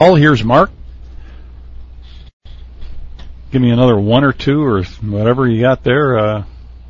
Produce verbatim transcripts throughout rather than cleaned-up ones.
Here's Mark. Give me another one or two or whatever you got there. Uh,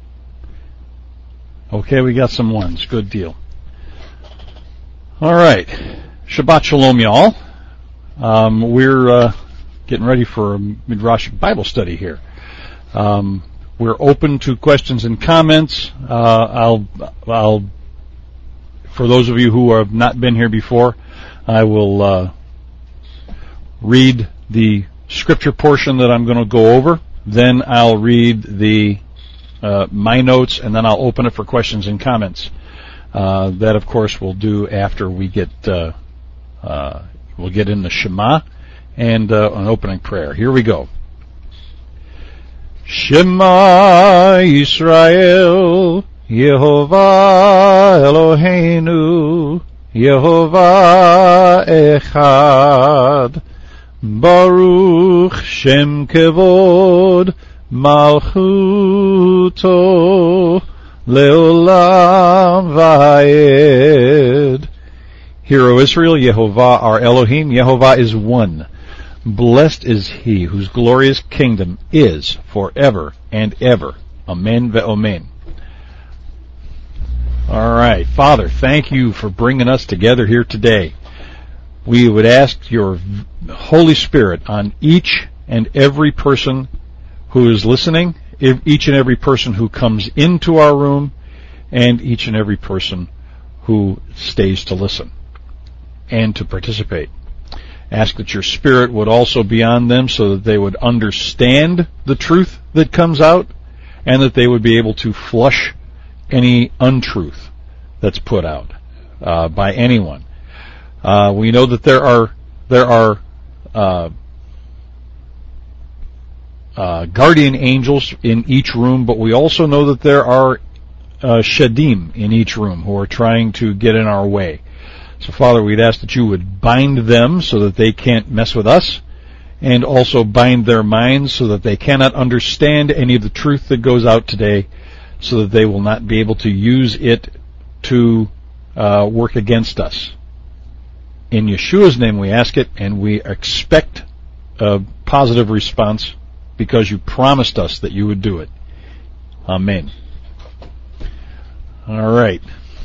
okay, we got some ones. Good deal. All right. Shabbat Shalom, y'all. Um, we're uh, getting ready for a Midrashic Bible study here. Um, we're open to questions and comments. Uh, I'll, I'll, for those of you who have not been here before, I will uh, read the scripture portion that I'm going to go over. Then I'll read the uh, my notes, and then I'll open it for questions and comments. Uh, that, of course, we'll do after we get uh, uh, we'll get in the Shema and uh, an opening prayer. Here we go. Shema Yisrael, Yehovah Eloheinu, Yehovah Echad, Baruch Shem Kevod Malchuto Leolam Vayed. Hear, O Israel, Yehovah our Elohim, Yehovah is one. Blessed is he whose glorious kingdom is forever and ever. Amen ve'omen. All right, Father, thank you for bringing us together here today. We would ask your Holy Spirit on each and every person who is listening, each and every person who comes into our room, and each and every person who stays to listen and to participate. Ask that your Spirit would also be on them so that they would understand the truth that comes out and that they would be able to flush any untruth that's put out uh, by anyone. Uh, we know that there are there are uh, uh, guardian angels in each room, but we also know that there are uh, shadim in each room who are trying to get in our way. So, Father, we'd ask that you would bind them so that they can't mess with us, and also bind their minds so that they cannot understand any of the truth that goes out today, so that they will not be able to use it to uh, work against us. In Yeshua's name we ask it, and we expect a positive response because you promised us that you would do it. Amen. All right.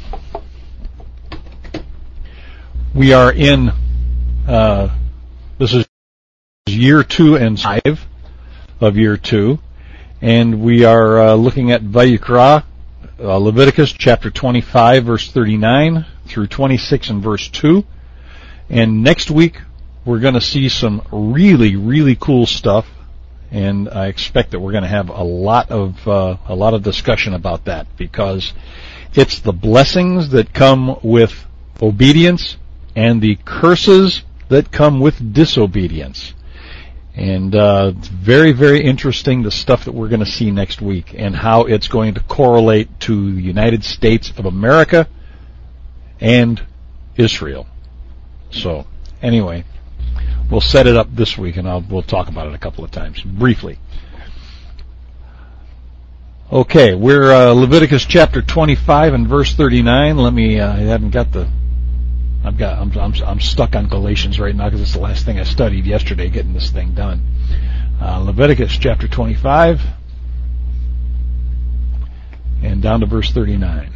We are in, uh, this is year two and five of year two, and we are uh, looking at Vayikra, uh, Leviticus chapter twenty-five, verse thirty-nine through twenty-six and verse two. And next week, we're going to see some really, really cool stuff, and I expect that we're going to have a lot of uh, a lot of discussion about that, because it's the blessings that come with obedience and the curses that come with disobedience. And uh, it's very, very interesting, the stuff that we're going to see next week and how it's going to correlate to the United States of America and Israel. So, anyway, we'll set it up this week, and I'll, we'll talk about it a couple of times, briefly. Okay, we're uh, Leviticus chapter twenty-five and verse thirty-nine. Let me, uh, I haven't got the, I've got, I'm, I'm, I'm stuck on Galatians right now because it's the last thing I studied yesterday, getting this thing done. Uh, Leviticus chapter twenty-five and down to verse thirty-nine.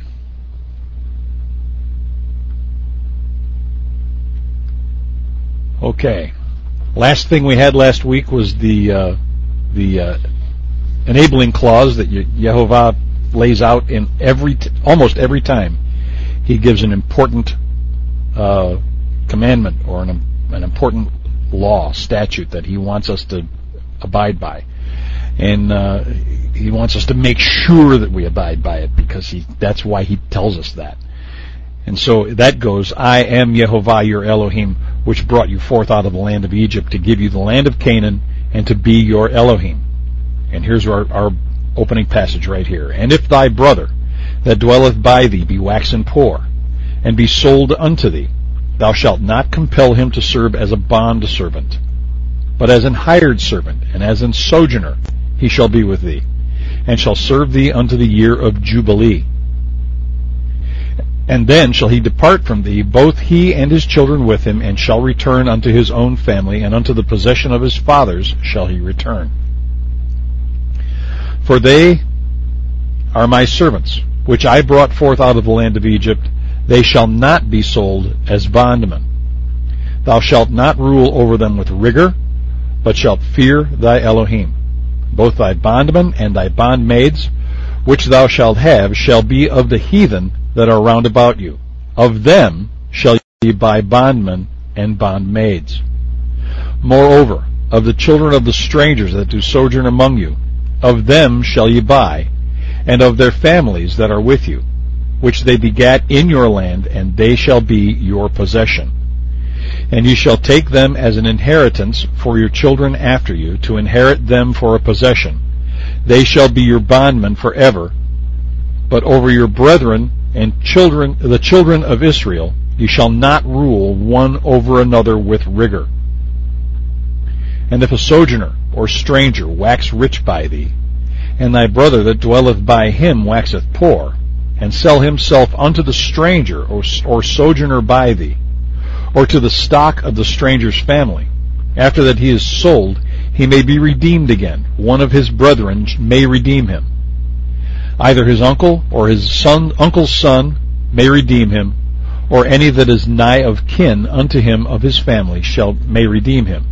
Okay. Last thing we had last week was the uh, the uh, enabling clause that Yehovah lays out in every t- almost every time he gives an important uh, commandment or an, an important law, statute that he wants us to abide by, and uh, he wants us to make sure that we abide by it, because he that's why he tells us that. And so that goes, I am Yehovah your Elohim, which brought you forth out of the land of Egypt to give you the land of Canaan and to be your Elohim. And here's our, our opening passage right here. And if thy brother that dwelleth by thee be waxen poor, and be sold unto thee, thou shalt not compel him to serve as a bond servant, but as an hired servant, and as an sojourner he shall be with thee, and shall serve thee unto the year of Jubilee. And then shall he depart from thee, both he and his children with him, and shall return unto his own family, and unto the possession of his fathers shall he return. For they are my servants, which I brought forth out of the land of Egypt. They shall not be sold as bondmen. Thou shalt not rule over them with rigor, but shalt fear thy Elohim. Both thy bondmen and thy bondmaids, which thou shalt have, shall be of the heathen that are round about you. Of them shall ye buy bondmen and bondmaids. Moreover, of the children of the strangers that do sojourn among you, of them shall ye buy, and of their families that are with you, which they begat in your land, and they shall be your possession. And ye shall take them as an inheritance for your children after you, to inherit them for a possession. They shall be your bondmen forever. But over your brethren and children, the children of Israel, ye shall not rule one over another with rigor. And if a sojourner or stranger wax rich by thee, and thy brother that dwelleth by him waxeth poor, and sell himself unto the stranger or, or sojourner by thee, or to the stock of the stranger's family, after that he is sold, he may be redeemed again. One of his brethren may redeem him. Either his uncle or his son, uncle's son may redeem him, or any that is nigh of kin unto him of his family shall may redeem him.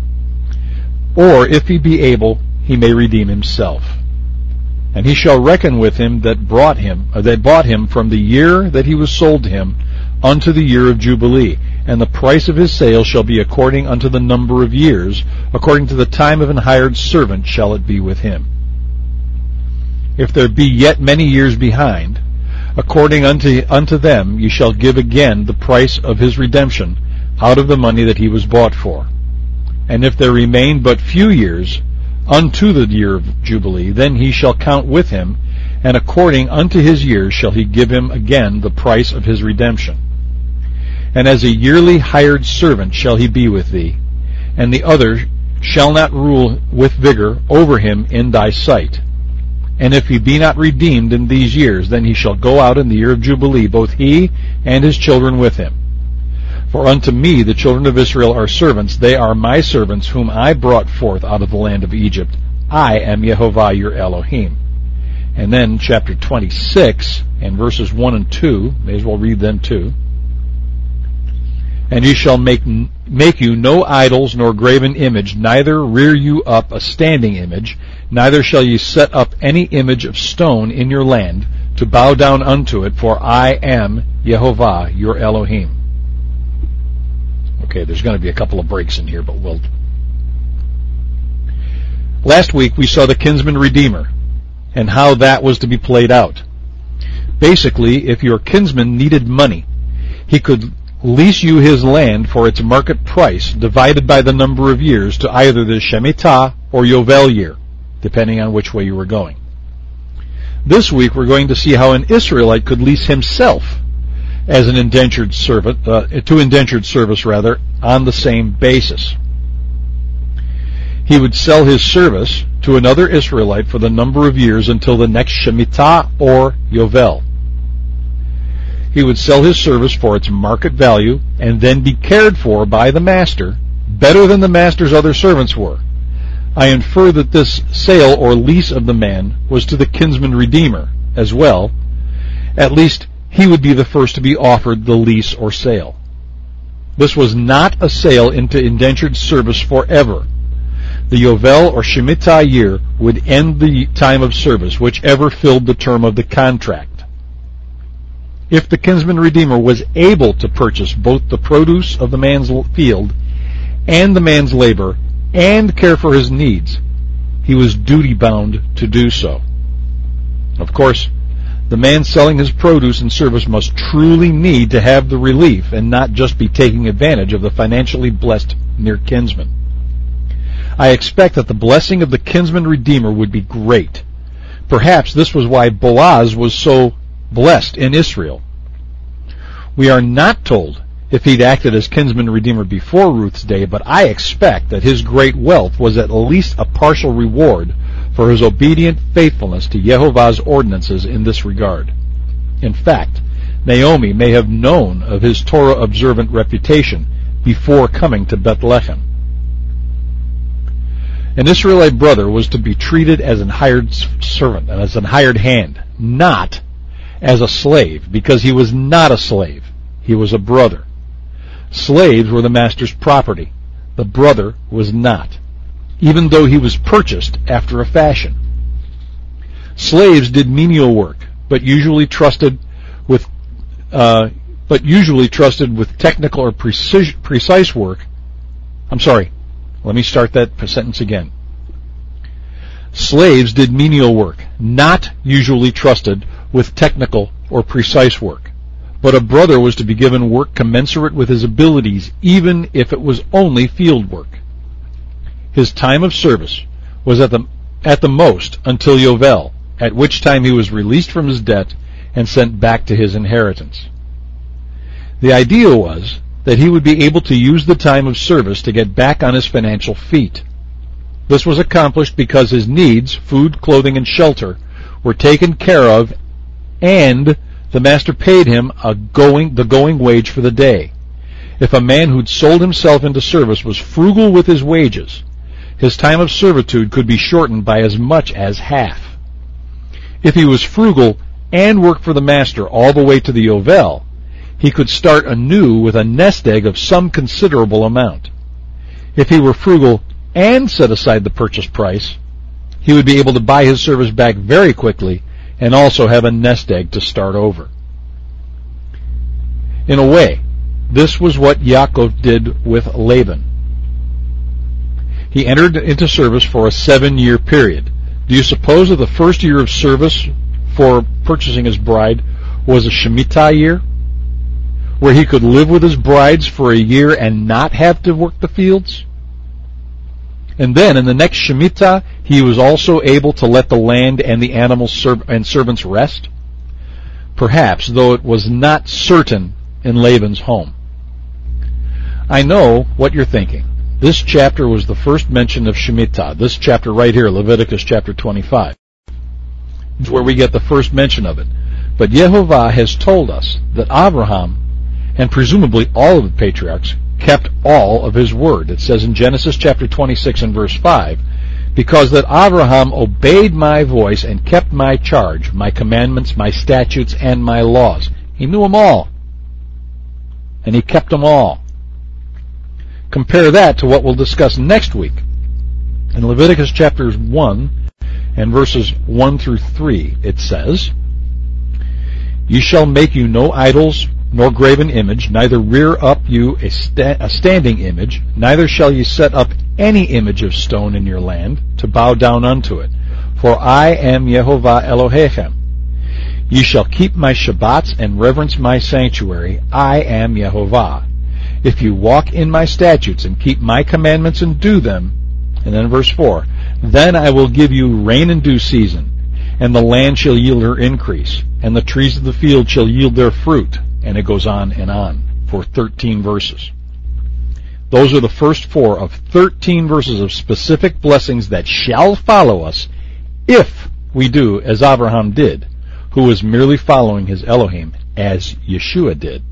Or if he be able, he may redeem himself. And he shall reckon with him that brought him, or that bought him from the year that he was sold to him unto the year of Jubilee, and the price of his sale shall be according unto the number of years, according to the time of an hired servant shall it be with him. If there be yet many years behind, according unto unto them ye shall give again the price of his redemption out of the money that he was bought for. And if there remain but few years unto the year of Jubilee, then he shall count with him, and according unto his years shall he give him again the price of his redemption. And as a yearly hired servant shall he be with thee, and the other shall not rule with vigor over him in thy sight. And if he be not redeemed in these years, then he shall go out in the year of Jubilee, both he and his children with him. For unto me the children of Israel are servants, they are my servants, whom I brought forth out of the land of Egypt. I am Yehovah your Elohim. And then chapter twenty-six, and verses one and two, may as well read them too. And ye shall make make you no idols nor graven image, neither rear you up a standing image, neither shall ye set up any image of stone in your land, to bow down unto it, for I am Yehovah your Elohim. Okay, there's going to be a couple of breaks in here, but we'll... Last week we saw the kinsman redeemer, and how that was to be played out. Basically, if your kinsman needed money, he could lease you his land for its market price, divided by the number of years to either the Shemitah or Yovel year, depending on which way you were going. This week we're going to see how an Israelite could lease himself as an indentured servant, uh, to indentured service rather, on the same basis. He would sell his service to another Israelite for the number of years until the next Shemitah or Yovel. He would sell his service for its market value and then be cared for by the master better than the master's other servants were. I infer that this sale or lease of the man was to the kinsman redeemer as well. At least he would be the first to be offered the lease or sale. This was not a sale into indentured service forever. The Yovel or Shemitah year would end the time of service, whichever filled the term of the contract. If the kinsman redeemer was able to purchase both the produce of the man's field and the man's labor and care for his needs, he was duty-bound to do so. Of course, the man selling his produce and service must truly need to have the relief and not just be taking advantage of the financially blessed near kinsman. I expect that the blessing of the kinsman redeemer would be great. Perhaps this was why Boaz was so blessed in Israel. We are not told if he'd acted as kinsman redeemer before Ruth's day, but I expect that his great wealth was at least a partial reward for his obedient faithfulness to Yehovah's ordinances in this regard. In fact, Naomi may have known of his Torah-observant reputation before coming to Bethlehem. An Israelite brother was to be treated as an hired servant, as an hired hand, not as a slave, because he was not a slave. He was a brother. Slaves were the master's property. The brother was not, even though he was purchased after a fashion. Slaves did menial work, but usually trusted with, uh, but usually trusted with technical or precise, precise work. I'm sorry. Let me start that sentence again. Slaves did menial work, not usually trusted with technical or precise work. But a brother was to be given work commensurate with his abilities, even if it was only field work. His time of service was at the, at the most until Yovel, at which time he was released from his debt and sent back to his inheritance. The idea was that he would be able to use the time of service to get back on his financial feet. This was accomplished because his needs, food, clothing, and shelter, were taken care of, and the master paid him a going, the going wage for the day. If a man who'd sold himself into service was frugal with his wages, his time of servitude could be shortened by as much as half. If he was frugal and worked for the master all the way to the Yovel, he could start anew with a nest egg of some considerable amount. If he were frugal and set aside the purchase price, he would be able to buy his service back very quickly and also have a nest egg to start over. In a way, this was what Yaakov did with Laban. He entered into service for a seven-year period. Do you suppose that the first year of service for purchasing his bride was a Shemitah year, where he could live with his brides for a year and not have to work the fields? And then, in the next Shemitah, he was also able to let the land and the animals serv- and servants rest? Perhaps, though it was not certain in Laban's home. I know what you're thinking. This chapter was the first mention of Shemitah. This chapter right here, Leviticus chapter twenty-five. It's where we get the first mention of it. But Yehovah has told us that Abraham, and presumably all of the patriarchs, kept all of his word. It says in Genesis chapter twenty-six and verse five, because that Abraham obeyed my voice and kept my charge, my commandments, my statutes, and my laws. He knew them all. And he kept them all. Compare that to what we'll discuss next week. In Leviticus chapters one and verses one through three, it says, "Ye shall make you no idols, nor graven image, neither rear up you a, sta- a standing image, neither shall ye set up any image of stone in your land, to bow down unto it. For I am Yehovah Elohechem. Ye shall keep my Shabbats and reverence my sanctuary. I am Yehovah. If you walk in my statutes and keep my commandments and do them," and then verse four, "then I will give you rain in due season, and the land shall yield her increase, and the trees of the field shall yield their fruit." And it goes on and on for thirteen verses. Those are the first four of thirteen verses of specific blessings that shall follow us if we do as Abraham did, who was merely following his Elohim as Yeshua did.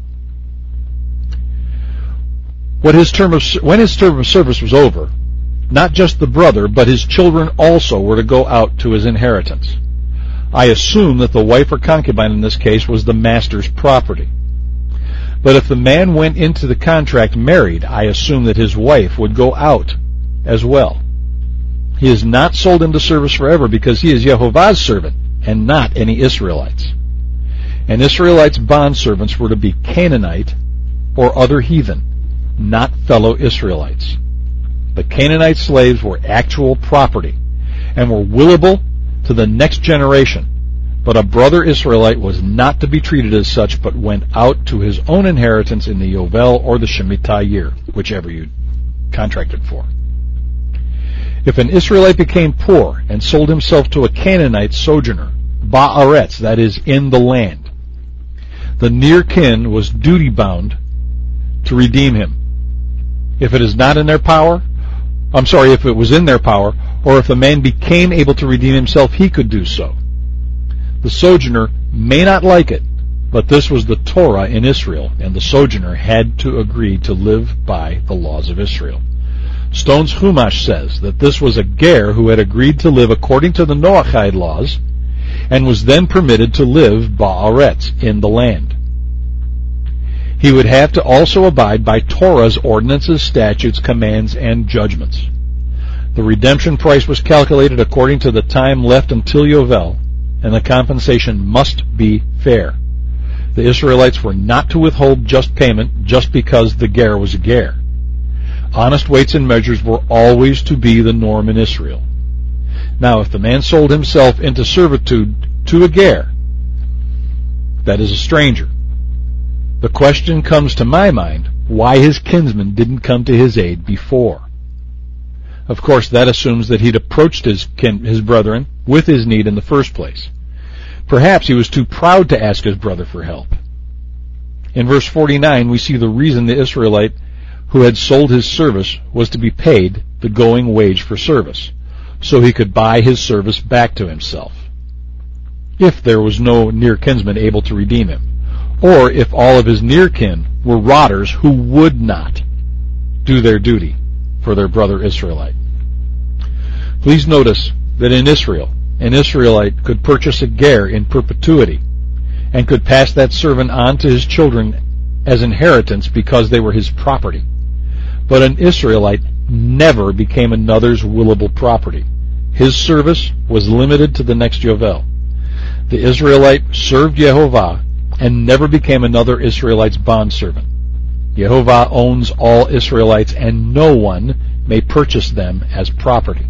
What his term of, when his term of service was over, not just the brother, but his children also were to go out to his inheritance. I assume that the wife or concubine in this case was the master's property. But if the man went into the contract married, I assume that his wife would go out as well. He is not sold into service forever because he is Yehovah's servant and not any Israelites. And Israelites' bondservants were to be Canaanite or other heathen, not fellow Israelites. The Canaanite slaves were actual property and were willable to the next generation. But a brother Israelite was not to be treated as such, but went out to his own inheritance in the Yovel or the Shemitah year, whichever you contracted for. If an Israelite became poor and sold himself to a Canaanite sojourner, ba'aretz, that is, in the land, the near kin was duty-bound to redeem him. If it is not in their power, I'm sorry, if it was in their power, or if the man became able to redeem himself, he could do so. The sojourner may not like it, But this was the Torah in Israel, and the sojourner had to agree to live by the laws of Israel. Stone's Chumash says that this was a ger who had agreed to live according to the Noachide laws, and was then permitted to live ba'aretz, in the land. He would have to also abide by Torah's ordinances, statutes, commands, and judgments. The redemption price was calculated according to the time left until Yovel, and the compensation must be fair. The Israelites were not to withhold just payment just because the ger was a ger. Honest weights and measures were always to be the norm in Israel. Now, if the man sold himself into servitude to a ger, that is a stranger, the question comes to my mind why his kinsman didn't come to his aid before. Of course, that assumes that he'd approached his kin, his brethren with his need in the first place. Perhaps he was too proud to ask his brother for help. In verse forty-nine, we see the reason the Israelite who had sold his service was to be paid the going wage for service, so he could buy his service back to himself, if there was no near kinsman able to redeem him, or if all of his near kin were rotters who would not do their duty for their brother Israelite. Please notice that in Israel, an Israelite could purchase a ger in perpetuity and could pass that servant on to his children as inheritance because they were his property. But an Israelite never became another's willable property. His service was limited to the next Yovel. The Israelite served Yehovah and never became another Israelite's bondservant. Yehovah owns all Israelites, and no one may purchase them as property.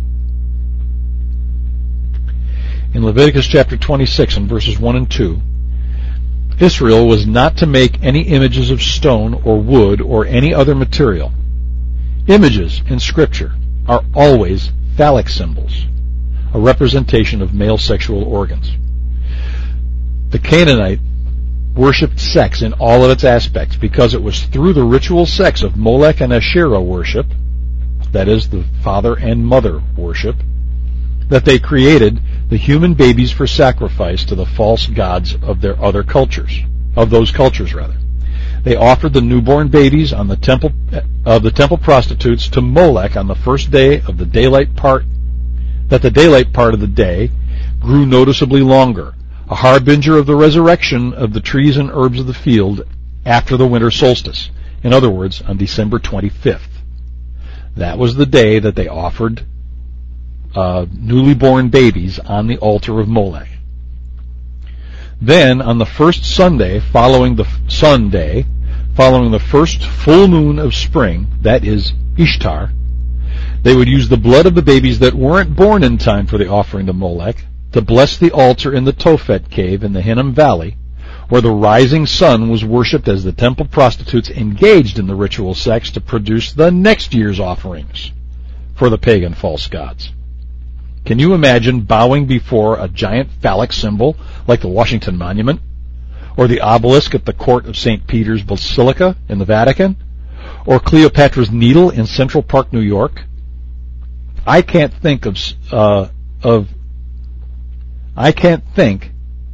In Leviticus chapter twenty-six and verses one and two, Israel was not to make any images of stone or wood or any other material. Images in Scripture are always phallic symbols, a representation of male sexual organs. The Canaanite worshipped sex in all of its aspects because it was through the ritual sex of Molech and Asherah worship, that is, the father and mother worship, that they created the human babies for sacrifice to the false gods of their other cultures, of those cultures rather. They offered the newborn babies on the temple of the temple prostitutes to Molech on the first day of the daylight part, that the daylight part of the day grew noticeably longer, a harbinger of the resurrection of the trees and herbs of the field after the winter solstice, in other words, on December twenty-fifth. That was the day that they offered uh, newly born babies on the altar of Molech. Then, on the first Sunday following the Sunday, following the first full moon of spring, that is Ishtar, they would use the blood of the babies that weren't born in time for the offering to Molech to bless the altar in the Tophet cave in the Hinnom Valley, where the rising sun was worshipped as the temple prostitutes engaged in the ritual sex to produce the next year's offerings for the pagan false gods. Can you imagine bowing before a giant phallic symbol like the Washington Monument, or the obelisk at the court of Saint Peter's Basilica in the Vatican, or Cleopatra's Needle in Central Park, New York? I can't think of uh, of I can't think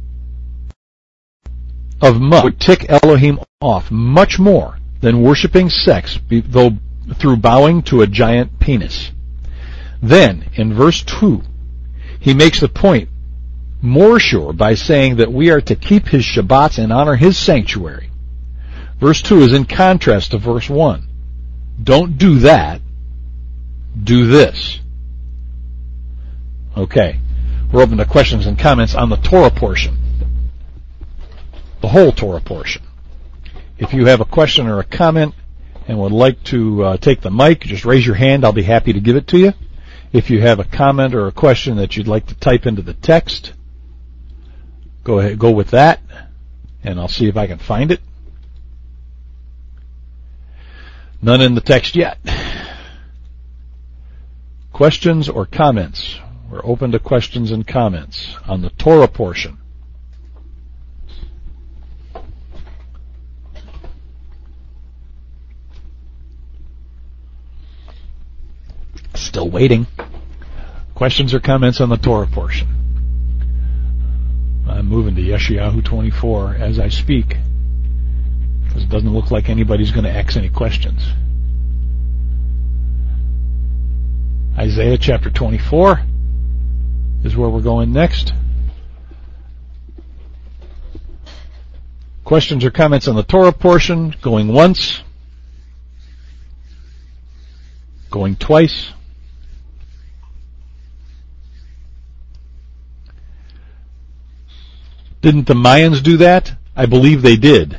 of much would tick Elohim off much more than worshiping sex, though through bowing to a giant penis. Then, in verse two, he makes the point more sure by saying that we are to keep his Shabbats and honor his sanctuary. Verse two is in contrast to verse one. Don't do that, do this. Okay, we're open to questions and comments on the Torah portion, the whole Torah portion. If you have a question or a comment and would like to uh, take the mic, just raise your hand. I'll be happy to give it to you. If you have a comment or a question that you'd like to type into the text, go ahead, go with that, and I'll see if I can find it. None in the text yet. Questions or comments? We're open to questions and comments on the Torah portion. Still waiting. Questions or comments on the Torah portion? I'm moving to Yeshayahu twenty-four as I speak, because it doesn't look like anybody's going to ask any questions. Isaiah chapter twenty-four is where we're going next. Questions or comments on the Torah portion? Going once. Going twice. Didn't the Mayans do that? I believe they did.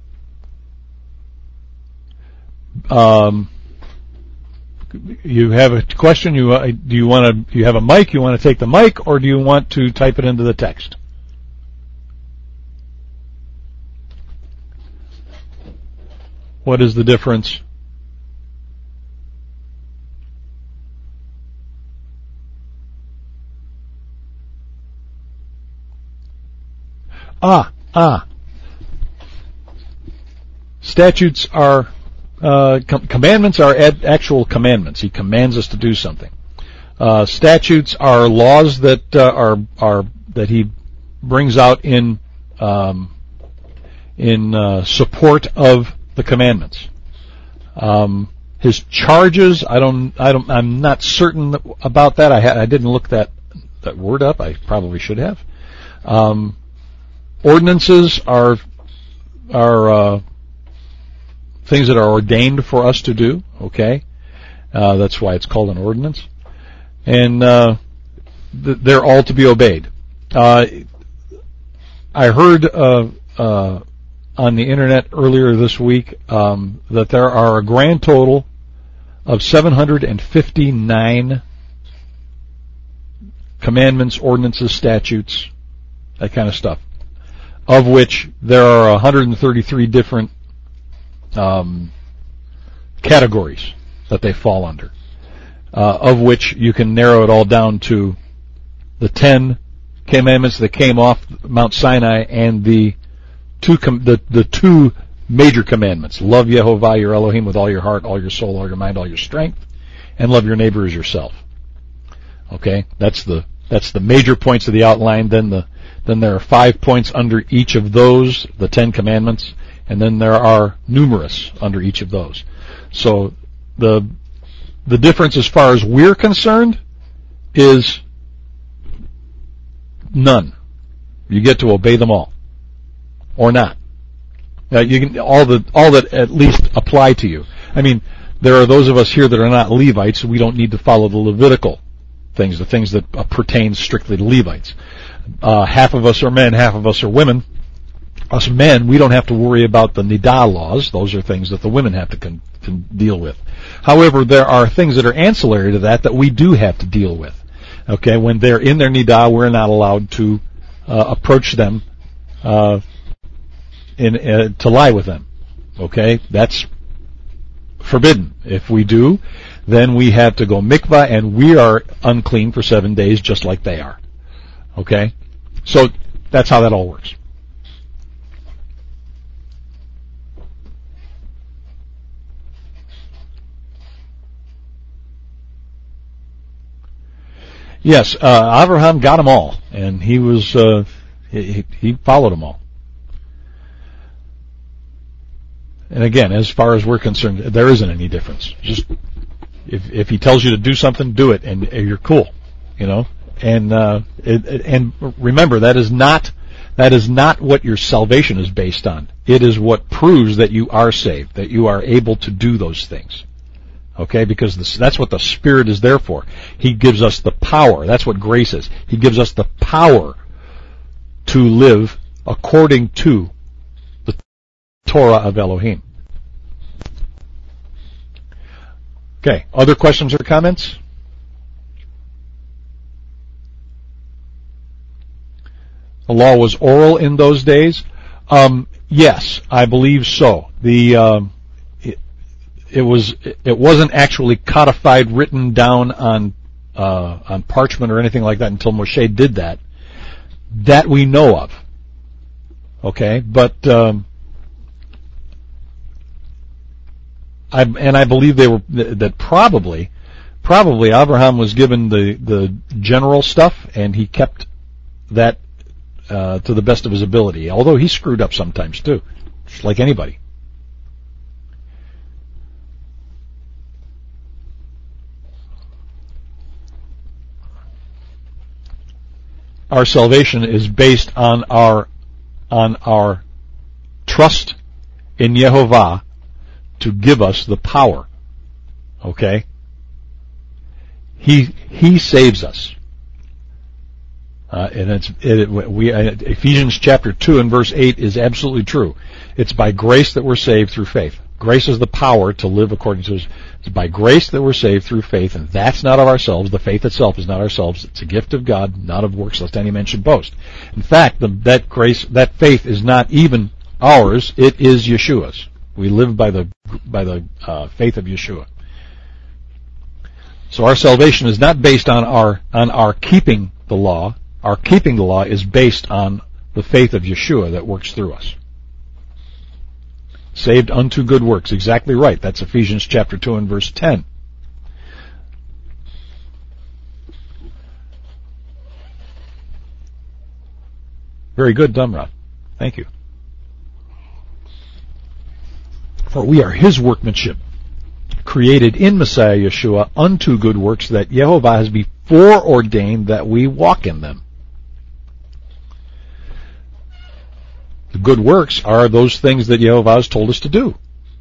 Um, you have a question? You uh, do you want to? You have a mic? You want to take the mic, or do you want to type it into the text? What is the difference? Ah, ah. Statutes are, uh, com- commandments are ad- actual commandments. He commands us to do something. Uh, statutes are laws that uh, are are that he brings out in um, in uh, support of the commandments. Um, his charges, I don't, I don't, I'm not certain about that. I, ha- I didn't look that that word up. I probably should have. Um, ordinances are are uh, things that are ordained for us to do. Okay, uh, that's why it's called an ordinance, and uh, th- they're all to be obeyed. Uh, I heard uh, uh, on the internet earlier this week um, that there are a grand total of seven hundred fifty-nine commandments, ordinances, statutes, that kind of stuff, of which there are one hundred thirty-three different um, categories that they fall under, uh, of which you can narrow it all down to the ten commandments that came off Mount Sinai and the two com- the, the two major commandments: love Yehovah your Elohim with all your heart, all your soul, all your mind, all your strength, and love your neighbor as yourself. Okay, that's the that's the major points of the outline. Then the then there are five points under each of those, the Ten Commandments, and then there are numerous under each of those. So the the difference as far as we're concerned is none. You get to obey them all, or not. Uh, you can all the all that at least apply to you. I mean, there are those of us here that are not Levites, so we don't need to follow the Levitical things, the things that uh, pertain strictly to Levites. Uh, half of us are men, half of us are women. Us men, we don't have to worry about the Nidah laws. Those are things that the women have to con- con- deal with. However, there are things that are ancillary to that that we do have to deal with. Okay, when they're in their Nidah, we're not allowed to uh, approach them uh, in uh, to lie with them. Okay, that's forbidden. If we do, then we have to go mikvah, and we are unclean for seven days, just like they are. Okay, so that's how that all works. Yes, uh, Abraham got them all, and he was uh, he, he followed them all. And again, as far as we're concerned, there isn't any difference. Just if if he tells you to do something, do it, and you're cool, you know. And uh, it, and remember, that is not that is not what your salvation is based on. It is what proves that you are saved, that you are able to do those things. Okay, because this, that's what the Spirit is there for. He gives us the power. That's what grace is. He gives us the power to live according to the Torah of Elohim. Okay, other questions or comments? The law was oral in those days. Um, yes, I believe so. The um, it, it was it wasn't actually codified, written down on uh, on parchment or anything like that until Moshe did that. That we know of. Okay, but um, I and I believe they were that probably probably Abraham was given the the general stuff, and he kept that uh, to the best of his ability, although he screwed up sometimes too, just like anybody. Our salvation is based on our on our trust in Yehovah to give us the power. Okay? He he saves us. Uh, and it's it, we uh, Ephesians chapter two and verse eight is absolutely true. It's by grace that we're saved through faith. Grace is the power to live according to His. It's by grace that we're saved through faith, and that's not of ourselves. The faith itself is not ourselves. It's a gift of God, not of works, lest any man should boast. In fact, the, that grace, that faith is not even ours. It is Yeshua's. We live by the by the uh, faith of Yeshua. So our salvation is not based on our on our keeping the law. Our keeping the law is based on the faith of Yeshua that works through us. Saved unto good works. Exactly right. That's Ephesians chapter two and verse ten. Very good, Dumrod. Thank you. For we are His workmanship, created in Messiah Yeshua unto good works that Yehovah has before ordained that we walk in them. The good works are those things that Yehovah has told us to do.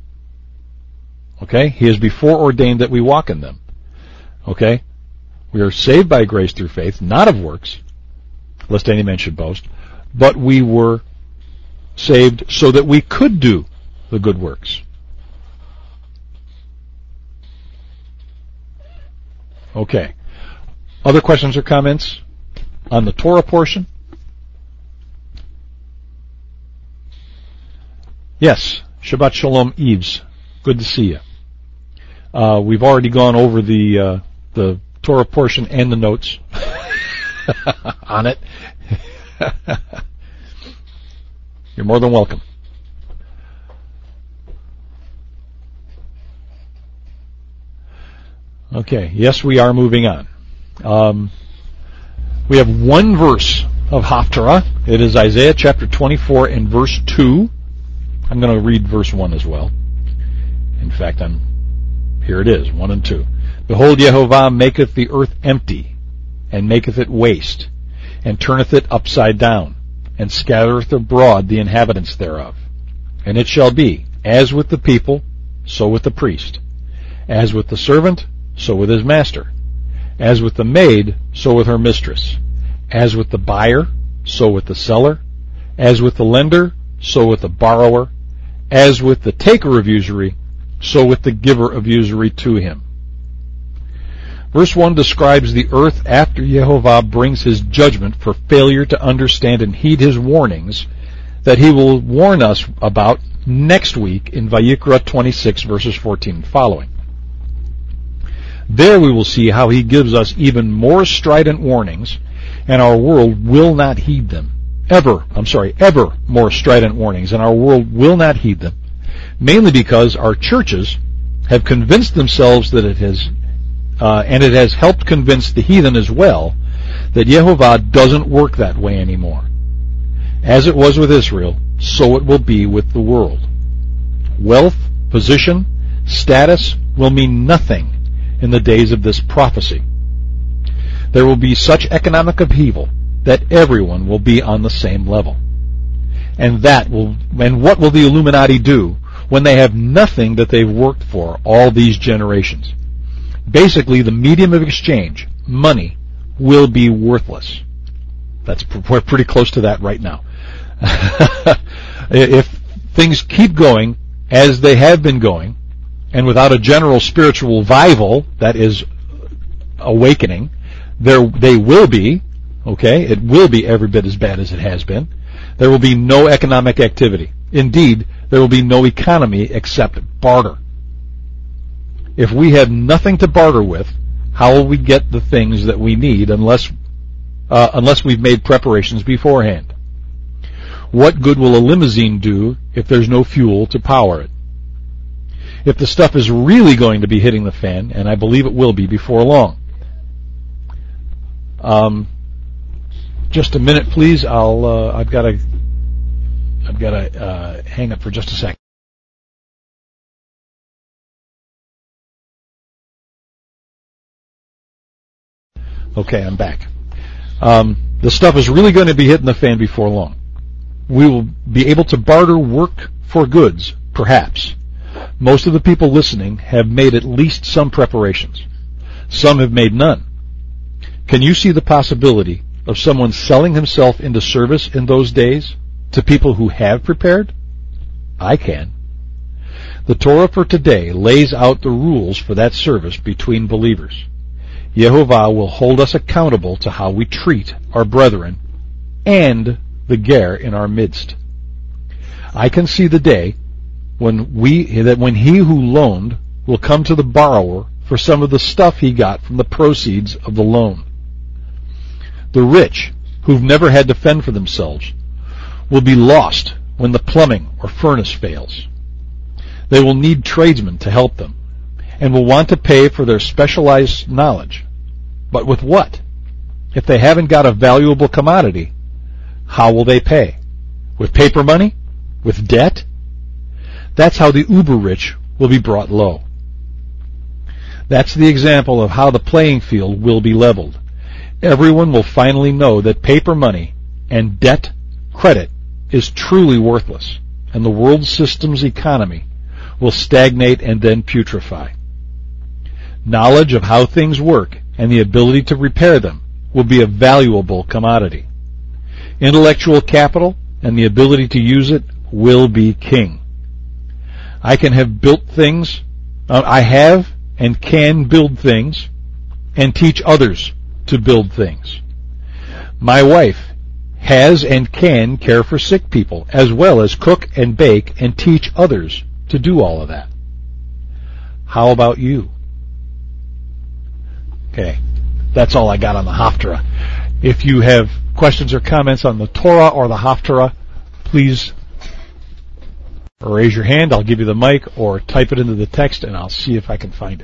Okay? He has before ordained that we walk in them. Okay? We are saved by grace through faith, not of works, lest any man should boast, but we were saved so that we could do the good works. Okay. Other questions or comments on the Torah portion? Yes. Shabbat Shalom, Eves. Good to see you. Uh, we've already gone over the uh, the Torah portion and the notes on it. You're more than welcome. Okay. Yes, we are moving on. Um, we have one verse of Haftarah. It is Isaiah chapter twenty-four and verse two. I'm going to read verse one as well. In fact, I'm here it is, one and two. Behold, Yehovah maketh the earth empty, and maketh it waste, and turneth it upside down, and scattereth abroad the inhabitants thereof. And it shall be, as with the people, so with the priest, as with the servant, so with his master, as with the maid, so with her mistress, as with the buyer, so with the seller, as with the lender, so with the borrower, as with the taker of usury, so with the giver of usury to him. Verse one describes the earth after Yehovah brings his judgment for failure to understand and heed his warnings that he will warn us about next week in Vayikra twenty-six verses fourteen and following. There we will see how he gives us even more strident warnings, and our world will not heed them. Ever, I'm sorry, ever more strident warnings, and our world will not heed them, mainly because our churches have convinced themselves that it has, uh, and it has helped convince the heathen as well, that Yehovah doesn't work that way anymore. As it was with Israel, so it will be with the world. Wealth, position, status will mean nothing in the days of this prophecy. There will be such economic upheaval that everyone will be on the same level. And that will, and what will the Illuminati do when they have nothing that they've worked for all these generations? Basically, the medium of exchange, money, will be worthless. That's, we're pretty close to that right now. If things keep going as they have been going, and without a general spiritual revival, that is awakening, there they will be, okay, it will be every bit as bad as it has been. There will be no economic activity. Indeed, there will be no economy except barter. If we have nothing to barter with, how will we get the things that we need unless uh, unless we've made preparations beforehand? What good will a limousine do if there's no fuel to power it? If the stuff is really going to be hitting the fan, and I believe it will be before long, um, just a minute, please. I'll. Uh, I've got to. I've got to uh, hang up for just a second. Okay, I'm back. Um, the stuff is really going to be hitting the fan before long. We will be able to barter work for goods, perhaps. Most of the people listening have made at least some preparations. Some have made none. Can you see the possibility of someone selling himself into service in those days to people who have prepared? I can. The Torah for today lays out the rules for that service between believers. Yehovah will hold us accountable to how we treat our brethren and the ger in our midst. I can see the day when we that when he who loaned will come to the borrower for some of the stuff he got from the proceeds of the loan. The rich, who've never had to fend for themselves, will be lost when the plumbing or furnace fails. They will need tradesmen to help them, and will want to pay for their specialized knowledge. But with what? If they haven't got a valuable commodity, how will they pay? With paper money? With debt? That's how the uber-rich will be brought low. That's the example of how the playing field will be leveled. Everyone will finally know that paper money and debt credit is truly worthless, and the world system's economy will stagnate and then putrefy. Knowledge of how things work and the ability to repair them will be a valuable commodity. Intellectual capital and the ability to use it will be king. I can have built things, uh, I have and can build things and teach others to build things. My wife has and can care for sick people as well as cook and bake and teach others to do all of that. How about you? Okay, that's all I got on the Haftarah. If you have questions or comments on the Torah or the Haftarah, please raise your hand. I'll give you the mic, or type it into the text, and I'll see if I can find it.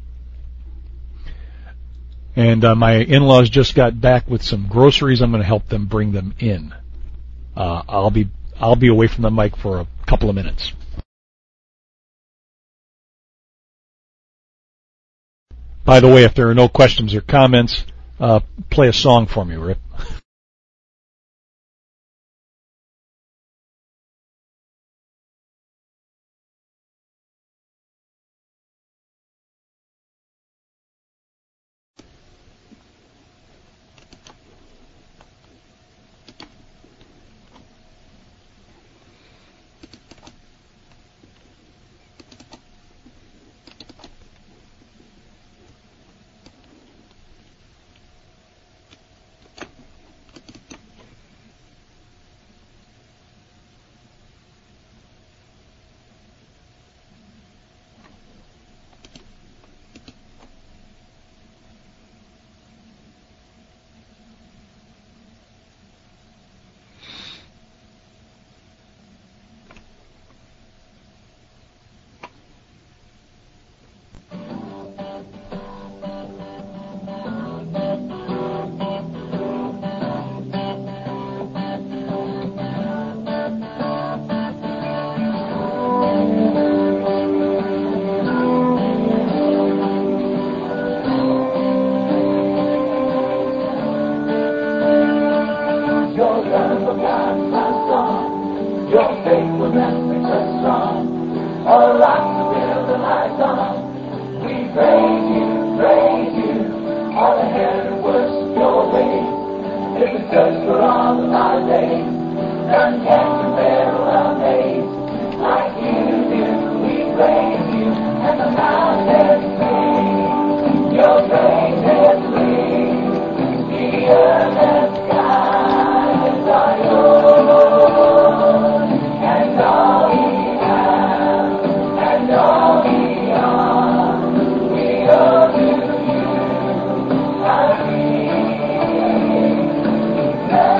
And uh, my in-laws just got back with some groceries. I'm going to help them bring them in. Uh, I'll be I'll be away from the mic for a couple of minutes. By the way, if there are no questions or comments, uh, play a song for me, Rip. Yeah.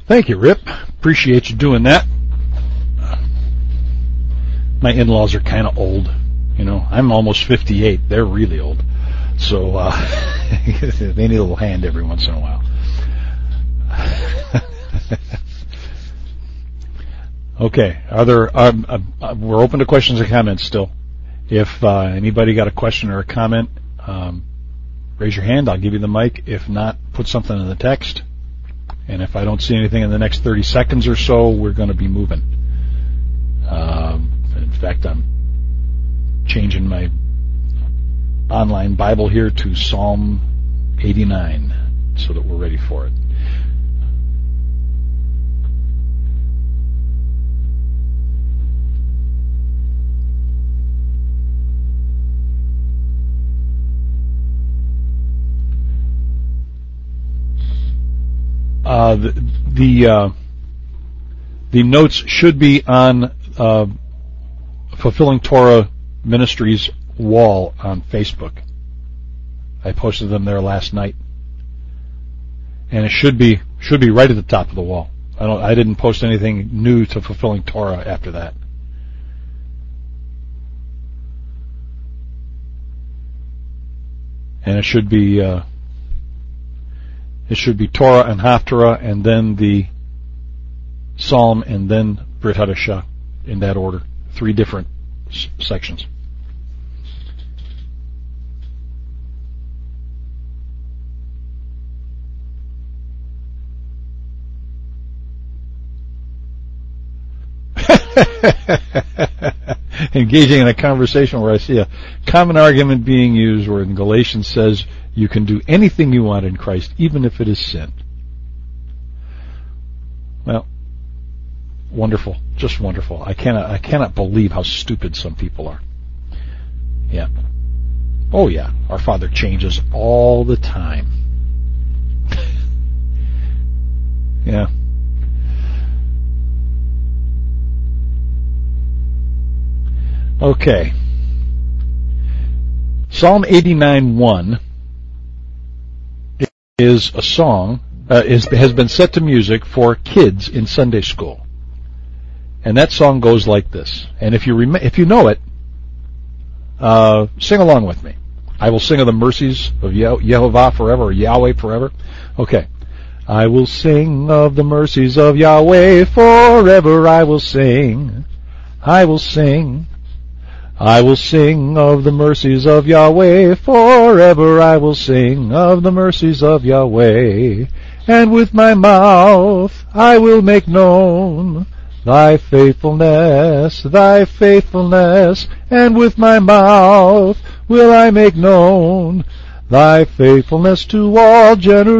Thank you, Rip. Appreciate you doing that. My in-laws are kind of old. You know, I'm almost fifty-eight. They're really old. So uh, they need a little hand every once in a while. Okay. Are there? Um, uh, we're open to questions and comments still. If uh, anybody got a question or a comment, um, raise your hand. I'll give you the mic. If not, put something in the text. And if I don't see anything in the next thirty seconds or so, we're going to be moving. Um, in fact, I'm changing my online Bible here to Psalm eighty-nine so that we're ready for it. Uh, the the, uh, the notes should be on uh, Fulfilling Torah Ministries wall on Facebook. I posted them there last night, and it should be should be right at the top of the wall. I don't. I didn't post anything new to Fulfilling Torah after that. And it should be. Uh, It should be Torah and Haftarah, and then the Psalm, and then Brit Hadashah, in that order. Three different s- sections. Engaging in a conversation where I see a common argument being used where in Galatians says you can do anything you want in Christ, even if it is sin. Well, wonderful, just wonderful. I cannot, I cannot believe how stupid some people are. Yeah. Oh yeah, our Father changes all the time. Yeah. Okay. Psalm eighty-nine one is a song, uh, is, has been set to music for kids in Sunday school. And that song goes like this. And if you rem- if you know it, uh, sing along with me. I will sing of the mercies of Ye- Yehovah forever, or Yahweh forever. Okay. I will sing of the mercies of Yahweh forever. I will sing. I will sing. I will sing of the mercies of Yahweh forever. I will sing of the mercies of Yahweh. And with my mouth I will make known thy faithfulness, thy faithfulness. And with my mouth will I make known thy faithfulness to all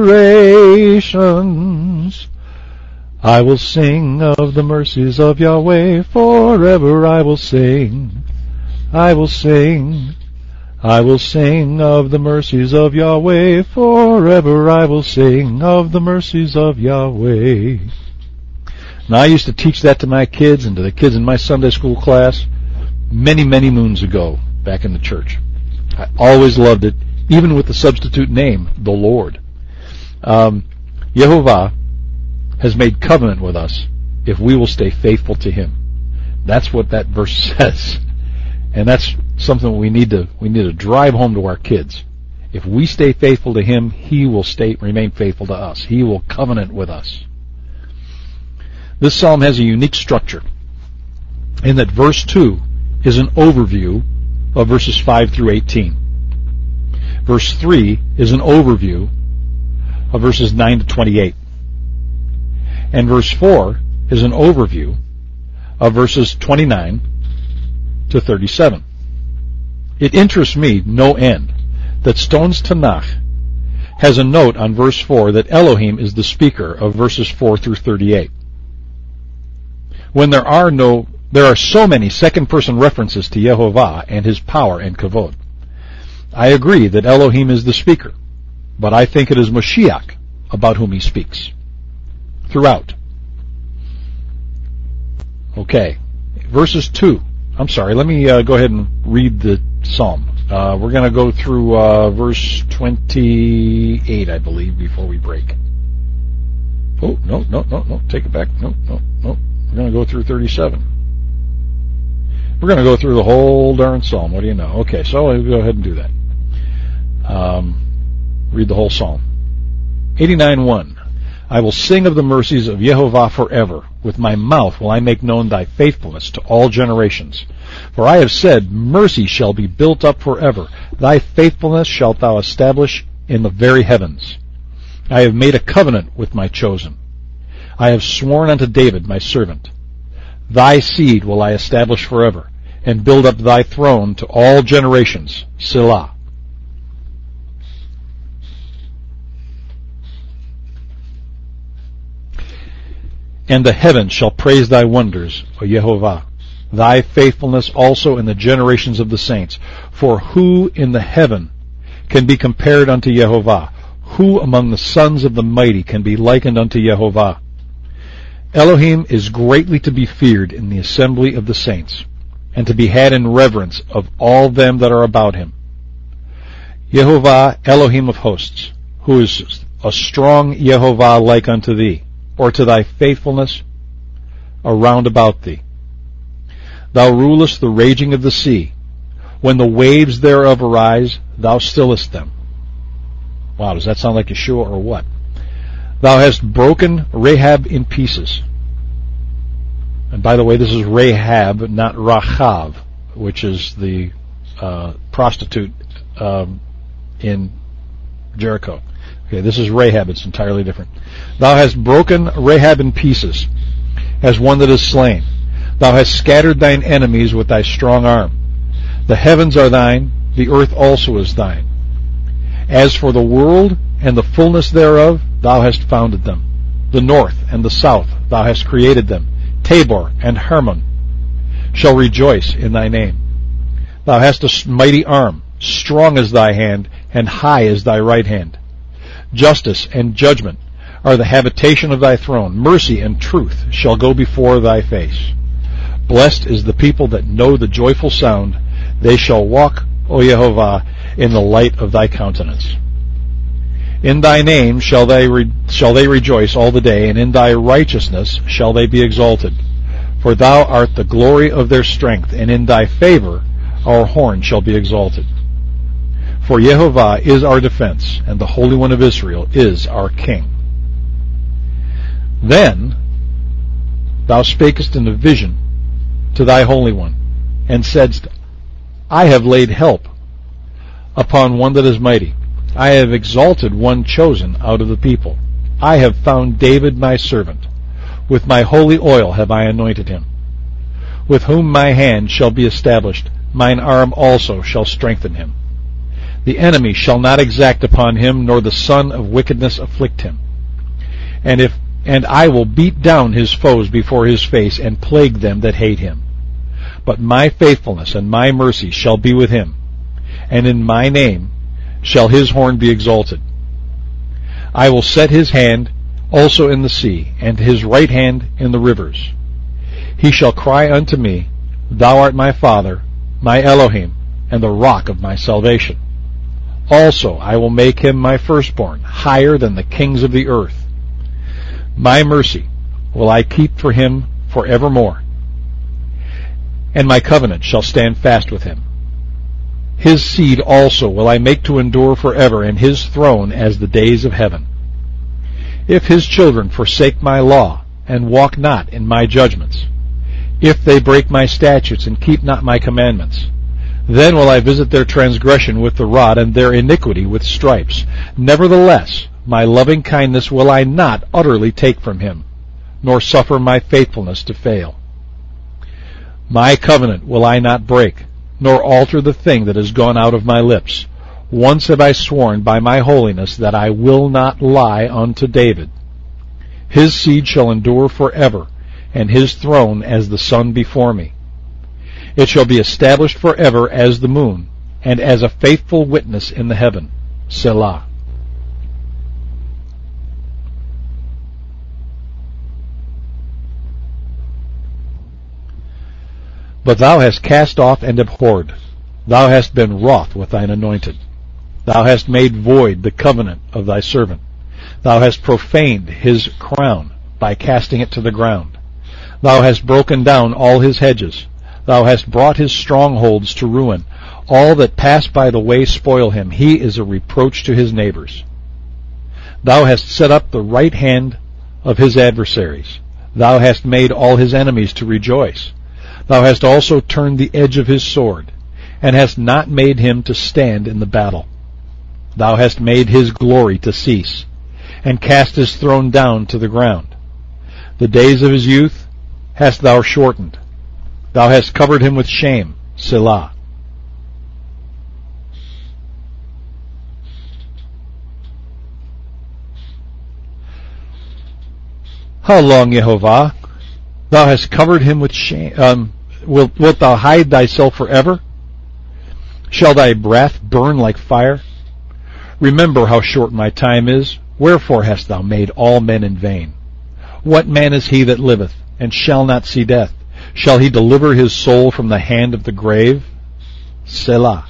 generations. I will sing of the mercies of Yahweh forever. I will sing. I will sing, I will sing of the mercies of Yahweh forever. I will sing of the mercies of Yahweh. Now, I used to teach that to my kids and to the kids in my Sunday school class many, many moons ago back in the church. I always loved it, even with the substitute name, the Lord. Um, Yehovah has made covenant with us if we will stay faithful to Him. That's what that verse says. And that's something we need to we need to drive home to our kids. If we stay faithful to Him, He will stay remain faithful to us. He will covenant with us. This psalm has a unique structure in that verse two is an overview of verses five through eighteen. Verse three is an overview of verses nine to twenty-eight. And verse four is an overview of verses twenty-nine to thirty-seven. It interests me no end that Stone's Tanakh has a note on verse four that Elohim is the speaker of verses four through thirty-eight. When there are no, there are so many second-person references to Yehovah and His power and kavod. I agree that Elohim is the speaker, but I think it is Moshiach about whom He speaks throughout. Okay, verses two. I'm sorry, let me uh, go ahead and read the psalm. Uh, we're going to go through uh, verse twenty-eight, I believe, before we break. Oh, no, no, no, no, take it back. No, no, no. We're going to go through thirty-seven. We're going to go through the whole darn psalm. What do you know? Okay, so I'll go ahead and do that. Um, read the whole psalm. eighty-nine one. I will sing of the mercies of Yehovah forever. With my mouth will I make known thy faithfulness to all generations. For I have said, mercy shall be built up forever. Thy faithfulness shalt thou establish in the very heavens. I have made a covenant with my chosen. I have sworn unto David my servant. Thy seed will I establish forever, and build up thy throne to all generations. Selah. And the heavens shall praise thy wonders, O Yehovah, thy faithfulness also in the generations of the saints. For who in the heaven can be compared unto Yehovah? Who among the sons of the mighty can be likened unto Yehovah? Elohim is greatly to be feared in the assembly of the saints, and to be had in reverence of all them that are about him. Yehovah, Elohim of hosts, who is a strong Yehovah like unto thee, or to thy faithfulness around about thee. Thou rulest the raging of the sea. When the waves thereof arise, thou stillest them. Wow, does that sound like Yeshua or what? Thou hast broken Rahab in pieces. And by the way, this is Rahab, not Rachav, which is the uh, prostitute um, in Jericho. Okay, this is Rahab. It's entirely different. Thou hast broken Rahab in pieces, as one that is slain. Thou hast scattered thine enemies with thy strong arm. The heavens are thine, the earth also is thine. As for the world and the fullness thereof, thou hast founded them. The north and the south, thou hast created them. Tabor and Hermon shall rejoice in thy name. Thou hast a mighty arm, strong is thy hand, and high is thy right hand. Justice and judgment are the habitation of thy throne. Mercy and truth shall go before thy face. Blessed is the people that know the joyful sound. They shall walk, O Yehovah, in the light of thy countenance. In thy name shall they, re- shall they rejoice all the day, and in thy righteousness shall they be exalted. For thou art the glory of their strength, and in thy favor our horn shall be exalted. For Yehovah is our defense, and the Holy One of Israel is our King. Then thou spakest in a vision to thy Holy One, and saidst, I have laid help upon one that is mighty. I have exalted one chosen out of the people. I have found David my servant. With my holy oil have I anointed him. With whom my hand shall be established, mine arm also shall strengthen him. The enemy shall not exact upon him, nor the son of wickedness afflict him. And if and I will beat down his foes before his face, and plague them that hate him. But my faithfulness and my mercy shall be with him, and in my name shall his horn be exalted. I will set his hand also in the sea, and his right hand in the rivers. He shall cry unto me, Thou art my Father, my Elohim, and the rock of my salvation. Also I will make him my firstborn, higher than the kings of the earth. My mercy will I keep for him forevermore, and my covenant shall stand fast with him. His seed also will I make to endure forever, and his throne as the days of heaven. If his children forsake my law, and walk not in my judgments, if they break my statutes and keep not my commandments, then will I visit their transgression with the rod, and their iniquity with stripes. Nevertheless, my loving kindness will I not utterly take from him, nor suffer my faithfulness to fail. My covenant will I not break, nor alter the thing that has gone out of my lips. Once have I sworn by my holiness that I will not lie unto David. His seed shall endure forever, and his throne as the sun before me. It shall be established forever as the moon, and as a faithful witness in the heaven. Selah. But thou hast cast off and abhorred. Thou hast been wroth with thine anointed. Thou hast made void the covenant of thy servant. Thou hast profaned his crown by casting it to the ground. Thou hast broken down all his hedges. Thou hast brought his strongholds to ruin. All that pass by the way spoil him. He is a reproach to his neighbors. Thou hast set up the right hand of his adversaries. Thou hast made all his enemies to rejoice. Thou hast also turned the edge of his sword, and hast not made him to stand in the battle. Thou hast made his glory to cease, and cast his throne down to the ground. The days of his youth hast thou shortened. Thou hast covered him with shame. Selah. How long, Yehovah? Thou hast covered him with shame. Um, wilt, wilt thou hide thyself forever? Shall thy wrath burn like fire? Remember how short my time is. Wherefore hast thou made all men in vain? What man is he that liveth, and shall not see death? Shall he deliver his soul from the hand of the grave? Selah.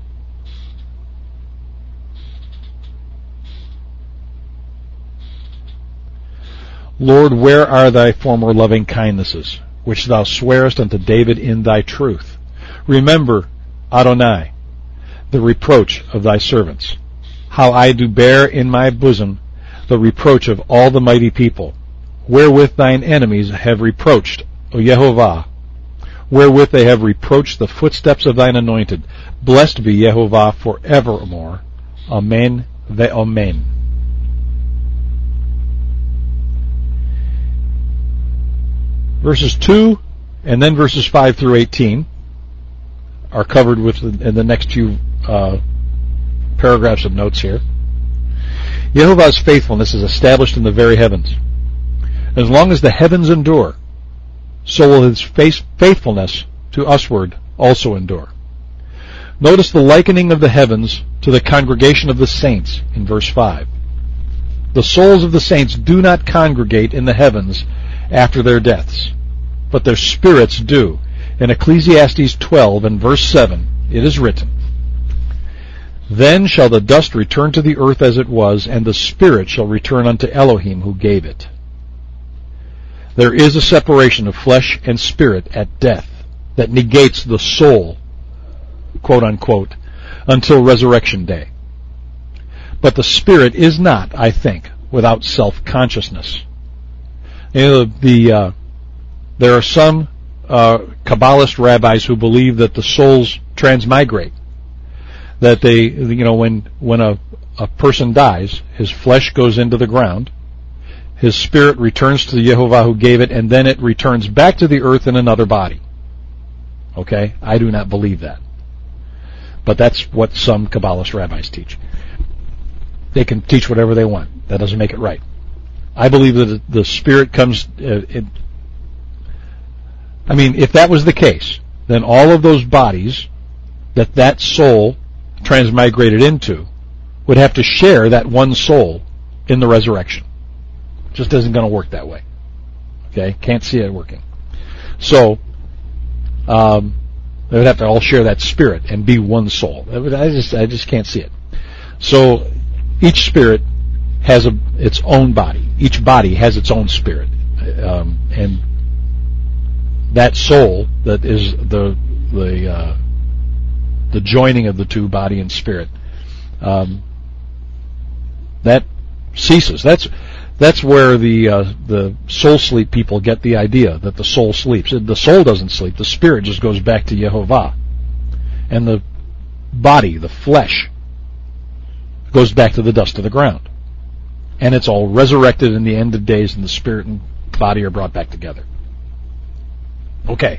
Lord, where are thy former loving kindnesses, which thou swarest unto David in thy truth? Remember, Adonai, the reproach of thy servants, how I do bear in my bosom the reproach of all the mighty people, wherewith thine enemies have reproached, O Yehovah, wherewith they have reproached the footsteps of thine anointed. Blessed be Yehovah forevermore. Amen ve'amen. Verses two and then verses five through eighteen are covered with the, in the next few uh, paragraphs of notes here. Yehovah's faithfulness is established in the very heavens. As long as the heavens endure, so will his faithfulness to usward also endure. Notice the likening of the heavens to the congregation of the saints in verse five. The souls of the saints do not congregate in the heavens after their deaths, but their spirits do. In Ecclesiastes twelve and verse seven, it is written, Then shall the dust return to the earth as it was, and the spirit shall return unto Elohim who gave it. There is a separation of flesh and spirit at death that negates the soul, quote unquote, until resurrection day. But the spirit is not, I think, without self-consciousness. You know, the, uh, there are some uh, Kabbalist rabbis who believe that the souls transmigrate. That they, you know, when when a, a person dies, his flesh goes into the ground, his spirit returns to the Yehovah who gave it, and then it returns back to the earth in another body. Okay? I do not believe that. But that's what some Kabbalist rabbis teach. They can teach whatever they want. That doesn't make it right. I believe that the spirit comes... Uh, it, I mean, if that was the case, then all of those bodies that that soul transmigrated into would have to share that one soul in the resurrection. Just isn't going to work that way. Okay? Can't see it working. So, um, they would have to all share that spirit and be one soul. I just, I just can't see it. So, each spirit has a, its own body. Each body has its own spirit. Um, and that soul that is the, the, uh, the joining of the two, body and spirit, um, that ceases. That's, that's where the, uh, the soul sleep people get the idea that the soul sleeps. The soul doesn't sleep. The spirit just goes back to Yehovah. And the body, the flesh, goes back to the dust of the ground. And it's all resurrected in the end of days, and the spirit and body are brought back together. Okay.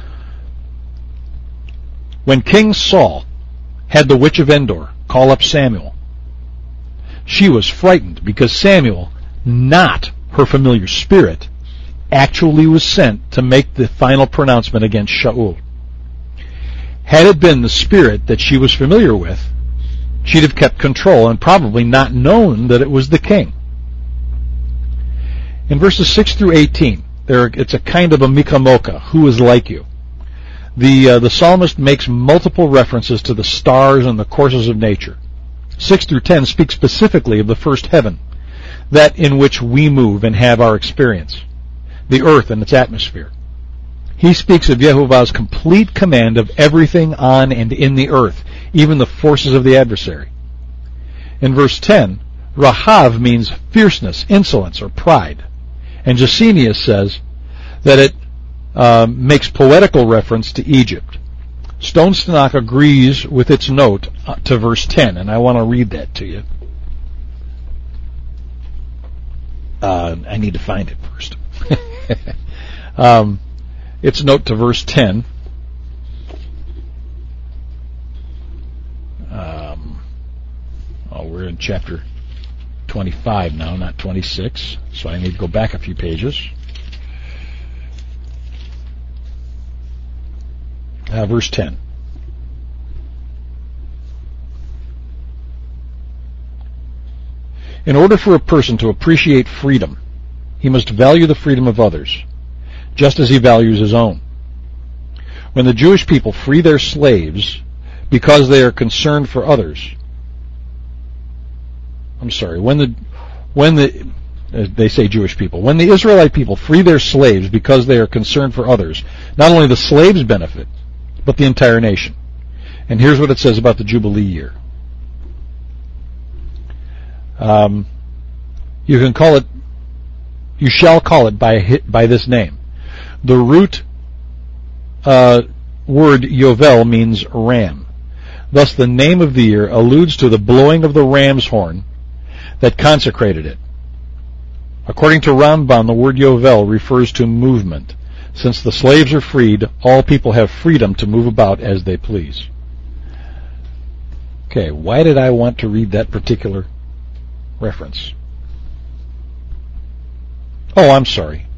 When King Saul had the witch of Endor call up Samuel, she was frightened because Samuel, not her familiar spirit, actually was sent to make the final pronouncement against Shaul. Had it been the spirit that she was familiar with, she'd have kept control and probably not known that it was the king. In verses six through eighteen, there, it's a kind of a mikamoka, who is like you. The, uh, the psalmist makes multiple references to the stars and the courses of nature. six through ten speak specifically of the first heaven. that in which we move and have our experience, the earth and its atmosphere. He speaks of Yehovah's complete command of everything on and in the earth, even the forces of the adversary. In verse ten, Rahav means fierceness, insolence, or pride. And Gesenius says that it uh, makes poetical reference to Egypt. Stone's Tanakh agrees with its note to verse ten, and I want to read that to you. Uh, I need to find it first. um, its note to verse ten. Um, oh, we're in chapter twenty-five now, not twenty-six, so I need to go back a few pages. Uh, verse ten. In order for a person to appreciate freedom, he must value the freedom of others, just as he values his own. When the Jewish people free their slaves because they are concerned for others, I'm sorry, when the, when the, they say Jewish people, when the Israelite people free their slaves because they are concerned for others, not only the slaves benefit, but the entire nation. And here's what it says about the Jubilee year. Um, you can call it, you shall call it by by this name. The root uh, word Yovel means ram. Thus the name of the year alludes to the blowing of the ram's horn that consecrated it. According to Rambam, the word Yovel refers to movement. Since the slaves are freed, all people have freedom to move about as they please. Okay, why did I want to read that particular reference? Oh, I'm sorry.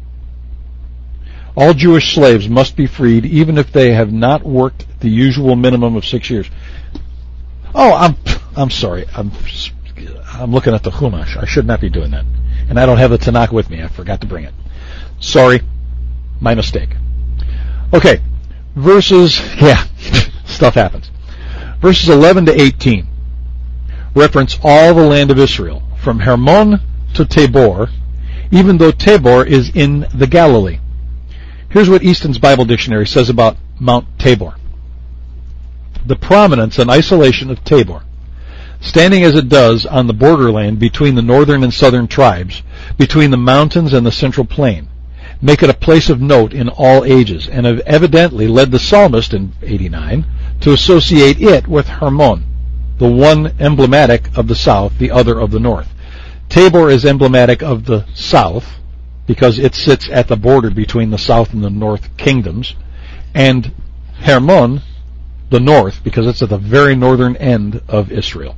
All Jewish slaves must be freed even if they have not worked the usual minimum of six years. Oh, I'm I'm sorry. I'm I'm looking at the Chumash. I should not be doing that. And I don't have the Tanakh with me. I forgot to bring it. Sorry. My mistake. Okay. Verses, yeah, stuff happens. Verses eleven to eighteen reference all the land of Israel, from Hermon to Tabor, even though Tabor is in the Galilee. Here's what Easton's Bible Dictionary says about Mount Tabor. The prominence and isolation of Tabor, standing as it does on the borderland between the northern and southern tribes, between the mountains and the central plain, make it a place of note in all ages, and have evidently led the psalmist in eighty-nine to associate it with Hermon, the one emblematic of the south, the other of the north. Tabor is emblematic of the south because it sits at the border between the south and the north kingdoms, and Hermon, the north, because it's at the very northern end of Israel.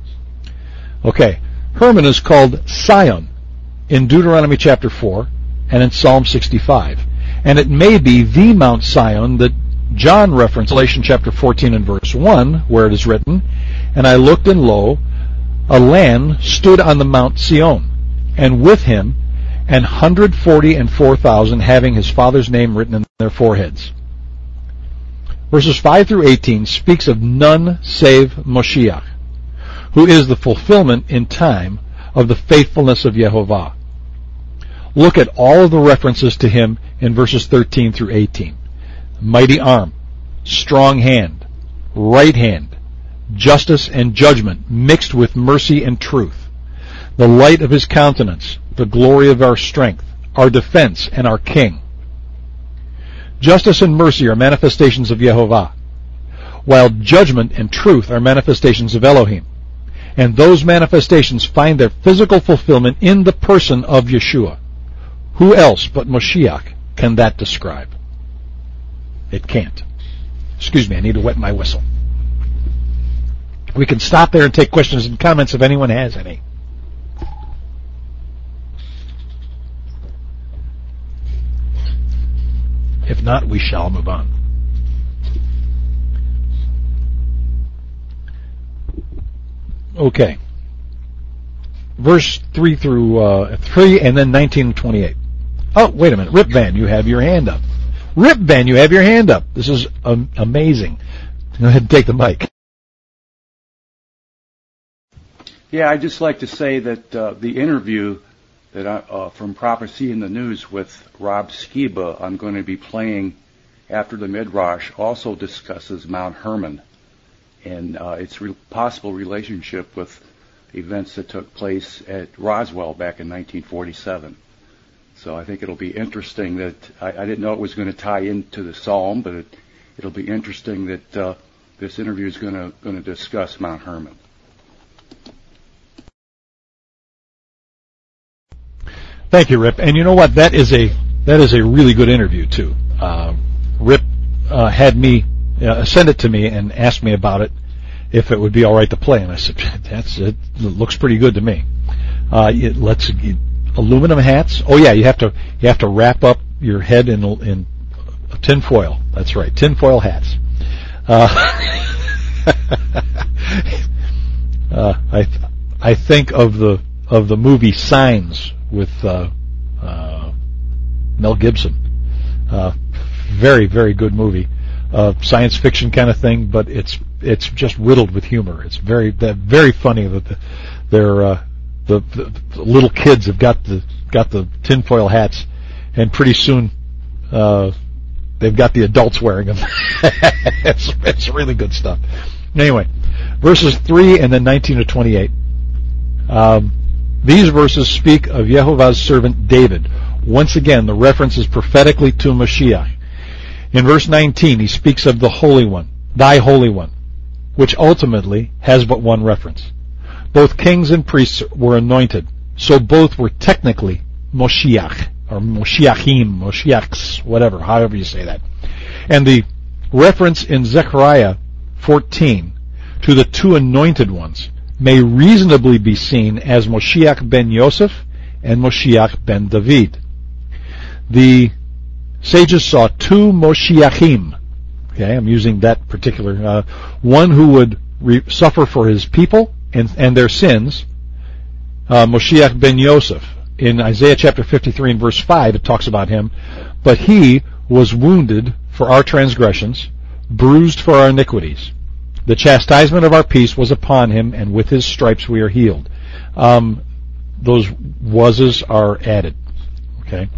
Okay, Hermon is called Sion in Deuteronomy chapter four and in Psalm sixty-five, and it may be the Mount Sion that John referenced in Revelation chapter fourteen and verse one, where it is written, "And I looked, and lo, a Lamb stood on the Mount Sion, and with him an hundred forty and four thousand, having his Father's name written in their foreheads." Verses five through eighteen speaks of none save Moshiach, who is the fulfillment in time of the faithfulness of Yehovah. Look at all of the references to him in verses thirteen through eighteen. Mighty arm, strong hand, right hand, justice and judgment mixed with mercy and truth, the light of his countenance, the glory of our strength, our defense and our king. Justice and mercy are manifestations of Yehovah, while judgment and truth are manifestations of Elohim. And those manifestations find their physical fulfillment in the person of Yeshua. Who else but Moshiach can that describe? It can't. Excuse me, I need to wet my whistle. We can stop there and take questions and comments if anyone has any. If not, we shall move on. Okay. Verse three through uh, three, and then nineteen and twenty-eight. Oh, wait a minute, Rip Van, you have your hand up. Rip Van, you have your hand up. This is um, amazing. Go ahead and take the mic. Yeah, I'd just like to say that uh, the interview that I, uh, from Prophecy in the News with Rob Skiba I'm going to be playing after the Midrash also discusses Mount Hermon and uh, its re- possible relationship with events that took place at Roswell back in nineteen forty-seven. So I think it'll be interesting that I, I didn't know it was going to tie into the Psalm, but it, it'll be interesting that uh, this interview is going to going to discuss Mount Hermon. Thank you, Rip. And you know what? That is a that is a really good interview too. Uh, Rip uh, had me uh, send it to me and asked me about it, if it would be all right to play, and I said, "That's it. It looks pretty good to me." Uh, it, let's it, aluminum hats. Oh yeah, you have to you have to wrap up your head in in tin foil. That's right, tin foil hats. Uh, uh, I I think of the of the movie Signs with uh, uh, Mel Gibson. Uh, very very good movie. Uh, science fiction kind of thing, but it's it's just riddled with humor. It's very very funny that the, they're uh, the, the, the little kids have got the got the tinfoil hats, and pretty soon uh, they've got the adults wearing them. it's, it's really good stuff. Anyway, verses three and then nineteen to twenty-eight. Um, these verses speak of Yehovah's servant David. Once again, the reference is prophetically to Mashiach. In verse nineteen, he speaks of the Holy One, thy Holy One, which ultimately has but one reference. Both kings and priests were anointed, so both were technically Moshiach, or Moshiachim, Moshiachs, whatever, however you say that. And the reference in Zechariah fourteen to the two anointed ones may reasonably be seen as Moshiach ben Yosef and Moshiach ben David. The sages saw two Moshiachim. Okay, I'm using that particular uh, one who would re- suffer for his people and, and their sins. Uh, Moshiach ben Yosef. In Isaiah chapter fifty-three and verse five, it talks about him. But he was wounded for our transgressions, bruised for our iniquities. The chastisement of our peace was upon him, and with his stripes we are healed. Um, those wases are added. Okay.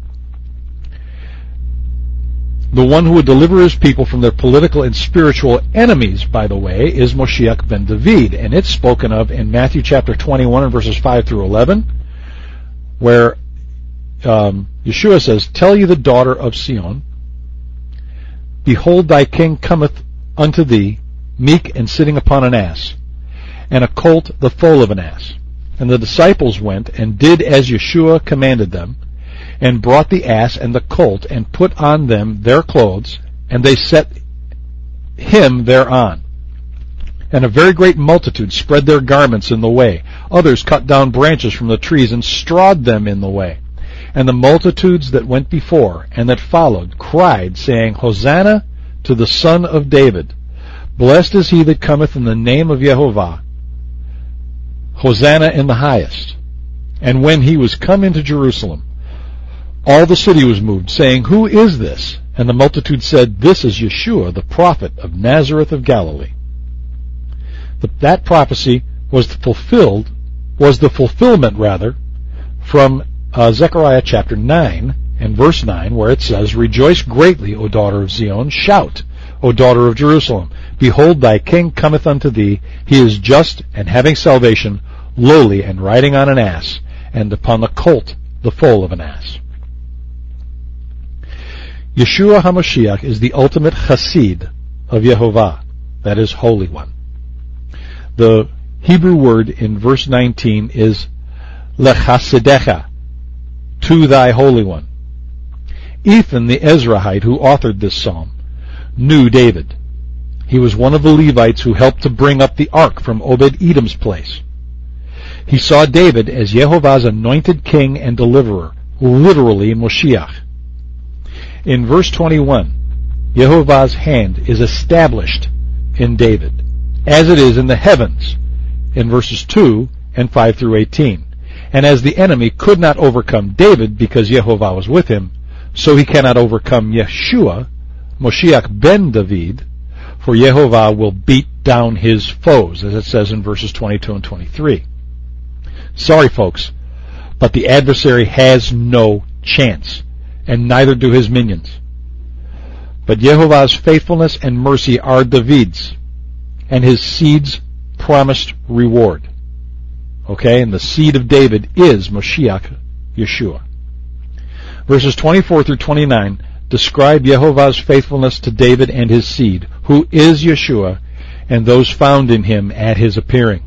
The one who would deliver his people from their political and spiritual enemies, by the way, is Moshiach ben David, and it's spoken of in Matthew chapter twenty-one and verses five through eleven, where um, Yeshua says, "Tell ye the daughter of Sion, behold thy king cometh unto thee, meek and sitting upon an ass, and a colt the foal of an ass." And the disciples went and did as Yeshua commanded them, and brought the ass and the colt, and put on them their clothes, and they set him thereon. And a very great multitude spread their garments in the way. Others cut down branches from the trees, and strawed them in the way. And the multitudes that went before, and that followed, cried, saying, Hosanna to the Son of David. Blessed is he that cometh in the name of Yehovah. Hosanna in the highest. And when he was come into Jerusalem, all the city was moved, saying, Who is this? And the multitude said, This is Yeshua, the prophet of Nazareth of Galilee. The, that prophecy was fulfilled, was the fulfillment, rather, from uh, Zechariah chapter nine and verse nine, where it says, Rejoice greatly, O daughter of Zion, shout, O daughter of Jerusalem. Behold, thy king cometh unto thee. He is just and having salvation, lowly and riding on an ass, and upon the colt, the foal of an ass. Yeshua HaMashiach is the ultimate chassid of Yehovah, that is, Holy One. The Hebrew word in verse nineteen is lechasidecha, to thy Holy One. Ethan the Ezrahite, who authored this psalm, knew David. He was one of the Levites who helped to bring up the ark from Obed-Edom's place. He saw David as Yehovah's anointed king and deliverer, literally Moshiach. In verse twenty-one, Yehovah's hand is established in David, as it is in the heavens, in verses two and five through eighteen. And as the enemy could not overcome David because Yehovah was with him, so he cannot overcome Yeshua, Moshiach ben David, for Yehovah will beat down his foes, as it says in verses twenty-two and twenty-three. Sorry, folks, but the adversary has no chance, and neither do his minions. But Yehovah's faithfulness and mercy are David's, and his seed's promised reward. Okay, and the seed of David is Moshiach Yeshua. Verses twenty-four through twenty-nine describe Yehovah's faithfulness to David and his seed, who is Yeshua, and those found in him at his appearing.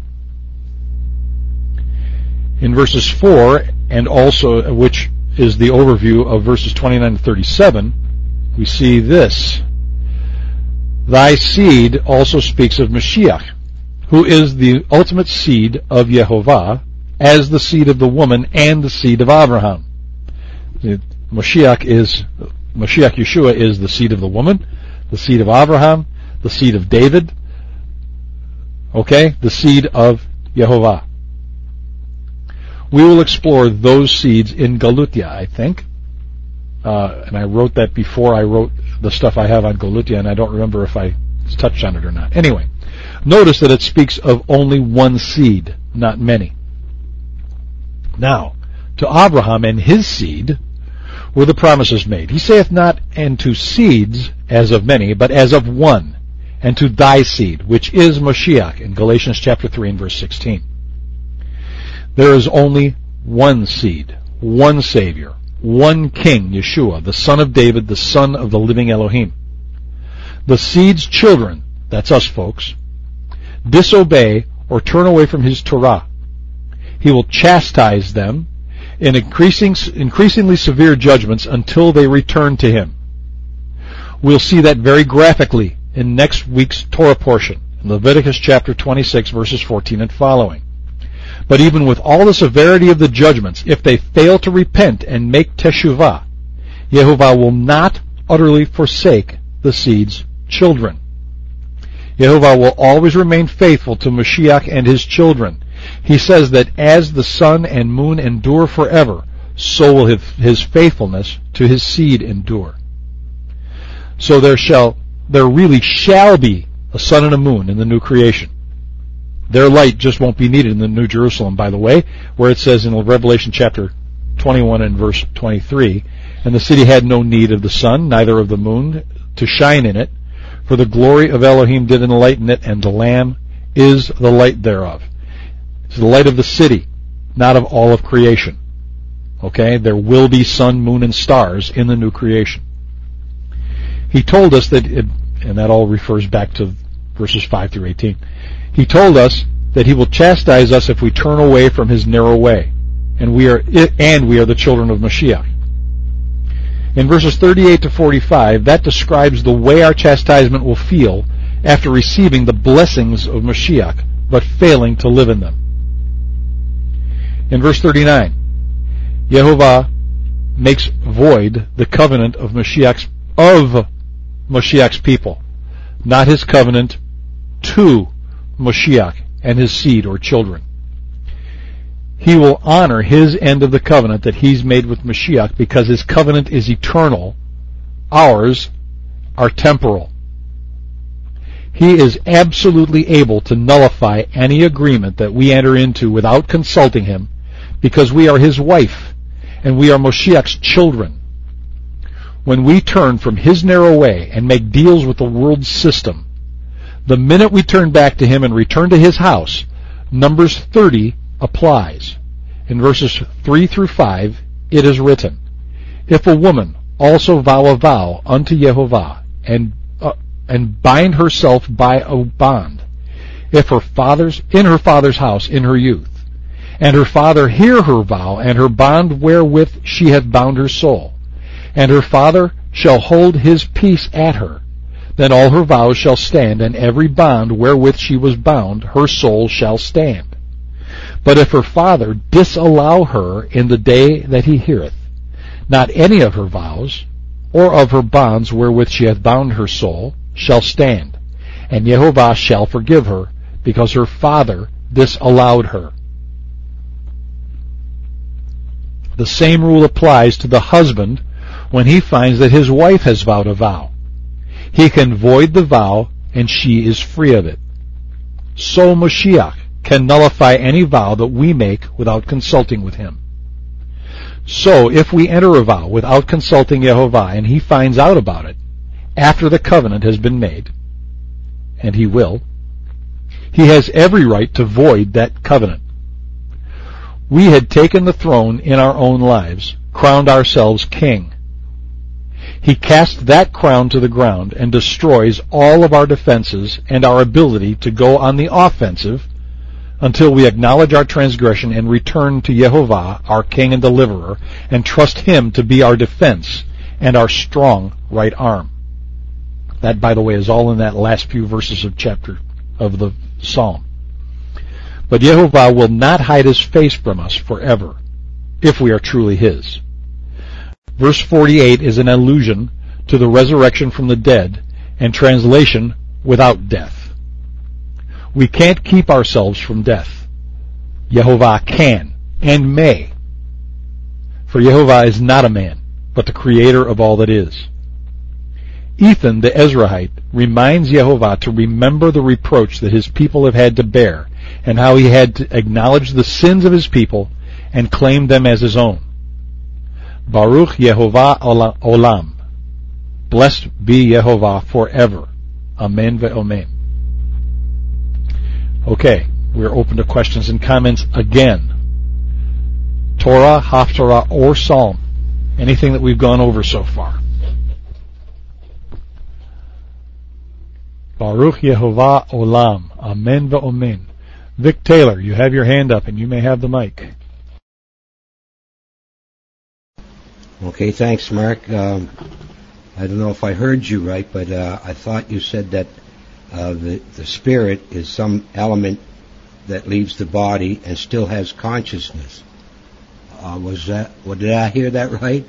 In verses four, and also which is the overview of verses twenty-nine to thirty-seven, we see this. Thy seed also speaks of Mashiach, who is the ultimate seed of Yehovah, as the seed of the woman and the seed of Abraham. Mashiach is, Mashiach Yeshua is the seed of the woman, the seed of Abraham, the seed of David, okay, the seed of Yehovah. We will explore those seeds in Galutia, I think. Uh, and I wrote that before I wrote the stuff I have on Galutia, and I don't remember if I touched on it or not. Anyway, notice that it speaks of only one seed, not many. Now, to Abraham and his seed were the promises made. He saith not, and to seeds as of many, but as of one, and to thy seed, which is Mashiach, in Galatians chapter three and verse sixteen. There is only one seed, one Savior, one King, Yeshua, the Son of David, the Son of the living Elohim. The seed's children, that's us folks, disobey or turn away from his Torah. He will chastise them in increasing, increasingly severe judgments until they return to him. We'll see that very graphically in next week's Torah portion, in Leviticus chapter twenty-six, verses fourteen and following. But even with all the severity of the judgments, if they fail to repent and make teshuvah, Yehovah will not utterly forsake the seed's children. Yehovah will always remain faithful to Mashiach and his children. He says that as the sun and moon endure forever, so will his faithfulness to his seed endure. So there shall, there really shall be a sun and a moon in the new creation. Their light just won't be needed in the New Jerusalem, by the way, where it says in Revelation chapter twenty-one and verse twenty-three, and the city had no need of the sun, neither of the moon, to shine in it, for the glory of Elohim did enlighten it, and the Lamb is the light thereof. It's the light of the city, not of all of creation. Okay? There will be sun, moon, and stars in the new creation. He told us that, it, and that all refers back to verses five through eighteen. He told us that he will chastise us if we turn away from his narrow way, and we are and we are the children of Mashiach. In verses thirty-eight to forty-five, that describes the way our chastisement will feel after receiving the blessings of Mashiach, but failing to live in them. In verse thirty-nine, Yehovah makes void the covenant of Mashiach's of Mashiach's people, not his covenant to Mashiach and his seed or children. He will honor his end of the covenant that he's made with Mashiach because his covenant is eternal. Ours are temporal. He is absolutely able to nullify any agreement that we enter into without consulting him because we are his wife and we are Mashiach's children. When we turn from his narrow way and make deals with the world's system, the minute we turn back to him and return to his house, Numbers thirty applies. In verses three through five, it is written, if a woman also vow a vow unto Yehovah, and uh, and bind herself by a bond, if her father's in her father's house in her youth, and her father hear her vow, and her bond wherewith she hath bound her soul, and her father shall hold his peace at her, then all her vows shall stand, and every bond wherewith she was bound, her soul shall stand. But if her father disallow her in the day that he heareth, not any of her vows, or of her bonds wherewith she hath bound her soul, shall stand, and Yehovah shall forgive her, because her father disallowed her. The same rule applies to the husband when he finds that his wife has vowed a vow. He can void the vow and she is free of it. So Moshiach can nullify any vow that we make without consulting with him. So if we enter a vow without consulting Yehovah and he finds out about it after the covenant has been made, and he will, he has every right to void that covenant. We had taken the throne in our own lives, crowned ourselves king. He casts that crown to the ground and destroys all of our defenses and our ability to go on the offensive until we acknowledge our transgression and return to Yehovah, our King and Deliverer, and trust him to be our defense and our strong right arm. That, by the way, is all in that last few verses of chapter of the Psalm. But Yehovah will not hide his face from us forever, if we are truly his. Verse forty-eight is an allusion to the resurrection from the dead, and translation, without death. We can't keep ourselves from death. Yehovah can, and may. For Yehovah is not a man, but the creator of all that is. Ethan the Ezrahite reminds Yehovah to remember the reproach that his people have had to bear, and how he had to acknowledge the sins of his people and claim them as his own. Baruch Yehovah Olam. Blessed be Yehovah forever. Amen ve'omen. Okay, we're open to questions and comments again. Torah, Haftarah, or Psalm. Anything that we've gone over so far. Baruch Yehovah Olam. Amen ve'omen. Vic Taylor, you have your hand up and you may have the mic. Okay, thanks, Mark. Um, I don't know if I heard you right, but uh, I thought you said that uh, the, the spirit is some element that leaves the body and still has consciousness. Uh, was that? Well, did I hear that right?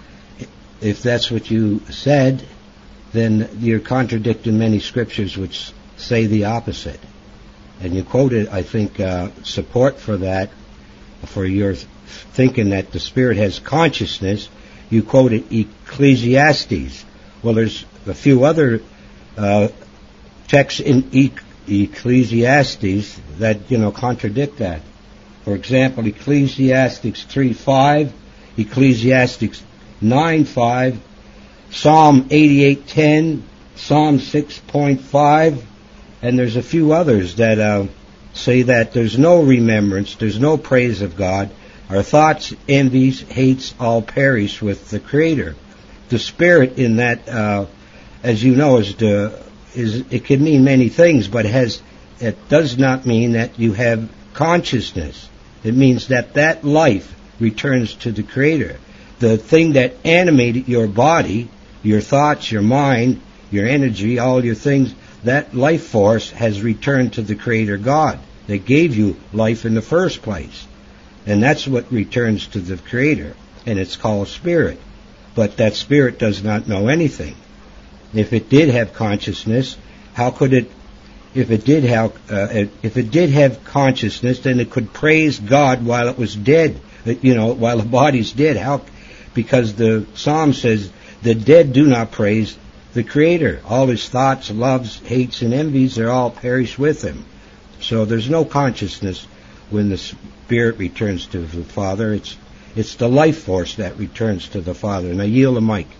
If that's what you said, then you're contradicting many scriptures which say the opposite. And you quoted, I think, uh, support for that, for your thinking that the spirit has consciousness. You quoted Ecclesiastes. Well, there's a few other uh, texts in e- Ecclesiastes that, you know, contradict that. For example, Ecclesiastes three five, Ecclesiastes nine five, Psalm eighty-eight ten, Psalm six point five, and there's a few others that uh, say that there's no remembrance, there's no praise of God. Our thoughts, envies, hates all perish with the Creator. The Spirit in that, uh, as you know, is the is it can mean many things, but it has it does not mean that you have consciousness. It means that that life returns to the Creator. The thing that animated your body, your thoughts, your mind, your energy, all your things, that life force has returned to the Creator God that gave you life in the first place. And that's what returns to the Creator, and it's called spirit. But that spirit does not know anything. If it did have consciousness, how could it? If it did have, uh, if it did have consciousness, then it could praise God while it was dead. You know, while the body's dead. How? Because the Psalm says the dead do not praise the Creator. All his thoughts, loves, hates, and envies, they're all perish with him. So there's no consciousness when the spirit returns to the Father. It's it's the life force that returns to the Father. And I yield the mic.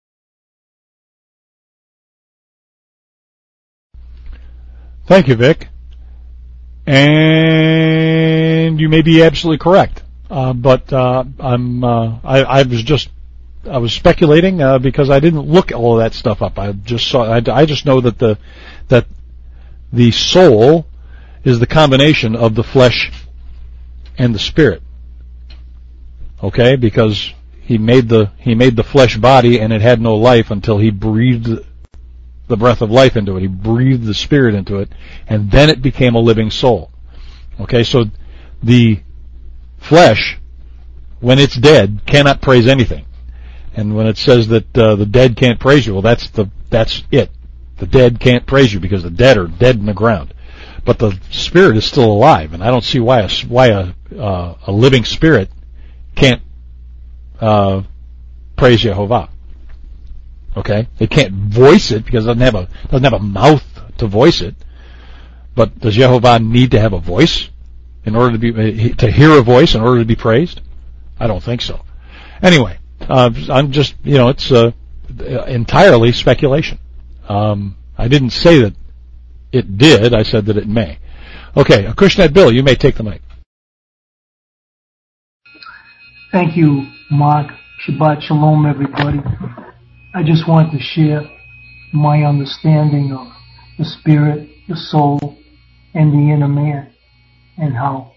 Thank you, Vic. And you may be absolutely correct. Uh, but uh, I'm uh, I, I was just I was speculating uh, because I didn't look all of that stuff up. I just saw I, I just know that the that the soul is the combination of the flesh and the spirit. Okay, because he made the he made the flesh body and it had no life until he breathed the breath of life into it. He breathed the spirit into it, and then it became a living soul. Okay, so the flesh, when it's dead, cannot praise anything. And when it says that uh, the dead can't praise you, well, that's the that's it. The dead can't praise you because the dead are dead in the ground. But the spirit is still alive, and I don't see why a why a uh, a living spirit can't uh, praise Yehovah. Okay, it can't voice it because it doesn't have a doesn't have a mouth to voice it. But does Yehovah need to have a voice in order to be to hear a voice in order to be praised? I don't think so. Anyway, uh, I'm just you know it's uh, entirely speculation. Um, I didn't say that it did. I said that it may. Okay, Acushnet Bill, you may take the mic. Thank you, Mark. Shabbat Shalom, everybody. I just want to share my understanding of the spirit, the soul, and the inner man, and how,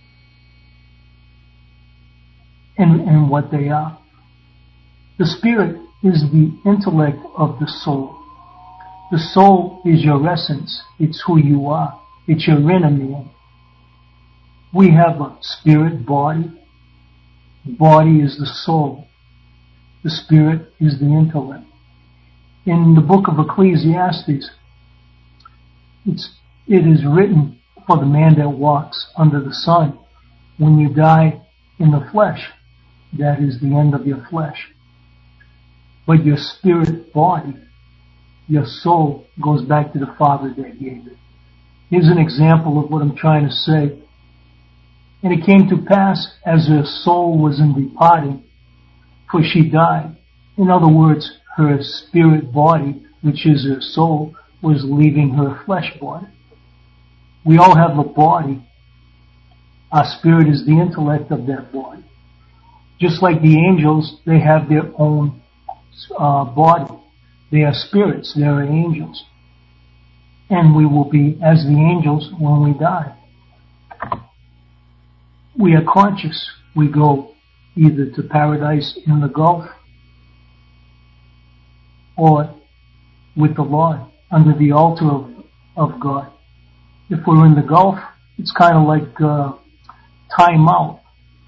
and, and what they are. The spirit is the intellect of the soul. The soul is your essence. It's who you are. It's your inner man. We have a spirit body. The body is the soul. The spirit is the intellect. In the book of Ecclesiastes, it's, it is written for the man that walks under the sun. When you die in the flesh, that is the end of your flesh. But your spirit body, your soul, goes back to the Father that gave it. Here's an example of what I'm trying to say. And it came to pass as her soul was in departing, for she died. In other words, her spirit body, which is her soul, was leaving her flesh body. We all have a body. Our spirit is the intellect of that body. Just like the angels, they have their own uh, body. They are spirits. They are angels. And we will be as the angels when we die. We are conscious. We go either to paradise in the Gulf or with the Lord under the altar of, of God. If we're in the Gulf, it's kind of like uh, time out.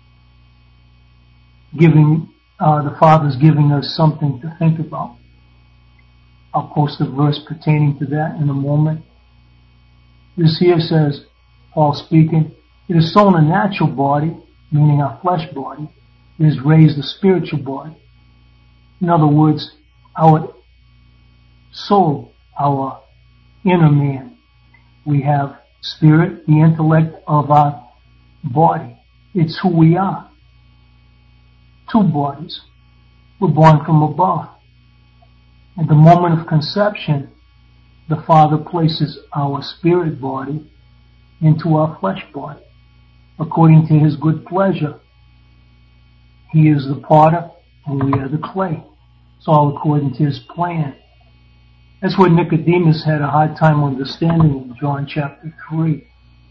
Giving, uh, the Father's giving us something to think about. I'll post a verse pertaining to that in a moment. This here says, Paul speaking, it is sown a natural body, meaning our flesh body. It is raised a spiritual body. In other words, our soul, our inner man. We have spirit, the intellect of our body. It's who we are. Two bodies. We're born from above. At the moment of conception, the Father places our spirit body into our flesh body, according to His good pleasure. He is the potter, and we are the clay. It's all according to His plan. That's what Nicodemus had a hard time understanding in John chapter three.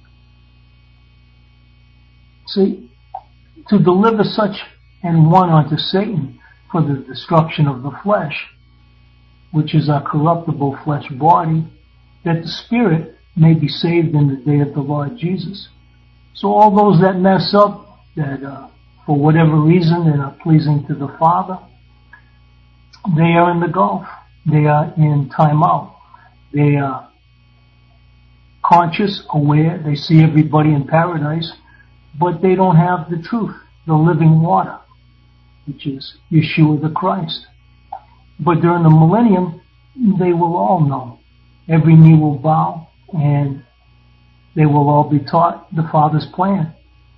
See, to deliver such an one unto Satan for the destruction of the flesh, which is our corruptible flesh body, that the spirit may be saved in the day of the Lord Jesus. So all those that mess up, that uh, for whatever reason they're not pleasing to the Father, they are in the Gulf. They are in time out. They are conscious, aware. They see everybody in paradise, but they don't have the truth, the living water, which is Yeshua the Christ. But during the millennium, they will all know. Every knee will bow, and they will all be taught the Father's plan.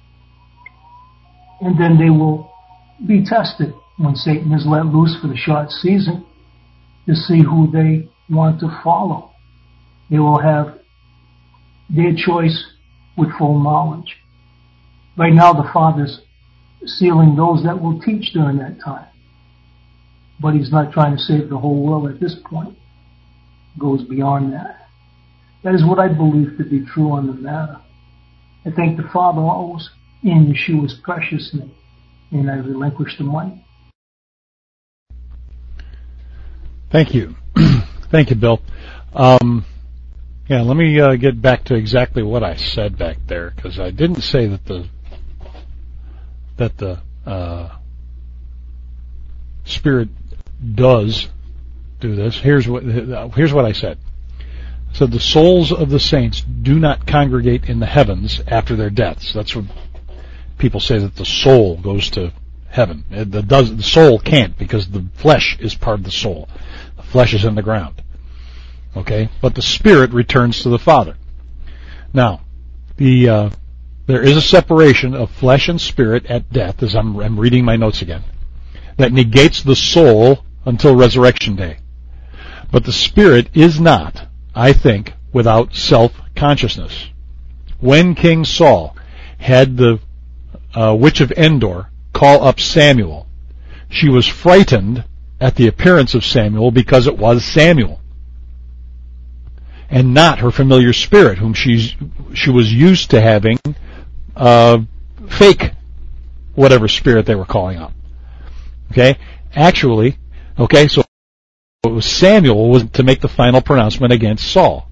And then they will be tested when Satan is let loose for the short season to see who they want to follow. They will have their choice with full knowledge. Right now, the Father's sealing those that will teach during that time. But He's not trying to save the whole world at this point. It goes beyond that. That is what I believe to be true on the matter. I thank the Father always in Yeshua's precious name, and I relinquish the mic. Thank you. Thank you, Bill. Um, yeah, let me uh, get back to exactly what I said back there, because I didn't say that the that the uh, Spirit does do this. Here's what here's what I said. I said the souls of the saints do not congregate in the heavens after their deaths. That's what people say, that the soul goes to heaven. The, does, the soul can't, because the flesh is part of the soul. The flesh is in the ground. Okay, but the spirit returns to the Father. Now, the uh, there is a separation of flesh and spirit at death, as I'm, I'm reading my notes again, that negates the soul until resurrection day. But the spirit is not, I think, without self-consciousness. When King Saul had the uh, witch of Endor call up Samuel, she was frightened at the appearance of Samuel because it was Samuel, and not her familiar spirit, whom she's, she was used to having uh, fake whatever spirit they were calling up. Okay? Actually, okay, so it was Samuel was to make the final pronouncement against Saul.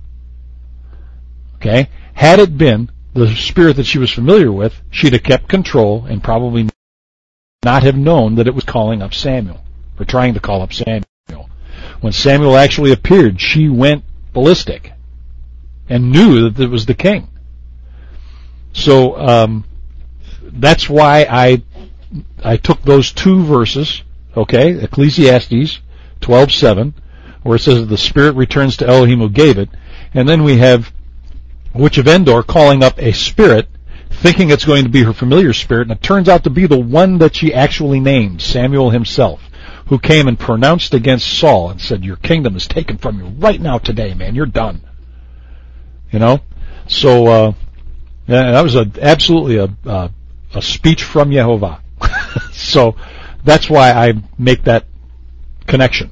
Okay? Had it been the spirit that she was familiar with, she'd have kept control and probably not have known that it was calling up Samuel, or trying to call up Samuel. When Samuel actually appeared, she went ballistic and knew that it was the king. So um, that's why I I took those two verses, okay, Ecclesiastes twelve seven, where it says that the spirit returns to Elohim who gave it, and then we have Witch of Endor calling up a spirit, thinking it's going to be her familiar spirit, and it turns out to be the one that she actually named, Samuel himself, who came and pronounced against Saul and said, your kingdom is taken from you right now today, man. You're done. You know? So, uh, that was a, absolutely a, a, a speech from Yehovah. So, that's why I make that connection.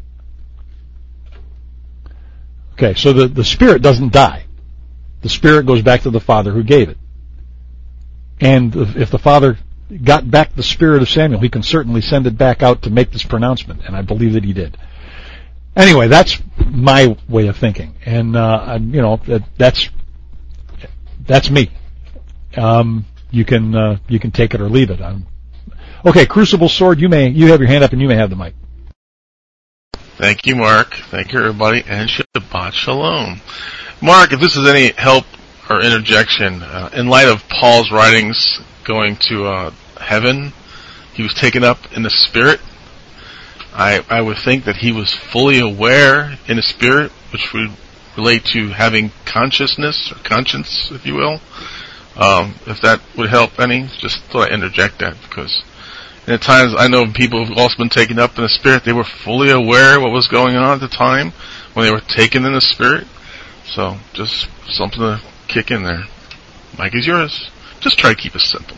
Okay, so the, the spirit doesn't die. The spirit goes back to the Father who gave it. And if the Father got back the spirit of Samuel, he can certainly send it back out to make this pronouncement, and I believe that he did. Anyway, that's my way of thinking, and uh, you know that, that's that's me. Um, you can uh, you can take it or leave it. I'm, okay, Crucible Sword, you may you have your hand up and you may have the mic. Thank you, Mark. Thank you, everybody, and Shabbat Shalom. Mark, if this is any help or interjection, uh, in light of Paul's writings going to uh, heaven, he was taken up in the spirit. I I would think that he was fully aware in the spirit, which would relate to having consciousness or conscience, if you will. Um, if that would help any, just thought I'd interject that, because at times I know people who've also been taken up in the spirit, they were fully aware of what was going on at the time when they were taken in the spirit. So, just something to kick in there. Mike is yours. Just try to keep it simple.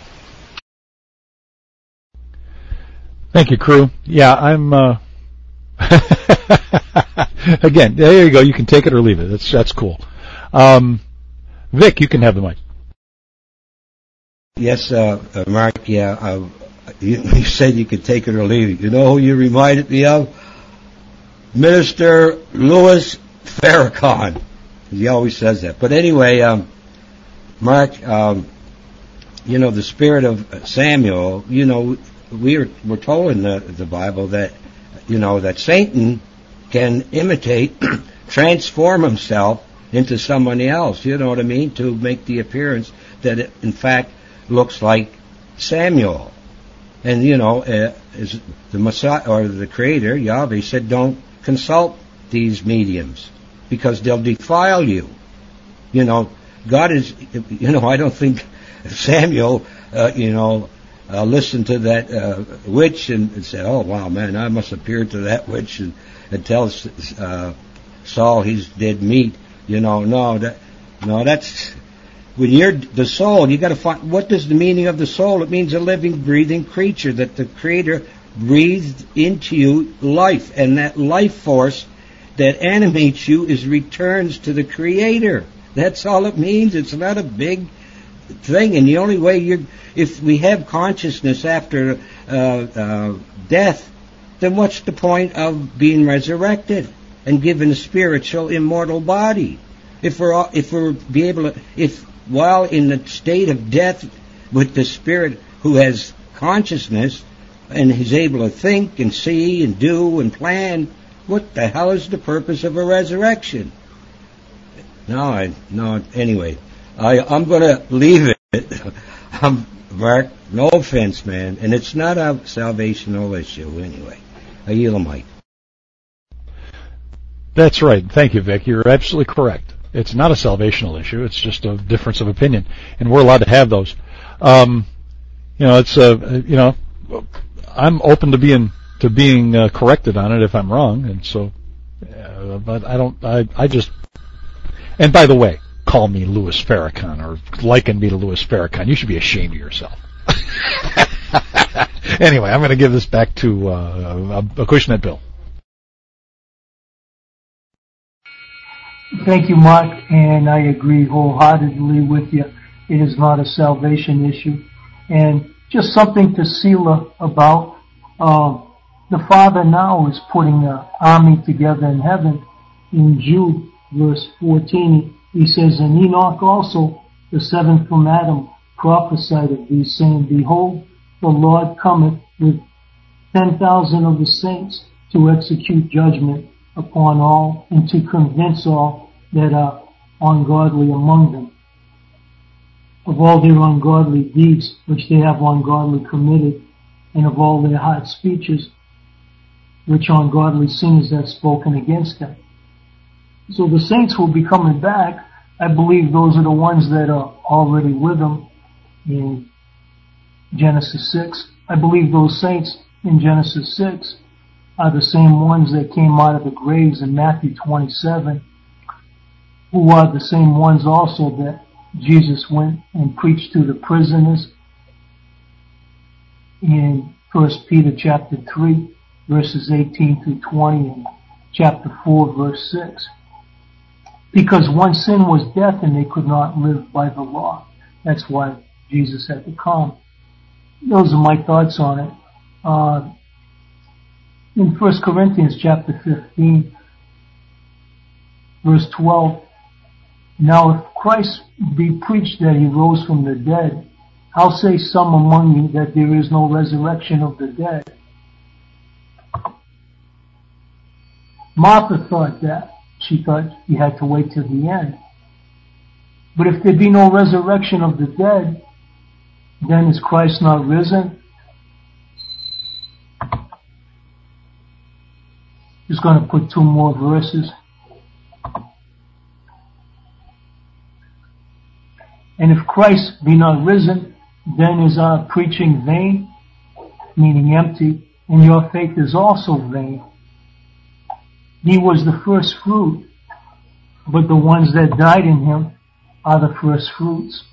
Thank you, crew. Yeah, I'm, uh, again, there you go. You can take it or leave it. That's, that's cool. Um, Vic, you can have the mic. Yes, uh, uh Mark, yeah, uh, you, you said you could take it or leave it. You know who you reminded me of? Minister Louis Farrakhan. He always says that. But anyway, um, Mark, um, you know, the spirit of Samuel, you know, we're, we're told in the, the Bible that, you know, that Satan can imitate, transform himself into somebody else, you know what I mean, to make the appearance that it, in fact, looks like Samuel. And, you know, uh, is the Messiah, or the Creator, Yahweh, said, don't consult these mediums, because they'll defile you. You know, God is, you know, I don't think Samuel, uh, you know, uh, listened to that uh, witch and, and said, oh, wow, man, I must appear to that witch and, and tell uh, Saul he's dead meat. You know, no, that, no, that's, when you're the soul, you got to find, what is the meaning of the soul? It means a living, breathing creature, that the Creator breathed into you life, and that life force that animates you is returns to the Creator. That's all it means. It's not a big thing. And the only way you, if we have consciousness after uh, uh, death, then what's the point of being resurrected and given a spiritual, immortal body? If we're if we're be able to, if while in the state of death with the spirit who has consciousness and is able to think and see and do and plan, what the hell is the purpose of a resurrection? No, I, no, anyway, I, I'm going to leave it. I'm, Mark, no offense, man, and it's not a salvational issue anyway. I yield the mic. That's right. Thank you, Vic. You're absolutely correct. It's not a salvational issue. It's just a difference of opinion, and we're allowed to have those. Um, you know, it's uh, you know, I'm open to being to being uh, corrected on it if I'm wrong, and so, uh, but I don't. I I just. And by the way, call me Louis Farrakhan or liken me to Louis Farrakhan. You should be ashamed of yourself. Anyway, I'm going to give this back to uh, Acushnet Bill. Thank you, Mark, and I agree wholeheartedly with you. It is not a salvation issue. And just something to seal about, uh, the Father now is putting an army together in heaven. In Jude, verse fourteen, he says, and Enoch also, the seventh from Adam, prophesied of these, saying, behold, the Lord cometh with ten thousand of the saints to execute judgment upon all and to convince all that are ungodly among them of all their ungodly deeds which they have ungodly committed, and of all their hard speeches which ungodly sinners have spoken against them. So the saints will be coming back. I believe those are the ones that are already with them in Genesis six. I believe those saints in Genesis six are the same ones that came out of the graves in Matthew twenty-seven, who are the same ones also that Jesus went and preached to the prisoners in First Peter chapter three, verses eighteen through twenty, and chapter four, verse six. Because one sin was death and they could not live by the law. That's why Jesus had to come. Those are my thoughts on it. Uh, in First Corinthians chapter fifteen, verse twelve, now if Christ be preached that he rose from the dead, how say some among you that there is no resurrection of the dead? Martha thought that. She thought you had to wait till the end. But if there be no resurrection of the dead, then is Christ not risen? Just going to put two more verses. And if Christ be not risen, then is our preaching vain, meaning empty, and your faith is also vain. He was the first fruit, but the ones that died in him are the first fruits.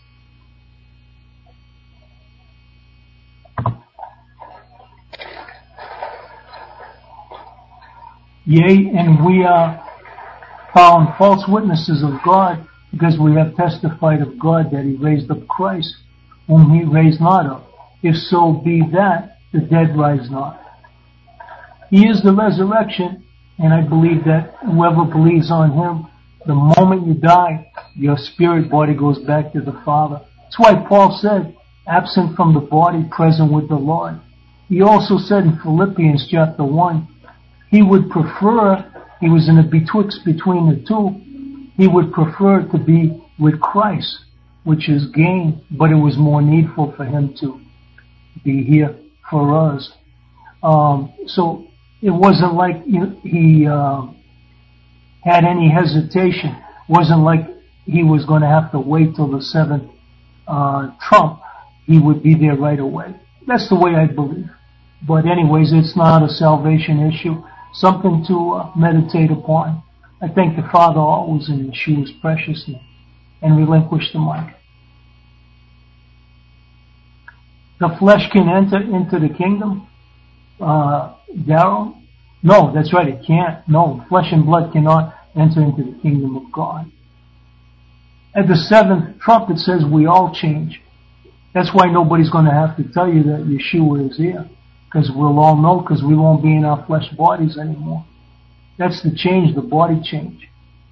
Yea, and we are found false witnesses of God, because we have testified of God that he raised up Christ, whom he raised not up. If so be that the dead rise not. He is the resurrection, and I believe that whoever believes on him, the moment you die, your spirit body goes back to the Father. That's why Paul said, absent from the body, present with the Lord. He also said in Philippians chapter one, he would prefer, he was in a betwixt between the two, he would prefer to be with Christ, which is gain, but it was more needful for him to be here for us. Um, so it wasn't like he uh, had any hesitation. It wasn't like he was going to have to wait till the seventh uh, trump. He would be there right away. That's the way I believe. But anyways, it's not a salvation issue. Something to uh, meditate upon. I thank the Father always in Yeshua's precious name, and relinquish the mic. The flesh can enter into the kingdom, uh, Darrell? No, that's right, it can't. No, flesh and blood cannot enter into the kingdom of God. At the seventh trumpet says we all change. That's why nobody's going to have to tell you that Yeshua is here, because we'll all know, because we won't be in our flesh bodies anymore. That's the change, the body change.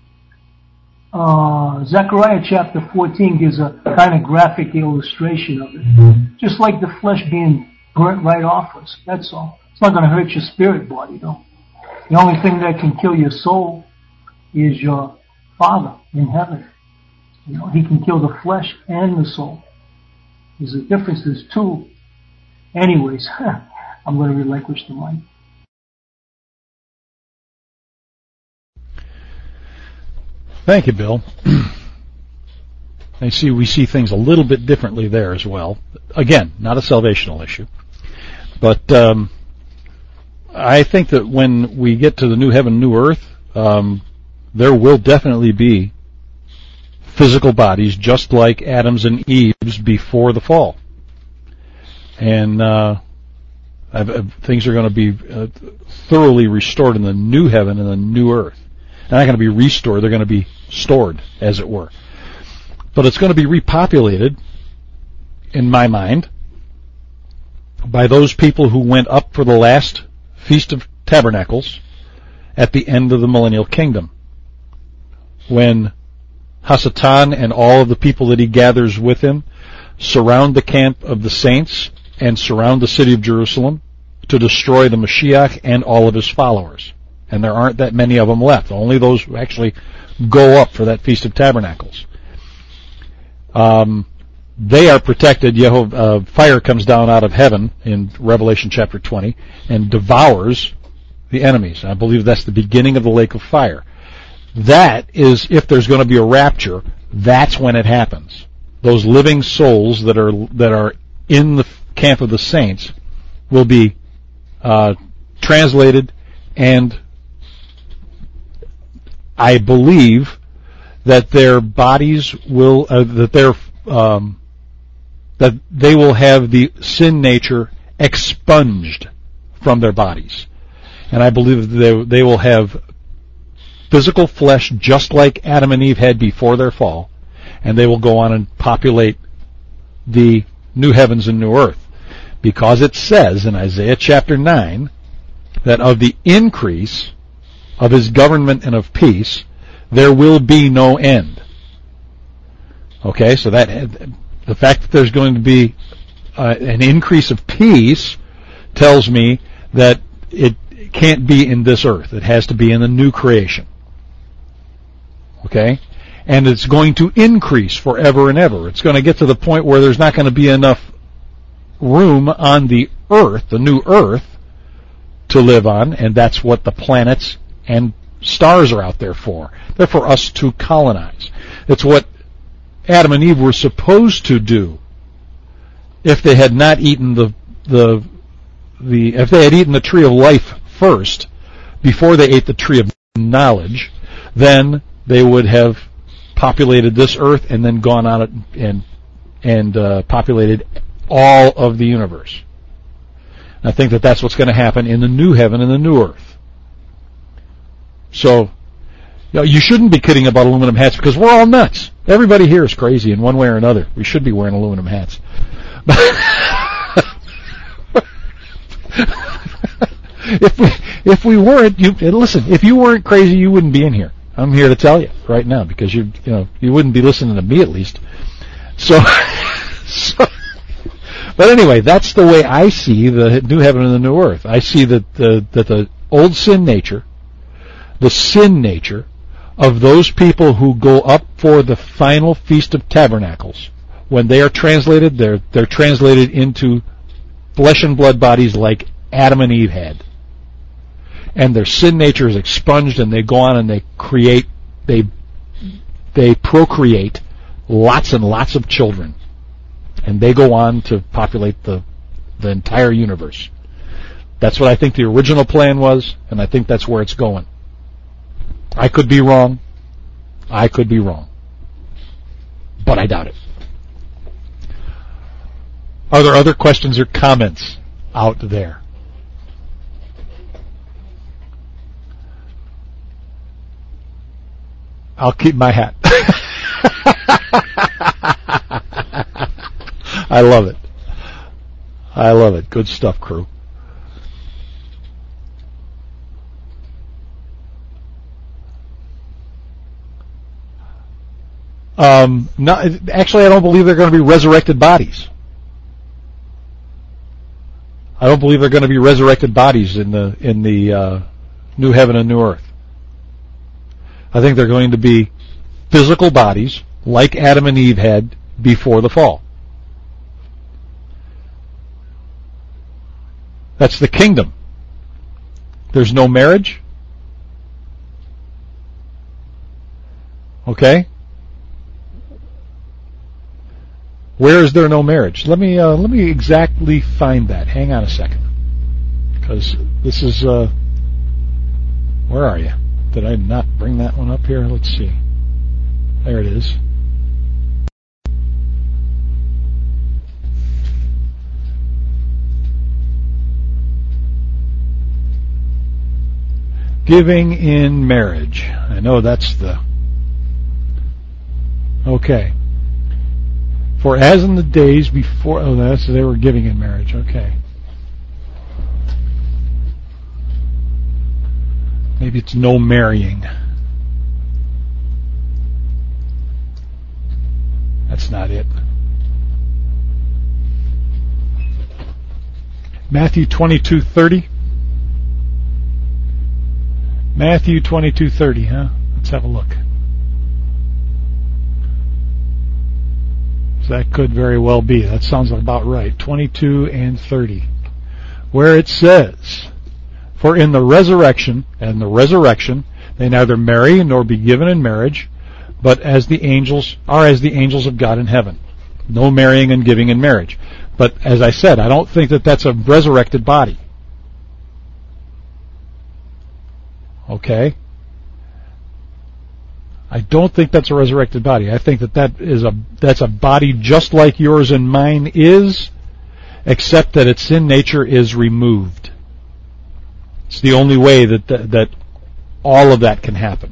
Uh, Zechariah chapter fourteen gives a kind of graphic illustration of it. Just like the flesh being burnt right off us. That's all. It's not going to hurt your spirit body, though. The only thing that can kill your soul is your Father in heaven. You know, he can kill the flesh and the soul. There's a difference. There's two. Anyways, I'm going to relinquish the mic. Thank you, Bill. I see we see things a little bit differently there as well. Again, not a salvational issue. But um, I think that when we get to the new heaven, new earth, um, there will definitely be physical bodies just like Adam's and Eve's before the fall. And uh, I've, I've, things are going to be uh, thoroughly restored in the new heaven and the new earth. They're not going to be restored, they're going to be stored, as it were. But it's going to be repopulated, in my mind, by those people who went up for the last Feast of Tabernacles at the end of the millennial kingdom, when Hasatan and all of the people that he gathers with him surround the camp of the saints and surround the city of Jerusalem to destroy the Mashiach and all of his followers. And there aren't that many of them left, only those who actually go up for that Feast of Tabernacles. Um, they are protected. Yehovah, uh, fire comes down out of heaven in Revelation chapter twenty and devours the enemies. I believe that's the beginning of the lake of fire. That is, if there's going to be a rapture, that's when it happens. Those living souls that are that are in the camp of the saints will be uh, translated, and I believe that their bodies will, uh, that their, um, that they will have the sin nature expunged from their bodies, and I believe that they, they will have physical flesh just like Adam and Eve had before their fall, and they will go on and populate the new heavens and new earth, because it says in Isaiah chapter nine that of the increase of his government and of peace there will be no end. Okay, so that the fact that there's going to be uh, an increase of peace tells me that it can't be in this earth. It has to be in the new creation. Okay? And it's going to increase forever and ever. It's going to get to the point where there's not going to be enough room on the earth, the new earth, to live on, and that's what the planets and stars are out there for. They're for us to colonize. It's what Adam and Eve were supposed to do if they had not eaten the the the if they had eaten the tree of life first before they ate the tree of knowledge, then they would have populated this earth and then gone on it and and uh, populated all of the universe. I think that that's what's going to happen in the new heaven and the new earth. So, you know, you shouldn't be kidding about aluminum hats because we're all nuts. Everybody here is crazy in one way or another. We should be wearing aluminum hats. if we if we weren't, you listen. If you weren't crazy, you wouldn't be in here. I'm here to tell you right now because you you know you wouldn't be listening to me at least. So, so but anyway, that's the way I see the new heaven and the new earth. I see that the that the old sin nature, the sin nature of those people who go up for the final Feast of Tabernacles, when they are translated, they're they're translated into flesh and blood bodies like Adam and Eve had. And their sin nature is expunged, and they go on and they create, they they procreate lots and lots of children, and they go on to populate the the entire universe. That's what I think the original plan was, and I think that's where it's going. I could be wrong. I could be wrong, but I doubt it. Are there other questions or comments out there? I'll keep my hat. I love it. I love it. Good stuff, crew. Um, not, actually, I don't believe they're going to be resurrected bodies. I don't believe they're going to be resurrected bodies in the in the uh, new heaven and new earth. I think they're going to be physical bodies like Adam and Eve had before the fall. That's the kingdom. There's no marriage. Okay? Where is there no marriage? Let me uh, let me exactly find that. Hang on a second, because this is uh, where are you? Did I not bring that one up here? Let's see. There it is. Giving in marriage. I know that's the... Okay. For as in the days before... Oh, that's they were giving in marriage. Okay. Maybe it's no marrying. That's not it. Matthew twenty-two thirty. Matthew twenty-two thirty, huh? Let's have a look. So that could very well be. That sounds about right. twenty-two and thirty. Where it says, for in the resurrection, and the resurrection, they neither marry nor be given in marriage, but as the angels are as the angels of God in heaven. No marrying and giving in marriage. But as I said, I don't think that that's a resurrected body. Okay? I don't think that's a resurrected body. I think that that is a that's a body just like yours and mine is, except that its sin nature is removed. It's the only way that that, that all of that can happen.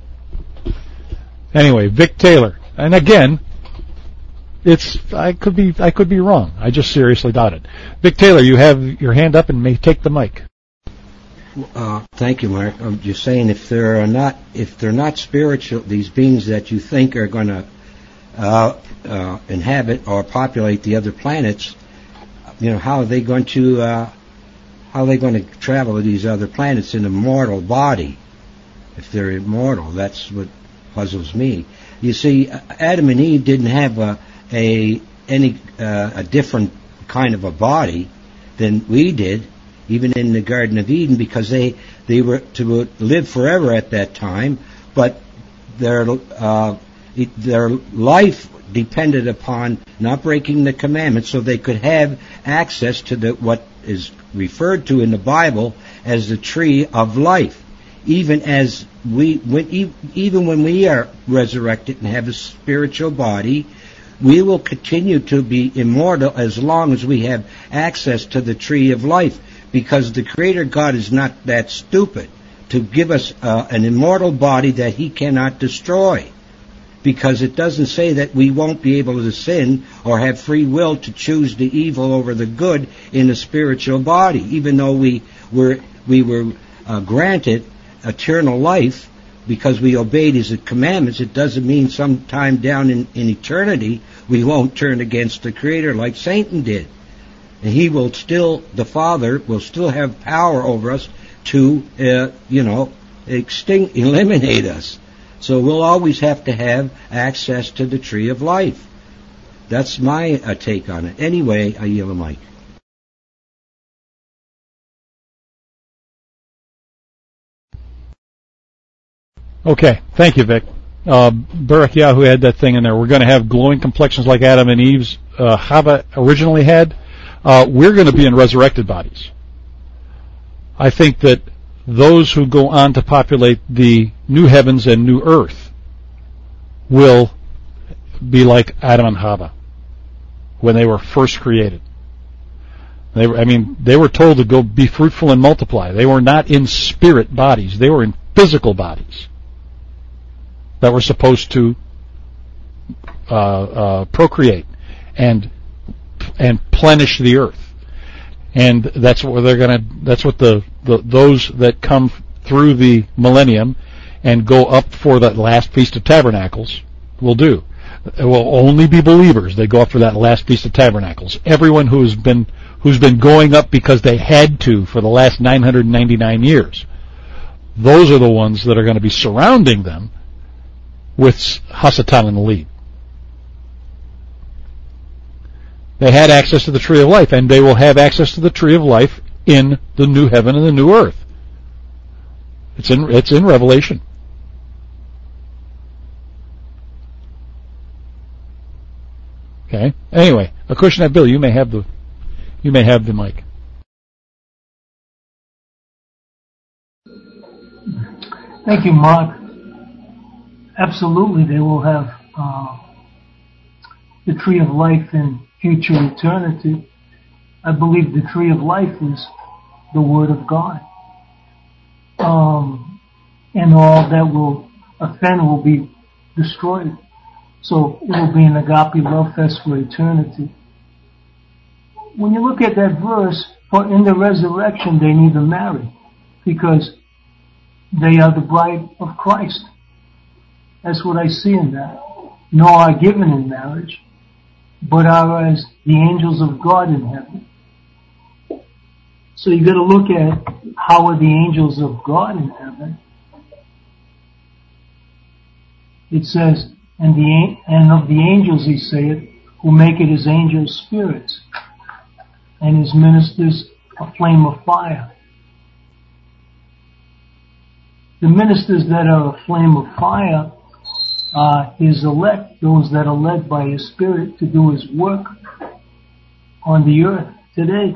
Anyway, Vic Taylor, and again, it's I could be I could be wrong. I just seriously doubt it. Vic Taylor, you have your hand up and may take the mic. Uh, thank you, Mark. I'm just saying, if they're not, if they're not spiritual, these beings that you think are going to uh, uh, inhabit or populate the other planets, you know, how are they going to, uh, how are they going to travel to these other planets in a mortal body? If they're immortal, that's what puzzles me. You see, Adam and Eve didn't have a, a any uh, a different kind of a body than we did, even in the Garden of Eden, because they they were to live forever at that time, but their uh, their life depended upon not breaking the commandments, so they could have access to the what is referred to in the Bible as the tree of life. Even as we, when, even when we are resurrected and have a spiritual body, we will continue to be immortal as long as we have access to the tree of life. Because the Creator God is not that stupid to give us uh, an immortal body that He cannot destroy. Because it doesn't say that we won't be able to sin or have free will to choose the evil over the good in a spiritual body. Even though we were we were uh, granted eternal life because we obeyed His commandments, it doesn't mean sometime down in, in eternity we won't turn against the Creator like Satan did. And he will still, the Father will still have power over us to, uh, you know, extinct, eliminate us. So we'll always have to have access to the tree of life. That's my uh, take on it. Anyway, I yield the mic. Okay, thank you, Vic. Uh, Barak Yahoo had that thing in there. We're going to have glowing complexions like Adam and Eve's uh, Hava originally had. Uh, we're going to be in resurrected bodies. I think that those who go on to populate the new heavens and new earth will be like Adam and Hava when they were first created. They were, I mean, they were told to go be fruitful and multiply. They were not in spirit bodies. They were in physical bodies that were supposed to uh, uh, procreate and and plenish the earth. And that's what they're going to, that's what the, the, those that come through the millennium and go up for that last Feast of Tabernacles will do. It will only be believers. They go up for that last Feast of Tabernacles. Everyone who's been, who's been going up because they had to for the last nine hundred ninety-nine years, those are the ones that are going to be surrounding them with Hasatan in the lead. They had access to the tree of life, and they will have access to the tree of life in the new heaven and the new earth. It's in it's in Revelation. Okay. Anyway, Acushnet Bill, you may have the you may have the mic. Thank you, Mark. Absolutely, they will have uh, the tree of life in future eternity. I believe the tree of life is the Word of God. Um, and all that will offend will be destroyed. So it will be an agape love fest for eternity. When you look at that verse, for in the resurrection they neither marry, because they are the bride of Christ. That's what I see in that. Nor are given in marriage, but are as the angels of God in heaven. So you got to look at how are the angels of God in heaven. It says, and the and of the angels he saith, who make it his angels spirits, and his ministers a flame of fire. The ministers that are a flame of fire are his elect, those that are led by his Spirit to do his work on the earth today.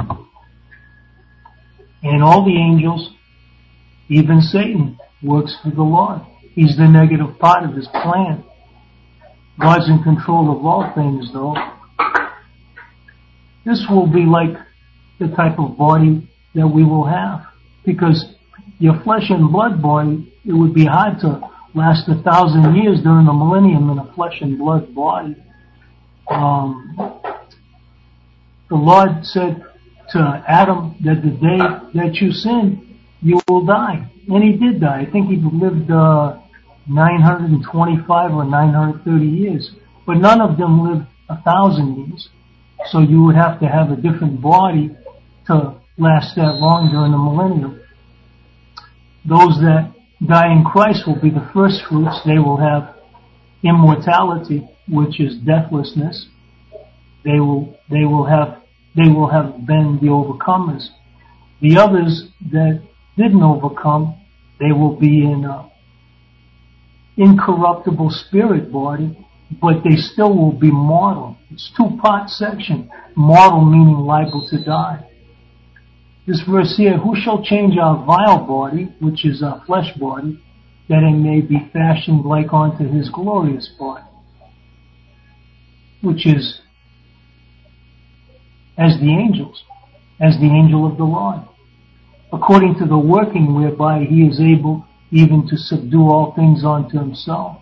And all the angels, even Satan, works for the Lord. He's the negative part of his plan. God's in control of all things, though. This will be like the type of body that we will have. Because your flesh and blood body, it would be hard to last a thousand years during the millennium in a flesh and blood body. Um, the Lord said to Adam that the day that you sin, you will die. And he did die. I think he lived uh, nine hundred twenty-five or nine hundred thirty years. But none of them lived a thousand years. So you would have to have a different body to last that long during the millennium. Those that die in Christ will be the first fruits. They will have immortality, which is deathlessness. They will, they will have, they will have been the overcomers. The others that didn't overcome, they will be in a incorruptible spirit body, but they still will be mortal. It's two-part section. Mortal meaning liable to die. This verse here, who shall change our vile body, which is our flesh body, that it may be fashioned like unto his glorious body, which is as the angels, as the angel of the Lord, according to the working whereby he is able even to subdue all things unto himself.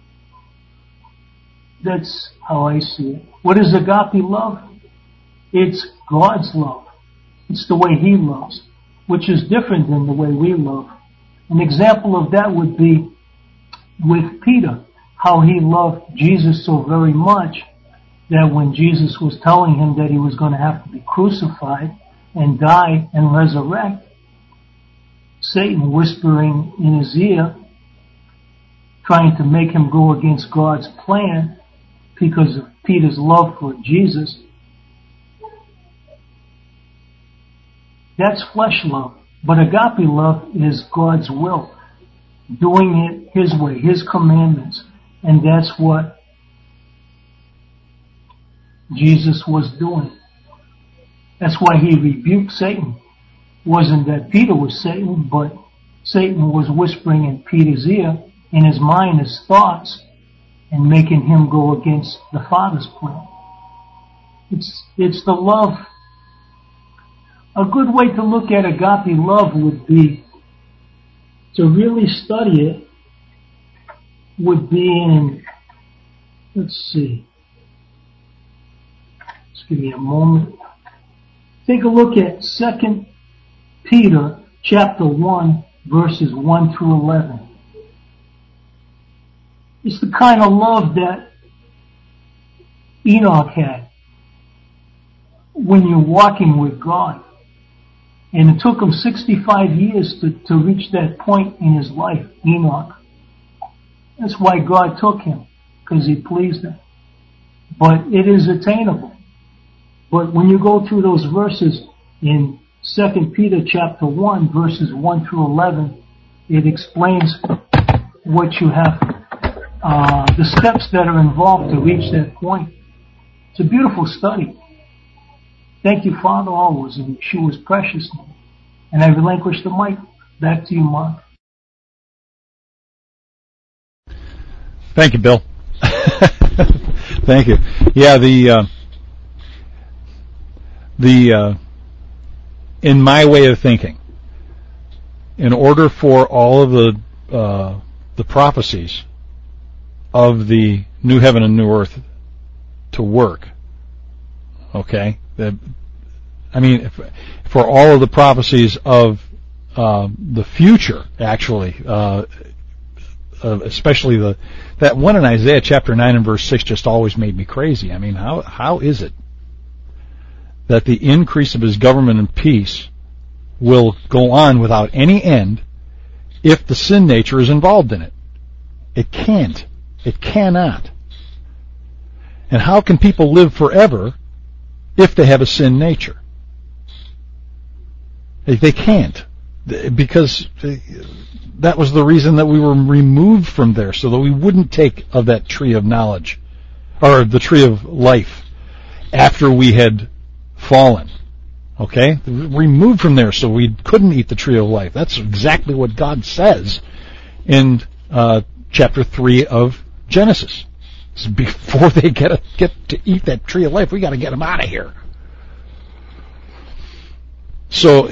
That's how I see it. What is agape love? It's God's love. It's the way he loves, which is different than the way we love. An example of that would be with Peter, how he loved Jesus so very much that when Jesus was telling him that he was going to have to be crucified and die and resurrect, Satan whispering in his ear, trying to make him go against God's plan because of Peter's love for Jesus, that's flesh love. But agape love is God's will, doing it his way, his commandments. And that's what Jesus was doing. That's why he rebuked Satan. It wasn't that Peter was Satan, but Satan was whispering in Peter's ear, in his mind, his thoughts, and making him go against the Father's plan. It's, it's the love. A good way to look at agape love would be to really study it, would be in, let's see, just give me a moment. Take a look at Second Peter chapter one, verses one through eleven. It's the kind of love that Enoch had when you're walking with God. And it took him sixty-five years to, to reach that point in his life, Enoch. That's why God took him, because he pleased him. But it is attainable. But when you go through those verses in Second Peter chapter one, verses one through eleven, it explains what you have, uh, the steps that are involved to reach that point. It's a beautiful study. Thank you, Father, always in Yeshua's precious name. And I relinquish the mic back to you, Mark. Thank you, Bill. Thank you. Yeah, the uh, the uh, in my way of thinking, in order for all of the uh, the prophecies of the new heaven and new earth to work, okay, the, I mean, if, for all of the prophecies of uh, the future, actually, uh, uh, especially the that one in Isaiah chapter nine and verse six just always made me crazy. I mean, how how is it that the increase of his government and peace will go on without any end if the sin nature is involved in it? It can't. It cannot. And how can people live forever if they have a sin nature? They can't, because that was the reason that we were removed from there, so that we wouldn't take of that tree of knowledge, or the tree of life, after we had fallen. Okay? Removed from there so we couldn't eat the tree of life. That's exactly what God says in uh, chapter three of Genesis. So before they get a, get to eat that tree of life, we got to get them out of here. So,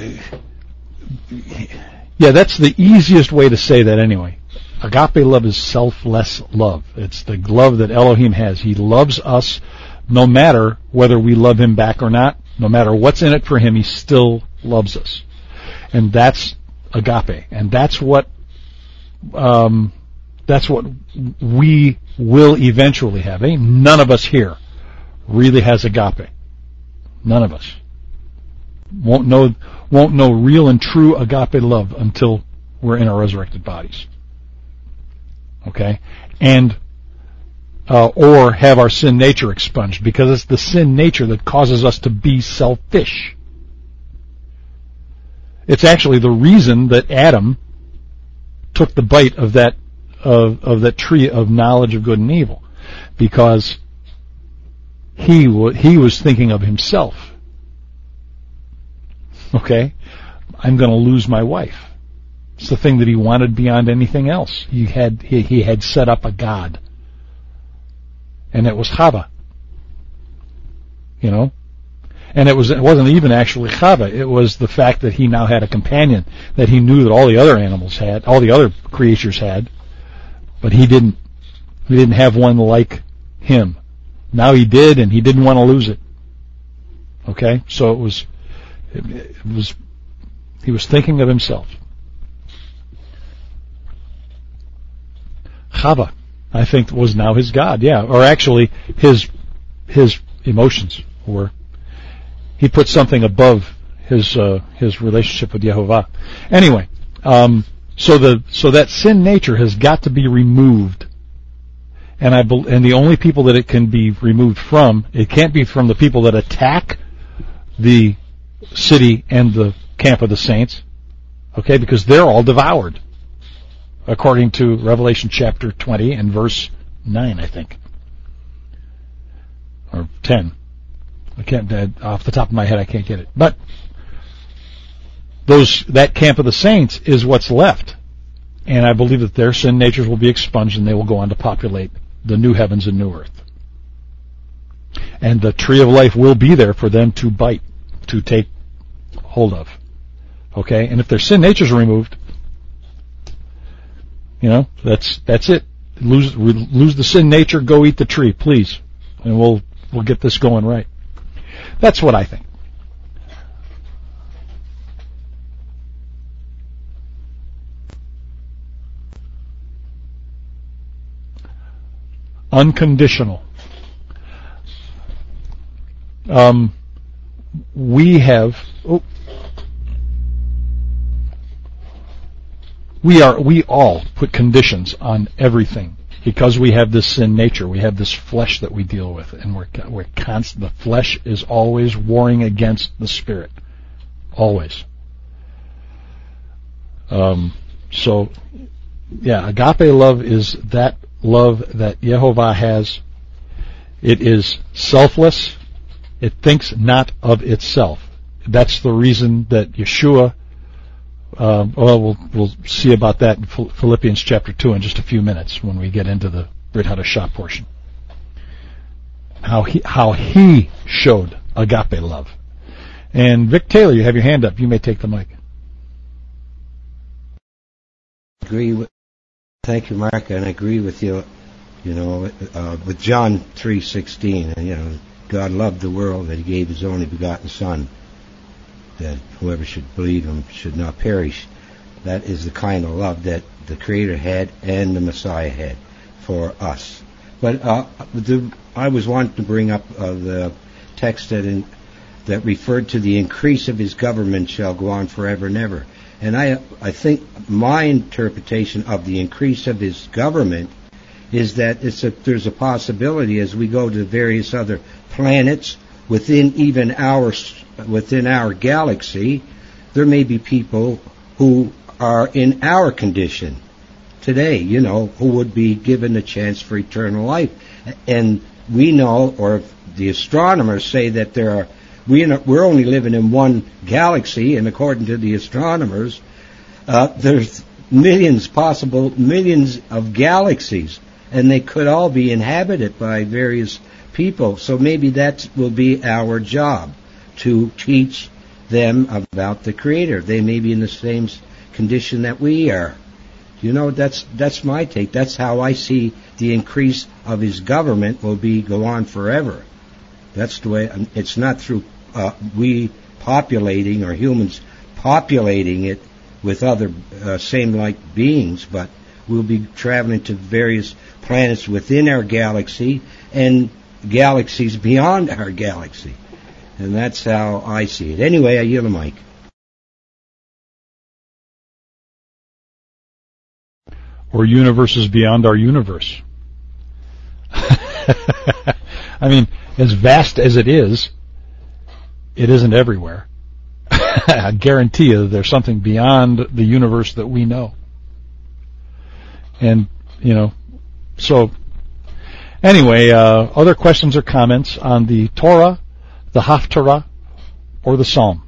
yeah, that's the easiest way to say that anyway. Agape love is selfless love. It's the love that Elohim has. He loves us no matter whether we love him back or not. No matter what's in it for him, he still loves us. And that's agape. And that's what, um, that's what we will eventually have. Ain't none of us here really has agape. None of us. Won't know, won't know real and true agape love until we're in our resurrected bodies. Okay? And, uh, or have our sin nature expunged, because it's the sin nature that causes us to be selfish. It's actually the reason that Adam took the bite of that, of, of that tree of knowledge of good and evil, because he w- he was thinking of himself. Okay? I'm going to lose my wife. It's the thing that he wanted beyond anything else. He had he, he had set up a god. And it was Chava. You know? And it was it wasn't even actually Chava. It was the fact that he now had a companion that he knew that all the other animals had, all the other creatures had, but he didn't. He didn't have one like him. Now he did, and he didn't want to lose it. Okay? So it was It was, he was thinking of himself. Chava, I think, was now his God, yeah, or actually his his emotions were. He put something above his uh, his relationship with Yehovah. Anyway, um, so the so that sin nature has got to be removed, and I be, and the only people that it can be removed from, it can't be from the people that attack the city and the camp of the saints, okay, because they're all devoured, according to Revelation chapter twenty and verse nine, I think, or ten. I can't, uh, off the top of my head, I can't get it. But those that camp of the saints is what's left, and I believe that their sin natures will be expunged, and they will go on to populate the new heavens and new earth, and the tree of life will be there for them to bite, to take hold of. Okay? And if their sin natures are removed, you know, that's that's it. Lose lose the sin nature, go eat the tree, please. And we'll we'll get this going right. That's what I think. Unconditional. Um we have oh, we are we all put conditions on everything because we have this sin nature. We have this flesh that we deal with, and we're we're constant. The flesh is always warring against the spirit, always. Um, so, yeah, agape love is that love that Yehovah has, It is selfless. It thinks not of itself. That's the reason that Yeshua, uh, well, we'll, we'll see about that in Philippians chapter two in just a few minutes when we get into the Brit Hadashah portion. How he, how he showed agape love. And Vic Taylor, you have your hand up. You may take the mic. Agree with, thank you, Mark, and I agree with you. You know, uh, with John three sixteen, you know, God loved the world that He gave His only begotten Son, that whoever should believe Him should not perish. That is the kind of love that the Creator had and the Messiah had for us. But uh, the, I was wanting to bring up uh, the text that in, that referred to the increase of His government shall go on forever and ever. And I, I think my interpretation of the increase of His government is that it's a, there's a possibility as we go to various other planets within even our within our galaxy, there may be people who are in our condition today, you know, who would be given a chance for eternal life. And we know, or the astronomers say that there are, we, we're only living in one galaxy, and according to the astronomers, uh, there's millions, possible millions of galaxies, and they could all be inhabited by various people. So maybe that will be our job, to teach them about the Creator. They may be in the same condition that we are. You know, that's that's my take. That's how I see the increase of His government will be go on forever. That's the way. It's not through uh, we populating or humans populating it with other uh, same-like beings, but we'll be traveling to various planets within our galaxy and galaxies beyond our galaxy. And that's how I see it. Anyway, I yield the mic. Or universes beyond our universe. I mean, as vast as it is, it isn't everywhere. I guarantee you there's something beyond the universe that we know. And, you know, so, anyway, uh, other questions or comments on the Torah, the Haftarah, or the Psalm?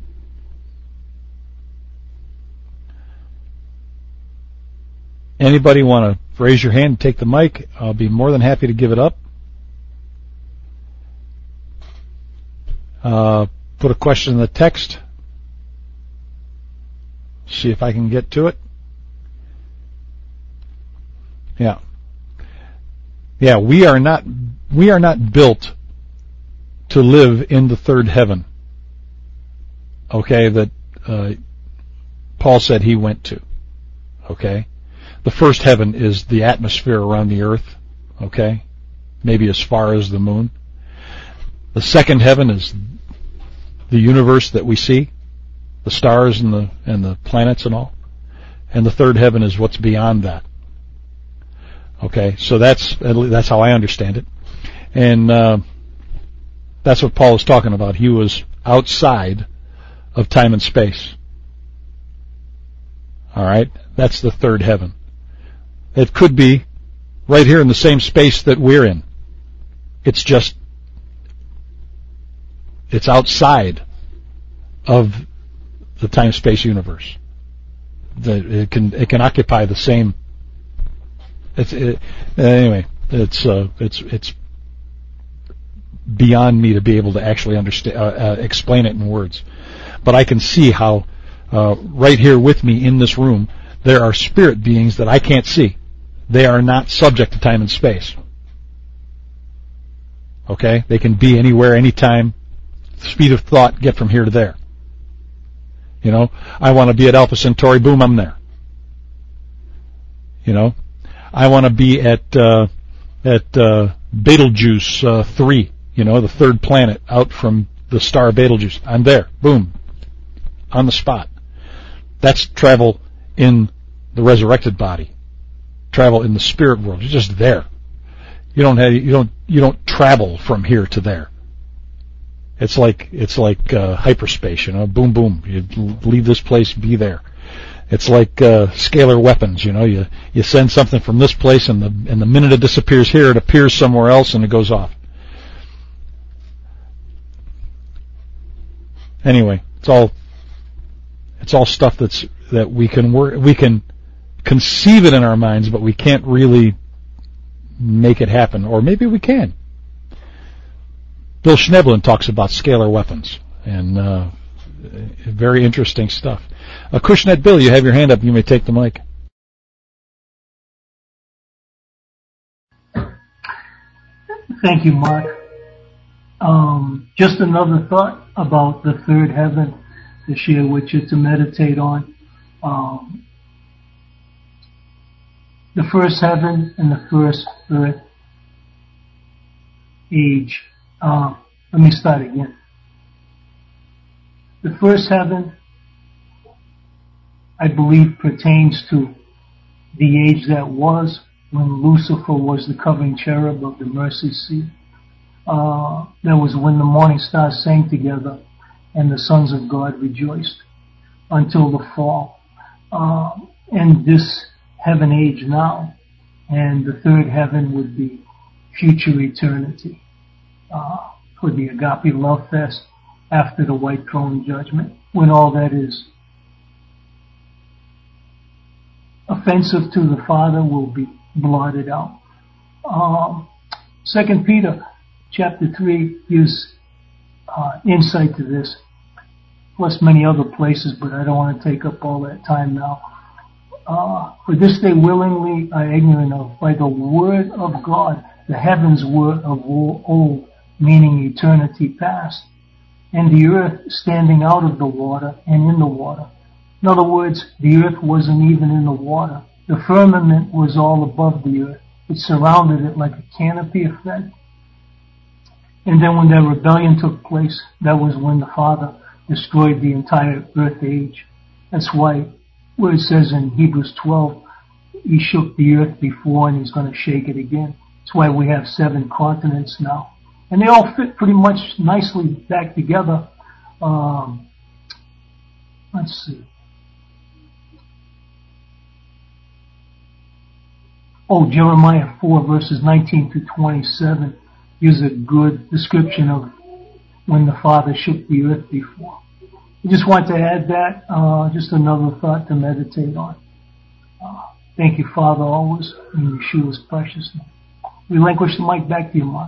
Anybody want to raise your hand and take the mic? I'll be more than happy to give it up. Uh, put a question in the text. See if I can get to it. Yeah. Yeah, we are not, we are not built to live in the third heaven. Okay, that, uh, Paul said he went to. Okay? The first heaven is the atmosphere around the earth. Okay? Maybe as far as the moon. The second heaven is the universe that we see. The stars and the, and the planets and all. And the third heaven is what's beyond that. Okay, so that's that's how I understand it, and uh, that's what Paul was talking about. He was outside of time and space. All right, that's the third heaven. It could be right here in the same space that we're in. It's just it's outside of the time-space universe. The, it can it can occupy the same. It's it, anyway. It's uh, it's it's beyond me to be able to actually understand, uh, uh, explain it in words. But I can see how uh, right here with me in this room there are spirit beings that I can't see. They are not subject to time and space. Okay, they can be anywhere, anytime. Speed of thought, get from here to there. You know, I want to be at Alpha Centauri. Boom, I'm there. You know. I want to be at uh, at uh, Betelgeuse uh, three, you know, the third planet out from the star Betelgeuse. I'm there. Boom. On the spot. That's travel in the resurrected body. Travel in the spirit world. You're just there. You don't have you don't you don't travel from here to there. It's like it's like uh, hyperspace, you know. Boom, boom. You leave this place, be there. It's like uh, scalar weapons, you know. You you send something from this place, and the and the minute it disappears here, it appears somewhere else, and it goes off. anyway, it's all it's all stuff that's that we can work, we can conceive it in our minds, but we can't really make it happen, or maybe we can. Bill Schneblin talks about scalar weapons, and uh, very interesting stuff. Uh, Cushnet Bill, you have your hand up. You may take the mic. Thank you, Mark. Um, just another thought about the third heaven to share with you, to meditate on. Um, the first heaven and the first earth age. Uh, let me start again. The first heaven, I believe, pertains to the age that was, when Lucifer was the covering cherub of the mercy seat. Uh, that was when the morning stars sang together and the sons of God rejoiced until the fall. Uh, and this heaven age now, and the third heaven would be future eternity, uh, for the agape love fest after the white throne judgment, when all that is offensive to the Father will be blotted out. Um, Second Peter chapter three gives uh, insight to this, plus many other places, but I don't want to take up all that time now. Uh, for this they willingly are ignorant of, by the word of God, the heavens were of old, meaning eternity past, and the earth standing out of the water and in the water. In other words, the earth wasn't even in the water. The firmament was all above the earth. It surrounded it like a canopy effect. And then when that rebellion took place, that was when the Father destroyed the entire earth age. That's why, where it says in Hebrews twelve, he shook the earth before and he's going to shake it again. That's why we have seven continents now. And they all fit pretty much nicely back together. Um, let's see. Oh, Jeremiah four verses nineteen to twenty-seven gives a good description of when the Father shook the earth before. I just want to add that, uh, just another thought to meditate on. Uh, thank you, Father, always, in Yeshua's precious name. Relinquish the mic back to you, Mark.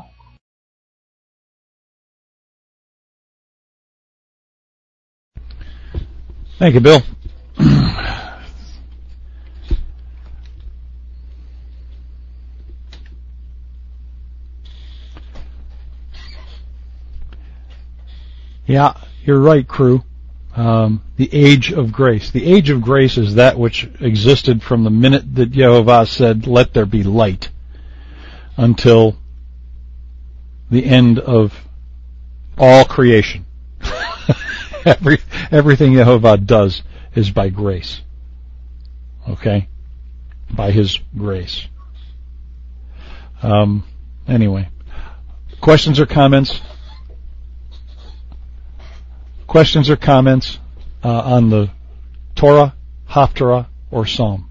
Thank you, Bill. Yeah, you're right, crew. Um, the age of grace. The age of grace is that which existed from the minute that Yehovah said, "Let there be light," until the end of all creation. Every, everything Yehovah does is by grace. Okay? By His grace. Um, anyway. Questions or comments? Questions or comments uh, on the Torah, Haftarah, or Psalm?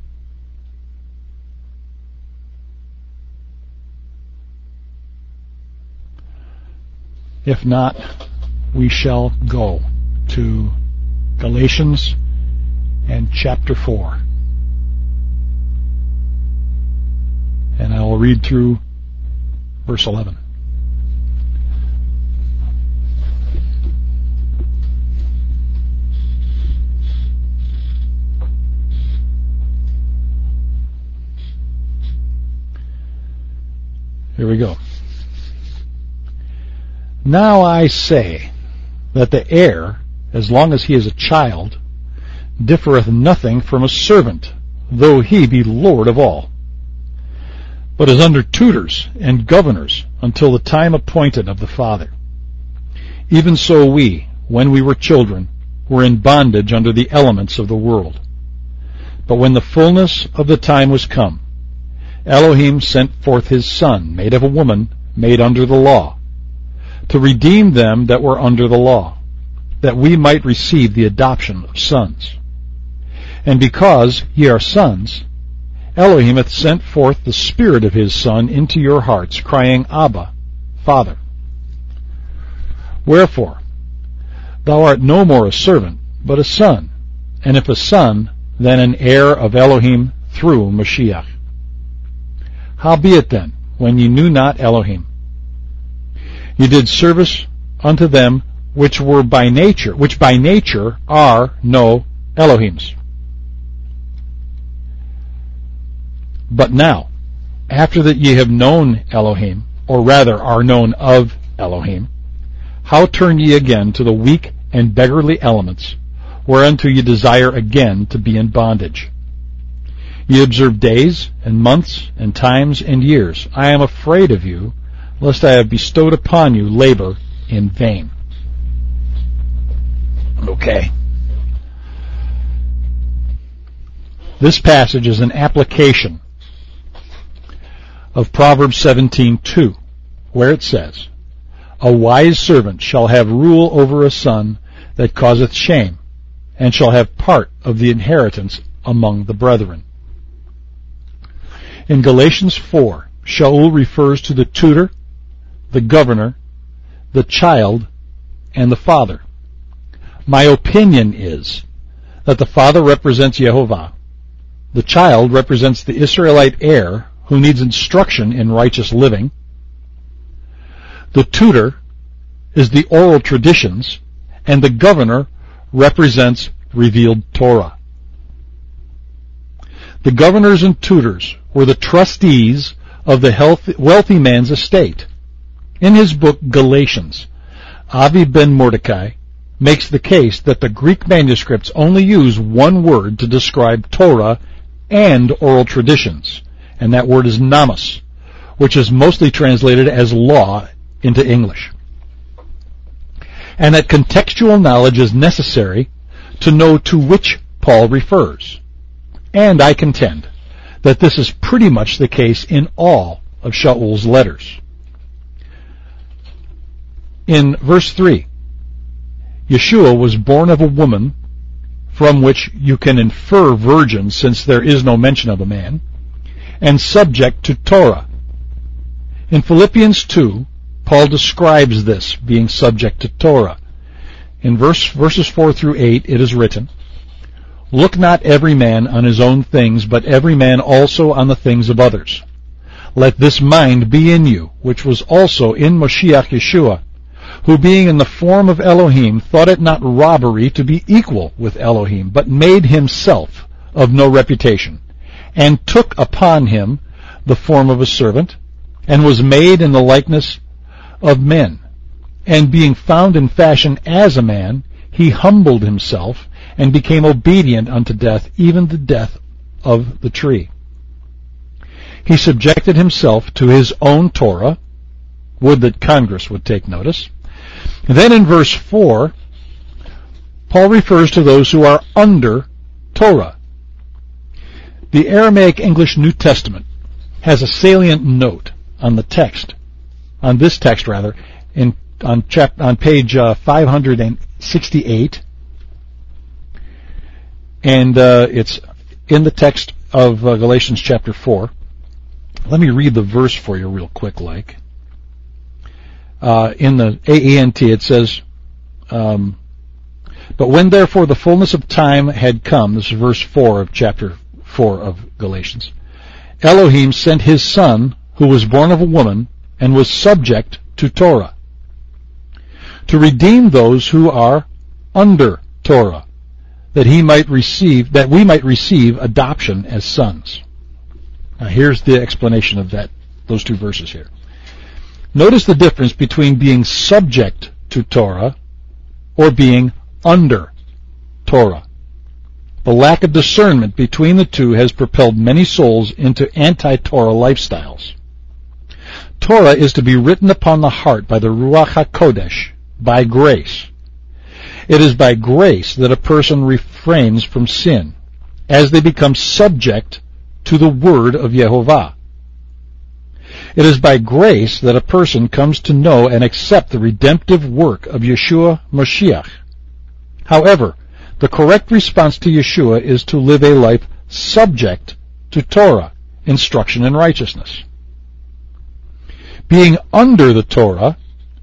If not, we shall go to Galatians and chapter four. And I will read through verse eleven. Here we go. Now I say that the heir, as long as he is a child, differeth nothing from a servant, though he be Lord of all, but is under tutors and governors until the time appointed of the Father. Even so we, when we were children, were in bondage under the elements of the world. But when the fullness of the time was come, Elohim sent forth his Son, made of a woman, made under the law, to redeem them that were under the law, that we might receive the adoption of sons. And because ye are sons, Elohim hath sent forth the Spirit of his Son into your hearts, crying, Abba, Father. Wherefore, thou art no more a servant, but a son, and if a son, then an heir of Elohim through Mashiach. Howbeit then, when ye knew not Elohim, ye did service unto them which were by nature, which by nature are no Elohims. But now, after that ye have known Elohim, or rather are known of Elohim, how turn ye again to the weak and beggarly elements, whereunto ye desire again to be in bondage? Ye observe days, and months, and times, and years. I am afraid of you, lest I have bestowed upon you labor in vain. Okay. This passage is an application of Proverbs seventeen two, where it says, A wise servant shall have rule over a son that causeth shame, and shall have part of the inheritance among the brethren. In Galatians four, Shaul refers to the tutor, the governor, the child, and the father. My opinion is that the father represents Yehovah, the child represents the Israelite heir who needs instruction in righteous living, the tutor is the oral traditions, and the governor represents revealed Torah. The governors and tutors were the trustees of the healthy, wealthy man's estate. In his book Galatians, Avi ben Mordecai makes the case that the Greek manuscripts only use one word to describe Torah and oral traditions, and that word is namas, which is mostly translated as law into English. And that contextual knowledge is necessary to know to which Paul refers. And I contend that this is pretty much the case in all of Shaul's letters. In verse three, Yeshua was born of a woman, from which you can infer virgin since there is no mention of a man, and subject to Torah. In Philippians two, Paul describes this, being subject to Torah. In verse, verses four through eight, it is written, Look not every man on his own things, but every man also on the things of others. Let this mind be in you, which was also in Moshiach Yeshua, who being in the form of Elohim, thought it not robbery to be equal with Elohim, but made himself of no reputation, and took upon him the form of a servant, and was made in the likeness of men. And being found in fashion as a man, he humbled himself, and became obedient unto death, even the death of the tree. He subjected himself to his own Torah. Would that Congress would take notice. And then in verse four, Paul refers to those who are under Torah. The Aramaic English New Testament has a salient note on the text, on this text rather, in on chap, on page uh, five hundred sixty-eight, and uh, it's in the text of uh, Galatians chapter four. Let me read the verse for you real quick, like. Uh, in the A E N T it says, um, But when therefore the fullness of time had come, this is verse four of chapter four of Galatians, Elohim sent his son, who was born of a woman, and was subject to Torah, to redeem those who are under Torah, that he might receive, that we might receive adoption as sons. Now here's the explanation of that, those two verses here. Notice the difference between being subject to Torah or being under Torah. The lack of discernment between the two has propelled many souls into anti-Torah lifestyles. Torah is to be written upon the heart by the Ruach HaKodesh, by grace. It is by grace that a person refrains from sin, as they become subject to the word of Yehovah. It is by grace that a person comes to know and accept the redemptive work of Yeshua Mashiach. However, the correct response to Yeshua is to live a life subject to Torah, instruction in righteousness. Being under the Torah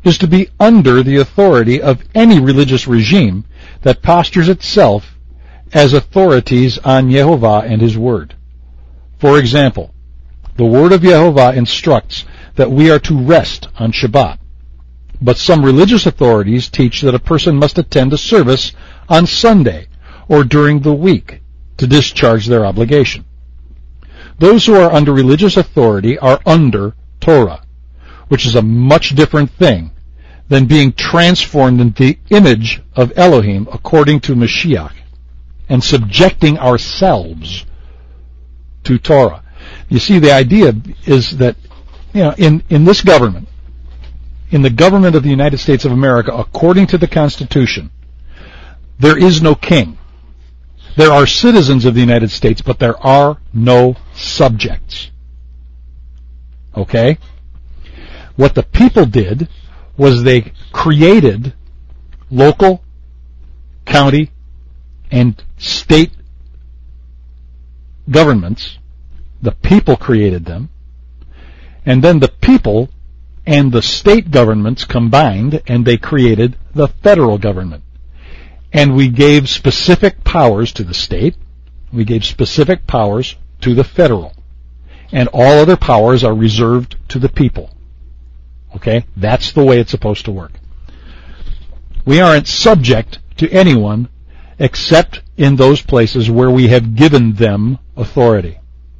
is to be under the authority of any religious regime that postures itself as authorities on Yehovah and His Word. For example, the Word of Yehovah instructs that we are to rest on Shabbat, but some religious authorities teach that a person must attend a service on Sunday or during the week to discharge their obligation. Those who are under religious authority are under Torah, which is a much different thing than being transformed into the image of Elohim according to Mashiach and subjecting ourselves to Torah. You see, the idea is that, you know, in, in this government, in the government of the United States of America, according to the Constitution, there is no king. There are citizens of the United States, but there are no subjects. Okay? What the people did was they created local, county, and state governments. The people created them. And then the people and the state governments combined, and they created the federal government. And we gave specific powers to the state. We gave specific powers to the federal. And all other powers are reserved to the people. Okay? That's the way it's supposed to work. We aren't subject to anyone except in those places where we have given them authority.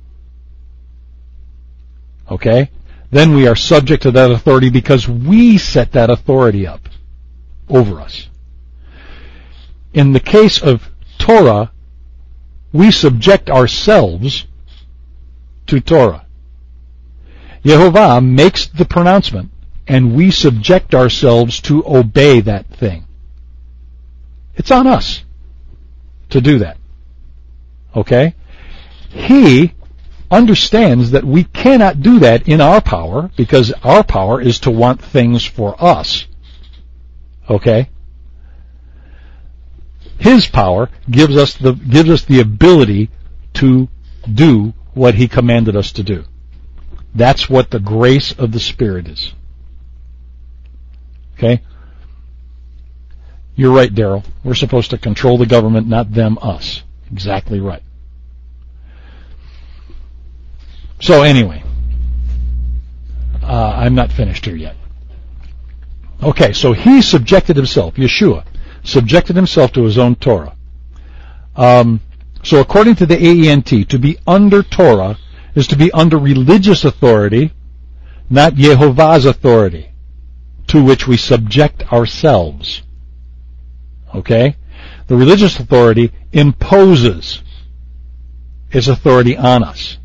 Okay? Then we are subject to that authority because we set that authority up over us. In the case of Torah, we subject ourselves to Torah. Yehovah makes the pronouncement, and we subject ourselves to obey that thing. It's on us to do that. Okay? He understands that we cannot do that in our power, because our power is to want things for us. Okay? His power gives us the gives us the ability to do what He commanded us to do. That's what the grace of the Spirit is. Okay? You're right, Daryl. We're supposed to control the government, not them, us. Exactly right. So anyway, uh, I'm not finished here yet. Okay, so he subjected himself, Yeshua, subjected himself to his own Torah. Um, so according to the A E N T, to be under Torah is to be under religious authority, not Yehovah's authority, to which we subject ourselves. Okay? The religious authority imposes its authority on us.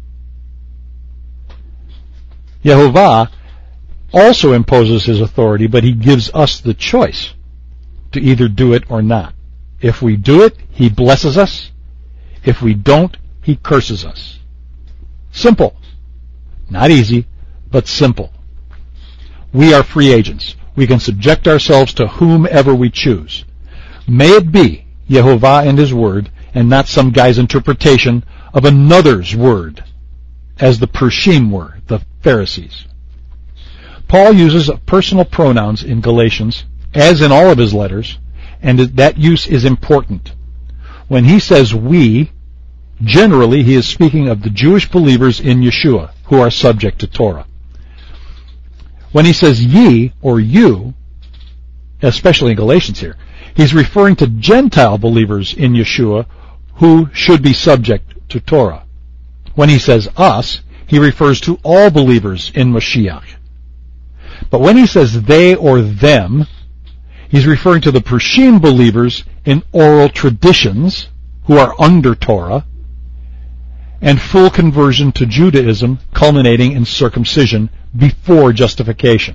Yehovah also imposes his authority, but he gives us the choice to either do it or not. If we do it, he blesses us. If we don't, he curses us. Simple. Not easy, but simple. We are free agents. We can subject ourselves to whomever we choose. May it be Yehovah and his word, and not some guy's interpretation of another's word, as the Pershim were, the Pharisees. Paul uses personal pronouns in Galatians, as in all of his letters, and that use is important. When he says we, generally he is speaking of the Jewish believers in Yeshua, who are subject to Torah. When he says ye, or you, especially in Galatians here, he's referring to Gentile believers in Yeshua, who should be subject to Torah. When he says us, he refers to all believers in Mashiach. But when he says they or them, he's referring to the Pershim believers in oral traditions, who are under Torah, and full conversion to Judaism culminating in circumcision before justification.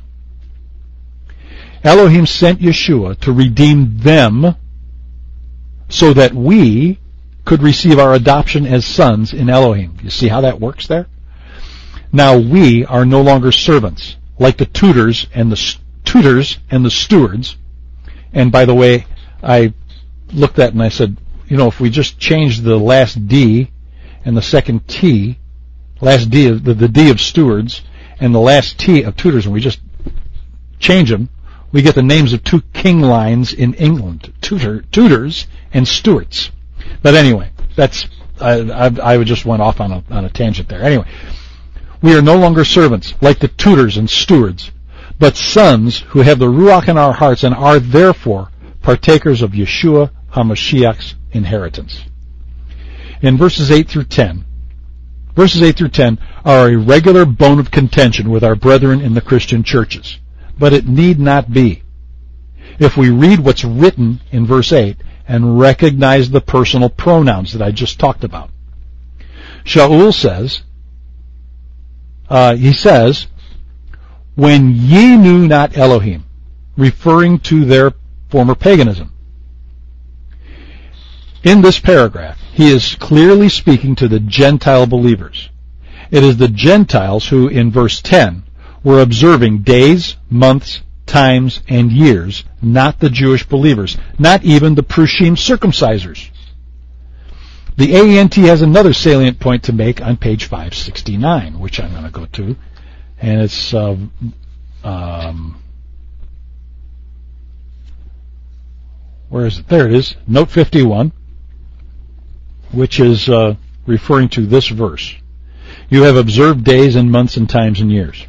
Elohim sent Yeshua to redeem them so that we could receive our adoption as sons in Elohim. You see how that works there? Now we are no longer servants, like the tutors and the tutors and the stewards. And by the way, I looked at it and I said, you know, if we just change the last D and the second T, last D of the, the D of stewards and the last T of tutors, and we just change them, we get the names of two king lines in England, Tudor, Tudors and Stuarts. But anyway, that's I, I, I just went off on a, on a tangent there. Anyway, we are no longer servants like the Tudors and Stuarts, but sons who have the Ruach in our hearts and are therefore partakers of Yeshua HaMashiach's inheritance. In verses eight through ten, verses eight through ten are a regular bone of contention with our brethren in the Christian churches, but it need not be. If we read what's written in verse eight and recognize the personal pronouns that I just talked about. Shaul says, uh, he says, when ye knew not Elohim, referring to their former paganism. In this paragraph, he is clearly speaking to the Gentile believers. It is the Gentiles who, in verse ten, were observing days, months, times, and years, not the Jewish believers, not even the Prushim circumcisers. The A E N T has another salient point to make on page five sixty-nine, which I'm going to go to, and it's uh, um, where is it? There it is, note fifty-one, which is uh, referring to this verse. You have observed days and months and times and years.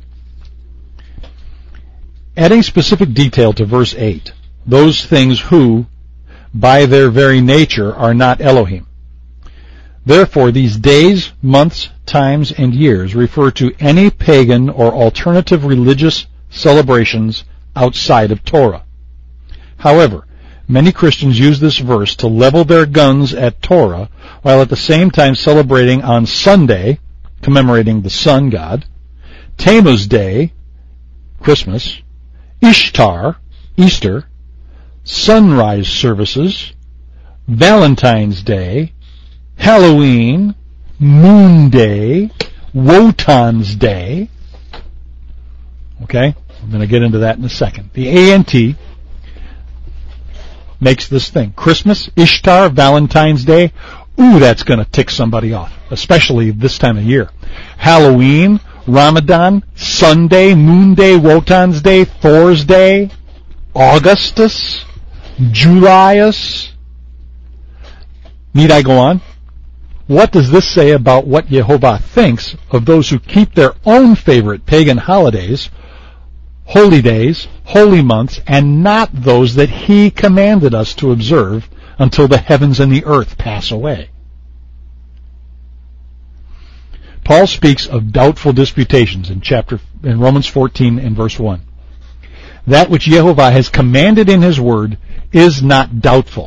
Adding specific detail to verse eight, those things who, by their very nature, are not Elohim. Therefore, these days, months, times, and years refer to any pagan or alternative religious celebrations outside of Torah. However, many Christians use this verse to level their guns at Torah while at the same time celebrating on Sunday, commemorating the sun god, Tammuz Day, Christmas, Ishtar, Easter, sunrise services, Valentine's Day, Halloween, Moon Day, Wotan's Day. Okay, I'm going to get into that in a second. The A N T makes this thing. Christmas, Ishtar, Valentine's Day. Ooh, that's going to tick somebody off, especially this time of year. Halloween, Ramadan, Sunday, Moon Day, Wotan's Day, Thor's Day, Augustus, Julius. Need I go on? What does this say about what Yehovah thinks of those who keep their own favorite pagan holidays, holy days, holy months, and not those that he commanded us to observe until the heavens and the earth pass away? Paul speaks of doubtful disputations in chapter in Romans fourteen and verse one. That which Yehovah has commanded in his word is not doubtful,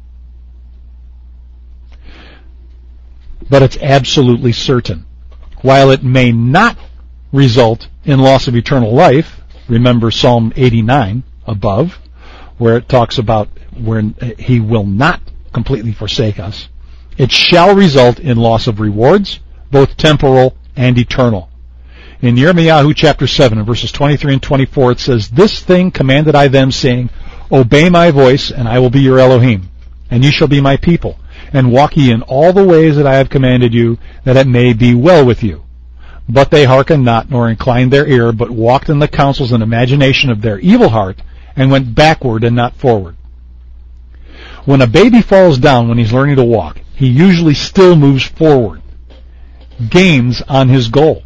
but it's absolutely certain. While it may not result in loss of eternal life, remember Psalm eighty-nine above, where it talks about where he will not completely forsake us, it shall result in loss of rewards, both temporal and eternal. In Yirmiyahu chapter seven, verses twenty-three and twenty-four, it says, This thing commanded I them, saying, Obey my voice, and I will be your Elohim, and ye shall be my people, and walk ye in all the ways that I have commanded you, that it may be well with you. But they hearkened not, nor inclined their ear, but walked in the counsels and imagination of their evil heart, and went backward and not forward. When a baby falls down when he's learning to walk, he usually still moves forward, gains on his goal.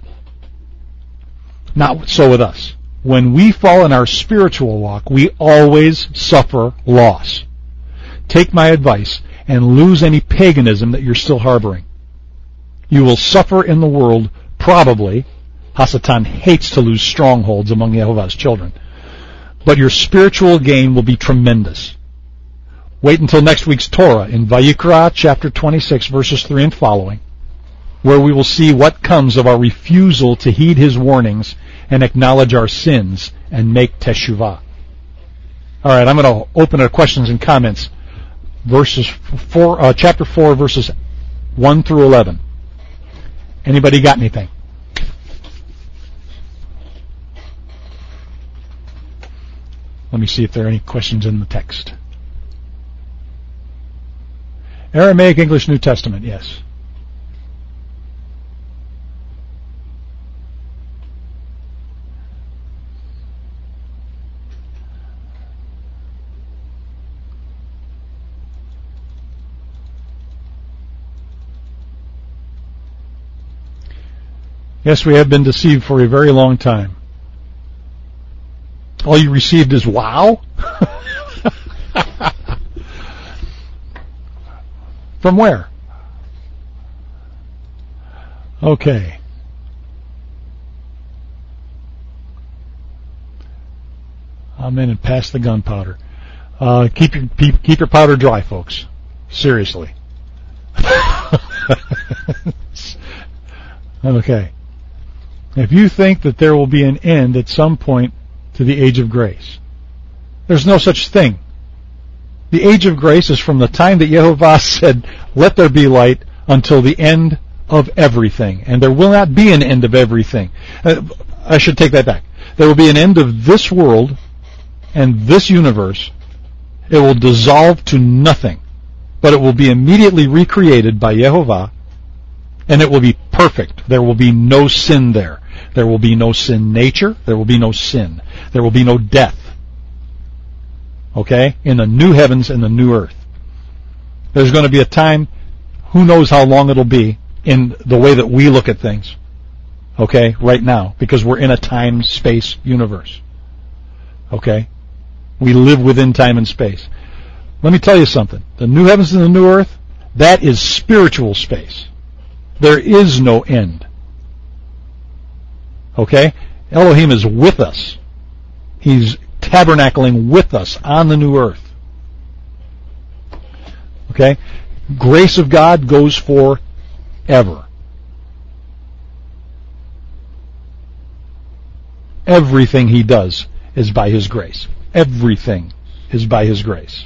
Not so with us. When we fall in our spiritual walk, we always suffer loss. Take my advice and lose any paganism that you're still harboring. You will suffer in the world, probably. Hasatan hates to lose strongholds among Yehovah's children. But your spiritual gain will be tremendous. Wait until next week's Torah in Vayikra chapter twenty-six, verses three and following, where we will see what comes of our refusal to heed his warnings and acknowledge our sins and make teshuvah. All right, I'm going to open to questions and comments. Verses four, uh, chapter four, verses one through eleven. Anybody got anything? Let me see if there are any questions in the text. Aramaic, English, New Testament, yes. Yes, we have been deceived for a very long time. All you received is wow? From where? Okay. I'm in and pass the gunpowder. Uh, keep your keep, keep your powder dry, folks. Seriously. Okay. If you think that there will be an end at some point to the age of grace, there's no such thing. The age of grace is from the time that Yehovah said, "Let there be light," until the end of everything. And there will not be an end of everything. Uh, I should take that back. There will be an end of this world and this universe. It will dissolve to nothing, but it will be immediately recreated by Yehovah, and it will be perfect. There will be no sin there. There will be no sin nature. There will be no sin. There will be no death. Okay? In the new heavens and the new earth. There's going to be a time, who knows how long it'll be, in the way that we look at things. Okay? Right now. Because we're in a time-space universe. Okay? We live within time and space. Let me tell you something. The new heavens and the new earth, that is spiritual space. There is no end. Okay? Elohim is with us. He's tabernacling with us on the new earth. Okay? Grace of God goes forever. Everything He does is by His grace. Everything is by His grace.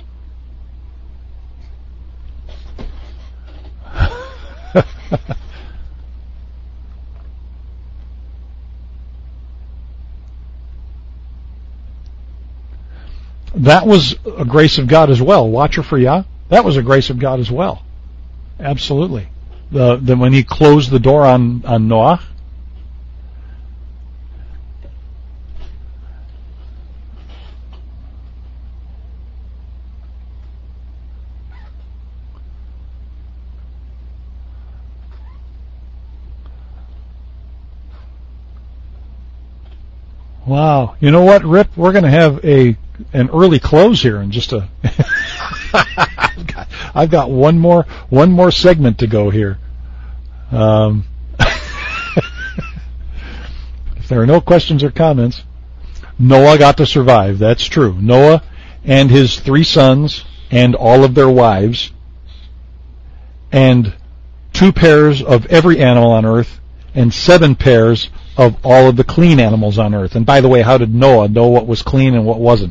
That was a grace of God as well. Watcher for Yah, that was a grace of God as well. Absolutely. The, the, when He closed the door on, on Noah, wow. You know what, Rip? We're going to have a an early close here in just a I've, got, I've got one more one more segment to go here. Um, if there are no questions or comments, Noah got to survive. That's true. Noah and his three sons and all of their wives and two pairs of every animal on earth and seven pairs of all of the clean animals on earth. And by the way, how did Noah know what was clean and what wasn't?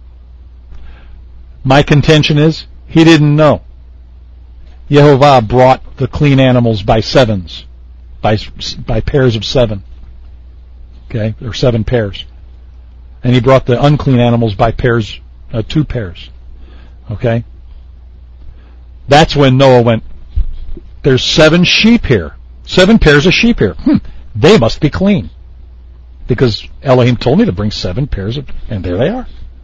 My contention is, he didn't know. Yehovah brought the clean animals by sevens, by by pairs of seven. Okay, or seven pairs. And he brought the unclean animals by pairs, uh, two pairs. Okay? That's when Noah went, there's seven sheep here. Seven pairs of sheep here. Hmm. They must be clean. Because Elohim told me to bring seven pairs of, and there they are.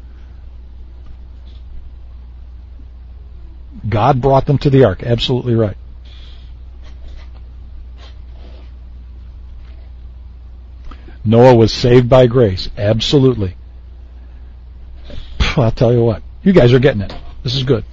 God brought them to the ark. Absolutely right. Noah was saved by grace. Absolutely. I'll tell you what. You guys are getting it. This is good.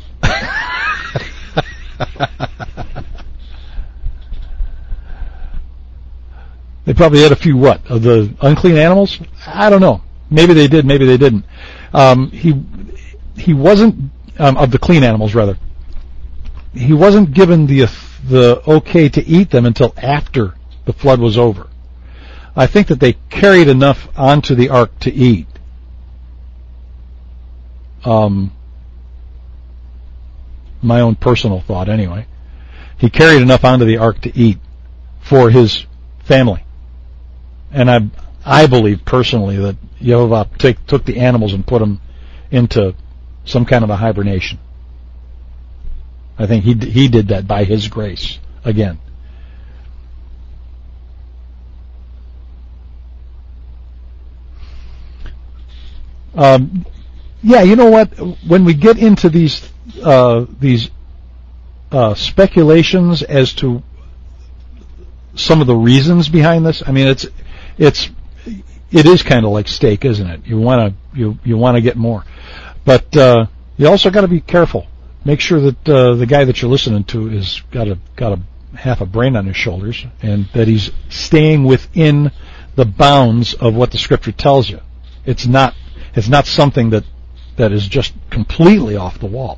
They probably had a few, what, of the unclean animals? I don't know. Maybe they did, maybe they didn't. Um, he he wasn't, um, of the clean animals, rather. He wasn't given the the okay to eat them until after the flood was over. I think that they carried enough onto the ark to eat. Um, my own personal thought, anyway. He carried enough onto the ark to eat for his family. And I I believe personally that Yehovah take, took the animals and put them into some kind of a hibernation. I think he he did that by His grace again. Um, yeah, you know what? When we get into these uh, these uh, speculations as to some of the reasons behind this. I mean, it's it's it is kind of like steak, isn't it? You want to you you want to get more, but uh, you also got to be careful. Make sure that uh, the guy that you're listening to is got a got a half a brain on his shoulders, and that he's staying within the bounds of what the Scripture tells you. It's not it's not something that that is just completely off the wall.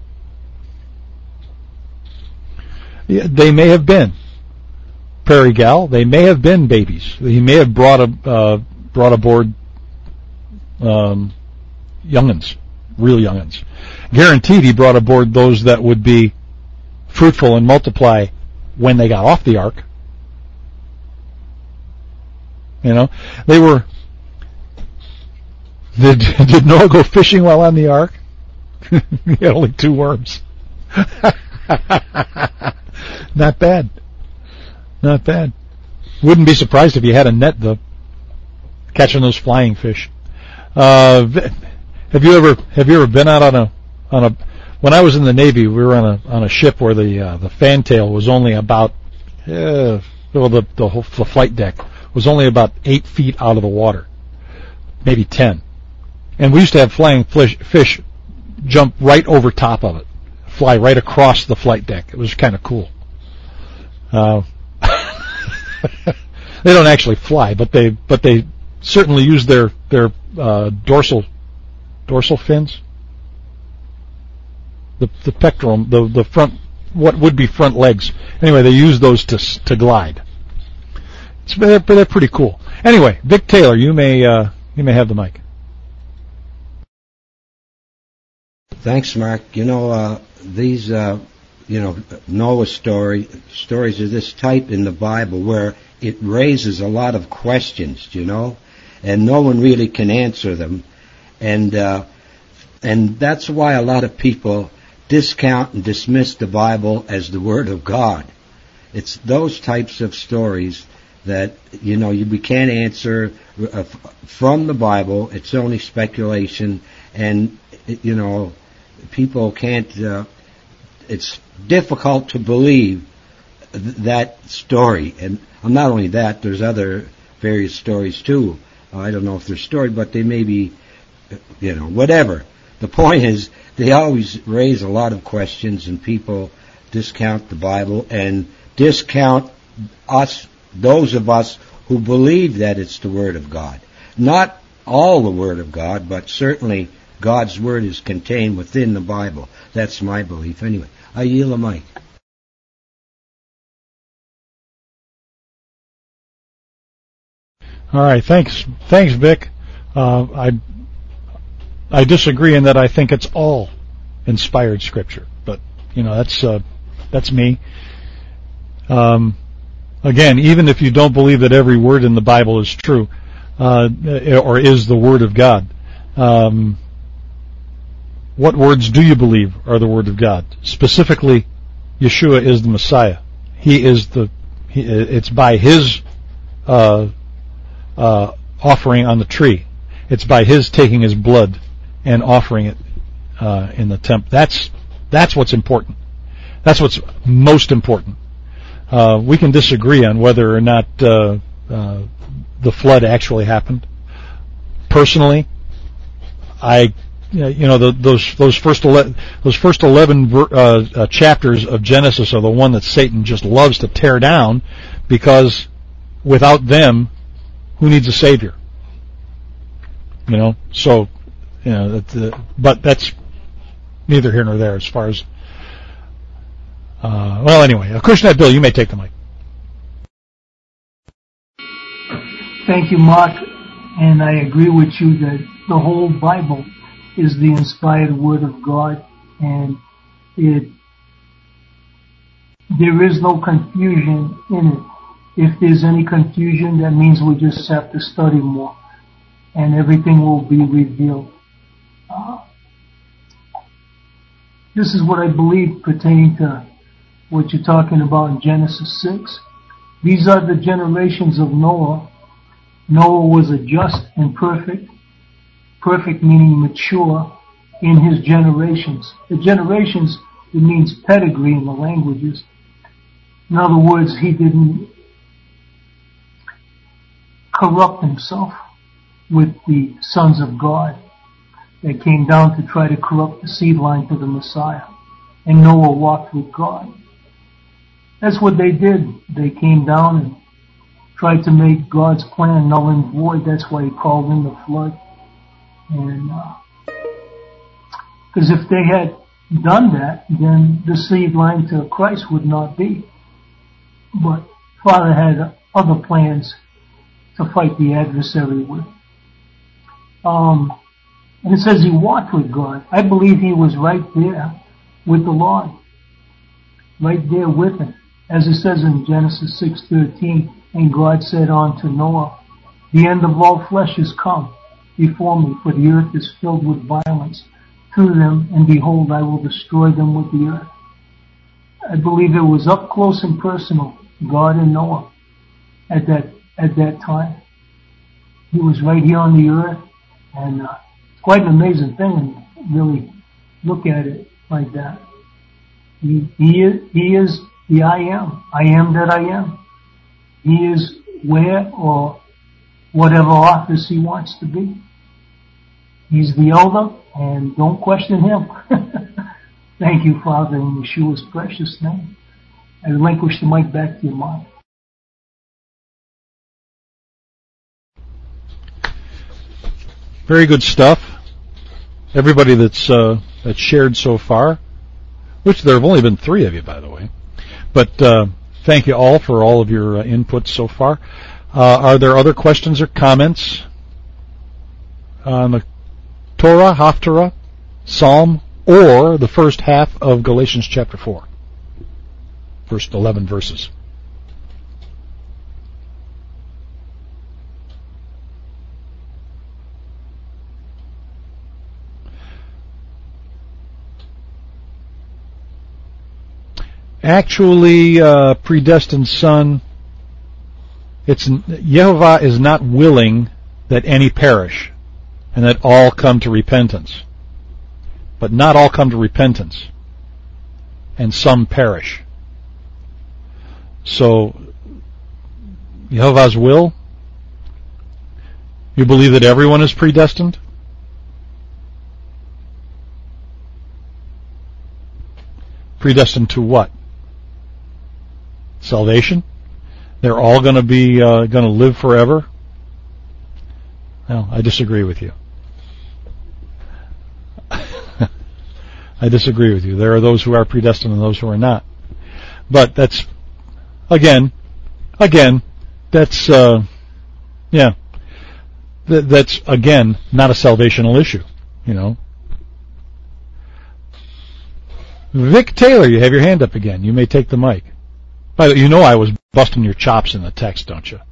Yeah, they may have been prairie gal. They may have been babies. He may have brought a uh, brought aboard um, young'uns, real young'uns. Guaranteed, he brought aboard those that would be fruitful and multiply when they got off the ark. You know, they were. Did did Noah go fishing while on the ark? He had only two worms. Not bad. Not bad. Wouldn't be surprised if you had a net, though, catching those flying fish. Uh, have you ever have you ever been out on a on a? When I was in the Navy, we were on a on a ship where the uh, the fantail was only about uh, well the the, whole, the flight deck was only about eight feet out of the water, maybe ten, and we used to have flying fish, fish jump right over top of it, fly right across the flight deck. It was kind of cool. Uh, they don't actually fly, but they but they certainly use their their uh, dorsal dorsal fins, the the pectoral, the the front, what would be front legs. Anyway, they use those to to glide. It's they're, they're pretty cool. Anyway, Vic Taylor, you may uh, you may have the mic. Thanks, Mark. You know uh, these. Uh, You know, Noah's story, stories of this type in the Bible where it raises a lot of questions, you know, and no one really can answer them. And, uh, and that's why a lot of people discount and dismiss the Bible as the Word of God. It's those types of stories that, you know, you, we can't answer uh, from the Bible. It's only speculation, and, you know, people can't, uh, it's difficult to believe th- that story. And not only that, there's other various stories too. Uh, I don't know if they're stories, but they may be, you know, whatever. The point is, they always raise a lot of questions, and people discount the Bible and discount us, those of us who believe that it's the Word of God. Not all the Word of God, but certainly God's Word is contained within the Bible. That's my belief anyway. I yield the mic. All right, thanks, thanks, Vic. Uh, I I disagree in that I think it's all inspired Scripture, but you know that's uh, that's me. Um, again, even if you don't believe that every word in the Bible is true uh, or is the Word of God. Um, What words do you believe are the Word of God? Specifically, Yeshua is the Messiah. He is the. He, it's by His uh, uh, offering on the tree. It's by His taking His blood and offering it uh, in the temple. That's that's what's important. That's what's most important. Uh, we can disagree on whether or not uh, uh, the flood actually happened. Personally, I. You know, the, those those first ele- those first eleven uh, uh, chapters of Genesis are the one that Satan just loves to tear down, because without them, who needs a savior? You know, so you know, that, uh, but that's neither here nor there as far as. Uh, well, anyway, uh, Krishna Bill, you may take the mic. Thank you, Mark, and I agree with you that the whole Bible is the inspired Word of God, and it there is no confusion in it. If there's any confusion, that means we just have to study more, and everything will be revealed. Uh, this is what I believe pertaining to what you're talking about in Genesis six. These are the generations of Noah. Noah was a just and perfect. Perfect meaning mature in his generations. The generations, it means pedigree in the languages. In other words, he didn't corrupt himself with the sons of God that came down to try to corrupt the seed line to the Messiah. And Noah walked with God. That's what they did. They came down and tried to make God's plan null and void. That's why he called in the flood. And because uh, if they had done that, then the seed line to Christ would not be. But Father had other plans to fight the adversary with. Um, and it says he walked with God. I believe he was right there with the Lord, right there with him. As it says in Genesis six thirteen, and God said unto Noah, the end of all flesh is come before me, for the earth is filled with violence through them, and behold, I will destroy them with the earth. I believe it was up close and personal, God and Noah, at that at that time. He was right here on the earth, and uh, it's quite an amazing thing when you really look at it like that. He, he is, he is the I am. I am that I am. He is where or whatever office he wants to be. He's the elder, and don't question him. Thank you, Father, in Yeshua's precious name. I relinquish the mic back to you, Mark. Very good stuff. Everybody that's uh, that's shared so far, which there have only been three of you, by the way. But uh, thank you all for all of your uh, inputs so far. Uh, are there other questions or comments on the Torah, Haftarah, Psalm, or the first half of Galatians chapter four? First eleven verses. Actually, uh, predestined son, it's Yehovah is not willing that any perish, and that all come to repentance. But not all come to repentance, and some perish. So, Yehovah's will, you believe that everyone is predestined? Predestined to what? Salvation? They're all going to be uh, going to live forever? No, I disagree with you. I disagree with you. There are those who are predestined and those who are not. But that's, again, again, that's, uh, yeah, Th- that's, again, not a salvational issue, you know. Vic Taylor, you have your hand up again. You may take the mic. By the way, you know I was busting your chops in the text, don't you?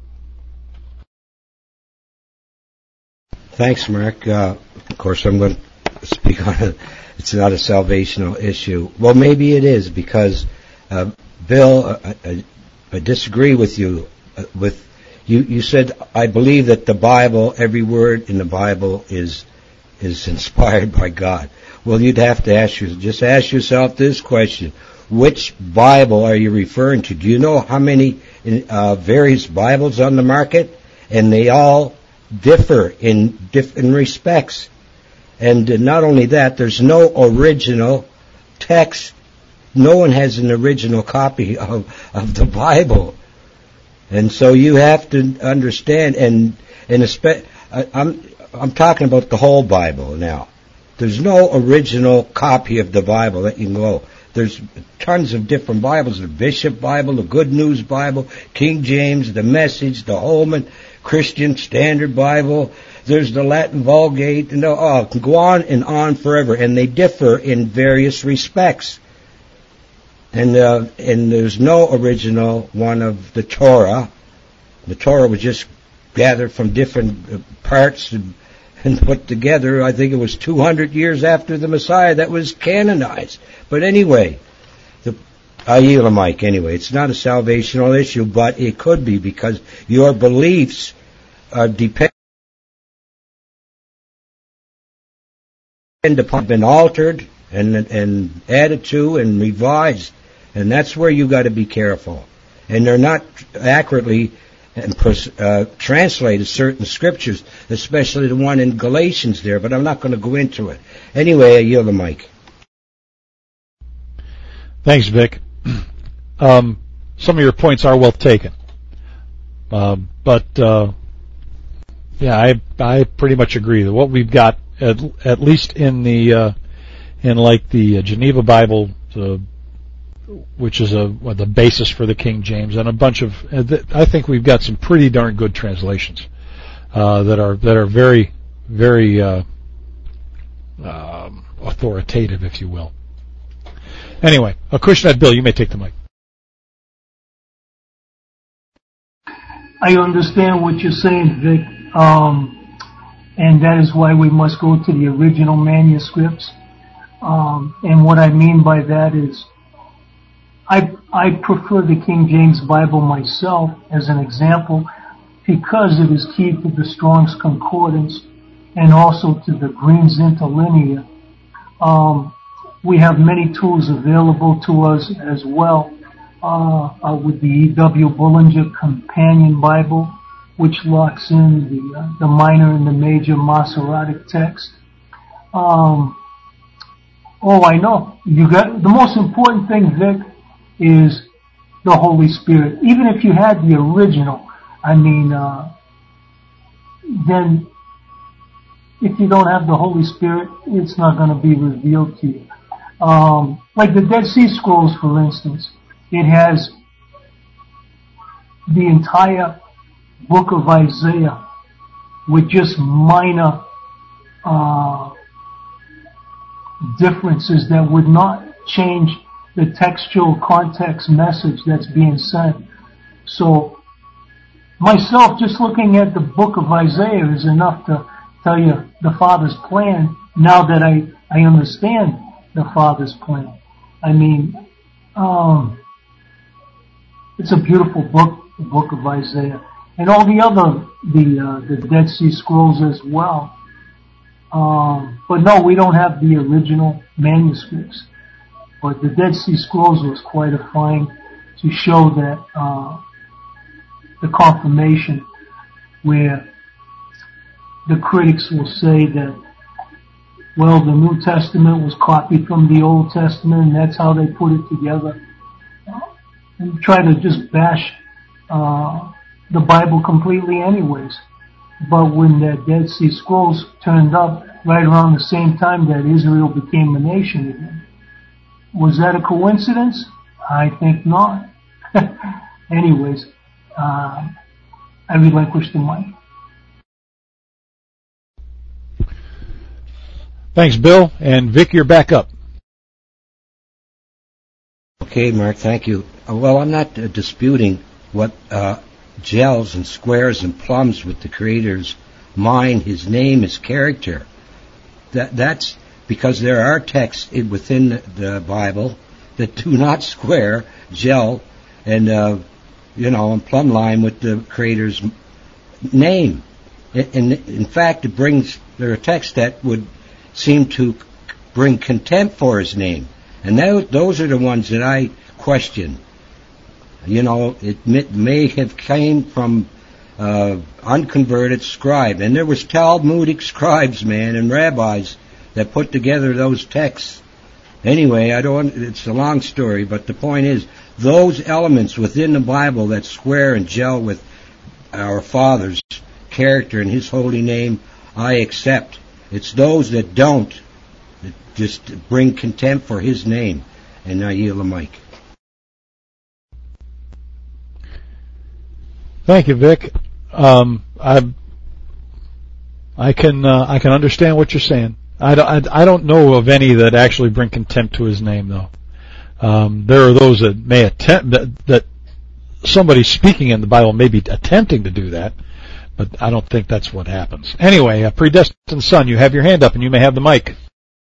Thanks, Mark. Uh, of course, I'm going to speak on it. It's not a salvational issue. Well, maybe it is, because, uh, Bill, uh, I, I disagree with you. Uh, with you, you said, I believe that the Bible, every word in the Bible is is inspired by God. Well, you'd have to ask you, just ask yourself this question. Which Bible are you referring to? Do you know how many uh, various Bibles on the market? And they all differ in different respects. And uh, not only that, there's no original text. No one has an original copy of, of the Bible. And so you have to understand, and, and espe- I, I'm, I'm talking about the whole Bible now. There's no original copy of the Bible that you can go. There's tons of different Bibles, the Bishop Bible, the Good News Bible, King James, the Message, the Holman, Christian Standard Bible. There's the Latin Vulgate, and oh, it can go on and on forever, and they differ in various respects. And uh, and there's no original one of the Torah. The Torah was just gathered from different parts and, and put together. I think it was two hundred years after the Messiah that was canonized. But anyway, the, I yield a mic anyway. It's not a salvational issue, but it could be, because your beliefs are depend upon, been altered and and added to and revised, and that's where you got to be careful. And they're not accurately and pers- uh, translated certain scriptures, especially the one in Galatians there, but I'm not going to go into it. Anyway, I yield the mic. Thanks, Vic. Um, some of your points are well taken. Uh, but, uh, yeah, I, I pretty much agree that what we've got, at, at least in the, uh, in like the Geneva Bible, uh, which is a well, the basis for the King James, and a bunch of. I think we've got some pretty darn good translations uh, that are that are very, very uh, um, authoritative, if you will. Anyway, Acushnet Bill, you may take the mic. I understand what you're saying, Vic, um, and that is why we must go to the original manuscripts. Um, and what I mean by that is, I, I prefer the King James Bible myself as an example because it is key to the Strong's Concordance and also to the Green's Interlinear. Um, we have many tools available to us as well uh, uh, with the E W Bullinger Companion Bible, which locks in the, uh, the minor and the major Masoretic text. Um, oh, I know. You got the most important thing, Vic, is the Holy Spirit. Even if you had the original, I mean, uh, then if you don't have the Holy Spirit, it's not going to be revealed to you. Um, like the Dead Sea Scrolls, for instance, it has the entire book of Isaiah with just minor uh, differences that would not change the textual context message that's being sent. So, myself, just looking at the book of Isaiah is enough to tell you the Father's plan now that I, I understand the Father's plan. I mean, um, it's a beautiful book, the book of Isaiah. And all the other, the, uh, the Dead Sea Scrolls as well. Um, but no, we don't have the original manuscripts. But the Dead Sea Scrolls was quite edifying to show that uh, the confirmation where the critics will say that, well, the New Testament was copied from the Old Testament and that's how they put it together. And try to just bash uh, the Bible completely anyways. But when the Dead Sea Scrolls turned up right around the same time that Israel became a nation again, was that a coincidence? I think not. Anyways, uh, I relinquish the mic. Thanks, Bill. And Vic, you're back up. Okay, Mark, thank you. Uh, well, I'm not uh, disputing what uh, gels and squares and plums with the Creator's mind, His name, His character. That That's because there are texts within the Bible that do not square, gel, and, uh, you know, and plumb line with the Creator's name. And in fact, it brings, there are texts that would seem to bring contempt for His name. And those are the ones that I question. You know, it may have came from uh, unconverted scribe. And there was Talmudic scribes, man, and rabbis that put together those texts. Anyway, I don't, it's a long story, but the point is, those elements within the Bible that square and gel with our Father's character and His holy name, I accept. It's those that don't, that just bring contempt for His name. And I yield the mic. Thank you, Vic. Um, I I can uh, I can understand what you're saying. I don't, I, I don't know of any that actually bring contempt to His name, though. Um, there are those that may attempt that, that somebody speaking in the Bible may be attempting to do that, but I don't think that's what happens. Anyway, a predestined son, you have your hand up and you may have the mic.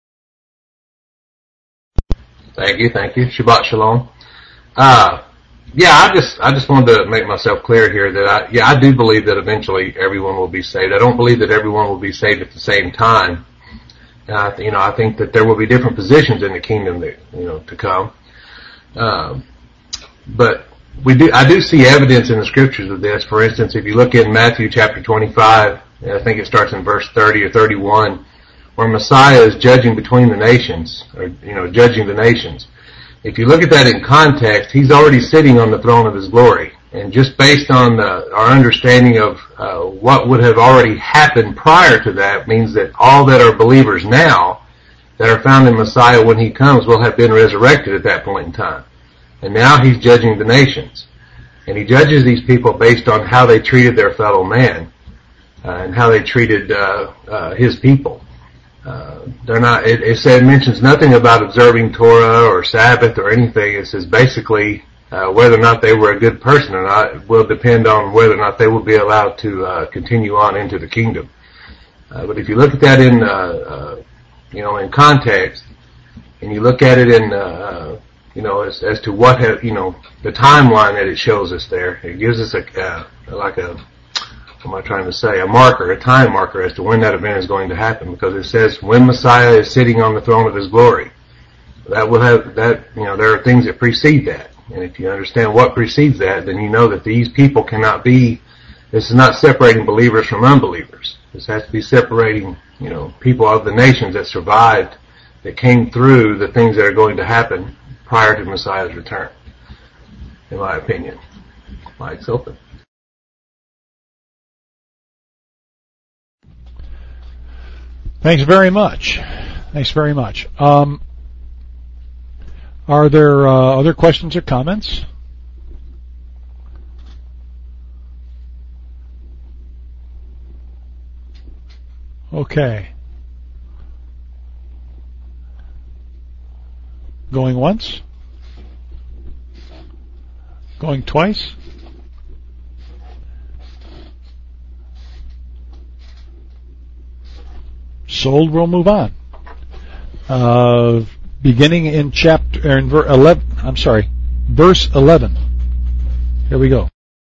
Thank you, thank you. Shabbat shalom. Uh, yeah, I just, I just wanted to make myself clear here that I, yeah, I do believe that eventually everyone will be saved. I don't believe that everyone will be saved at the same time. Uh, you know, I think that there will be different positions in the kingdom that, you know, to come. Um, but we do, I do see evidence in the scriptures of this. For instance, if you look in Matthew chapter twenty-five, I think it starts in verse thirty or thirty-one, where Messiah is judging between the nations, or, you know, judging the nations. If you look at that in context, he's already sitting on the throne of his glory. And just based on the, our understanding of uh, what would have already happened prior to that means that all that are believers now that are found in Messiah when he comes will have been resurrected at that point in time. And now he's judging the nations. And he judges these people based on how they treated their fellow man uh, and how they treated uh, uh, his people. Uh, they're not, it, it said, mentions nothing about observing Torah or Sabbath or anything. It says basically uh, whether or not they were a good person or not will depend on whether or not they will be allowed to uh, continue on into the kingdom. Uh, but if you look at that in, uh, uh, you know, in context, and you look at it in, uh, you know, as, as to what have, you know, the timeline that it shows us there, it gives us a, uh, like a, what am I trying to say, a marker, a time marker as to when that event is going to happen, because it says when Messiah is sitting on the throne of his glory. That will have, that, you know, there are things that precede that. And if you understand what precedes that, then you know that these people cannot be, this is not separating believers from unbelievers. This has to be separating, you know, people of the nations that survived, that came through the things that are going to happen prior to Messiah's return, in my opinion. Mike's open. Thanks very much. Thanks very much. Um, are there uh, other questions or comments? Okay. Going once? Going twice? Sold, we'll move on. Uh, beginning in chapter, in verse eleven, I'm sorry, verse eleven. Here we go.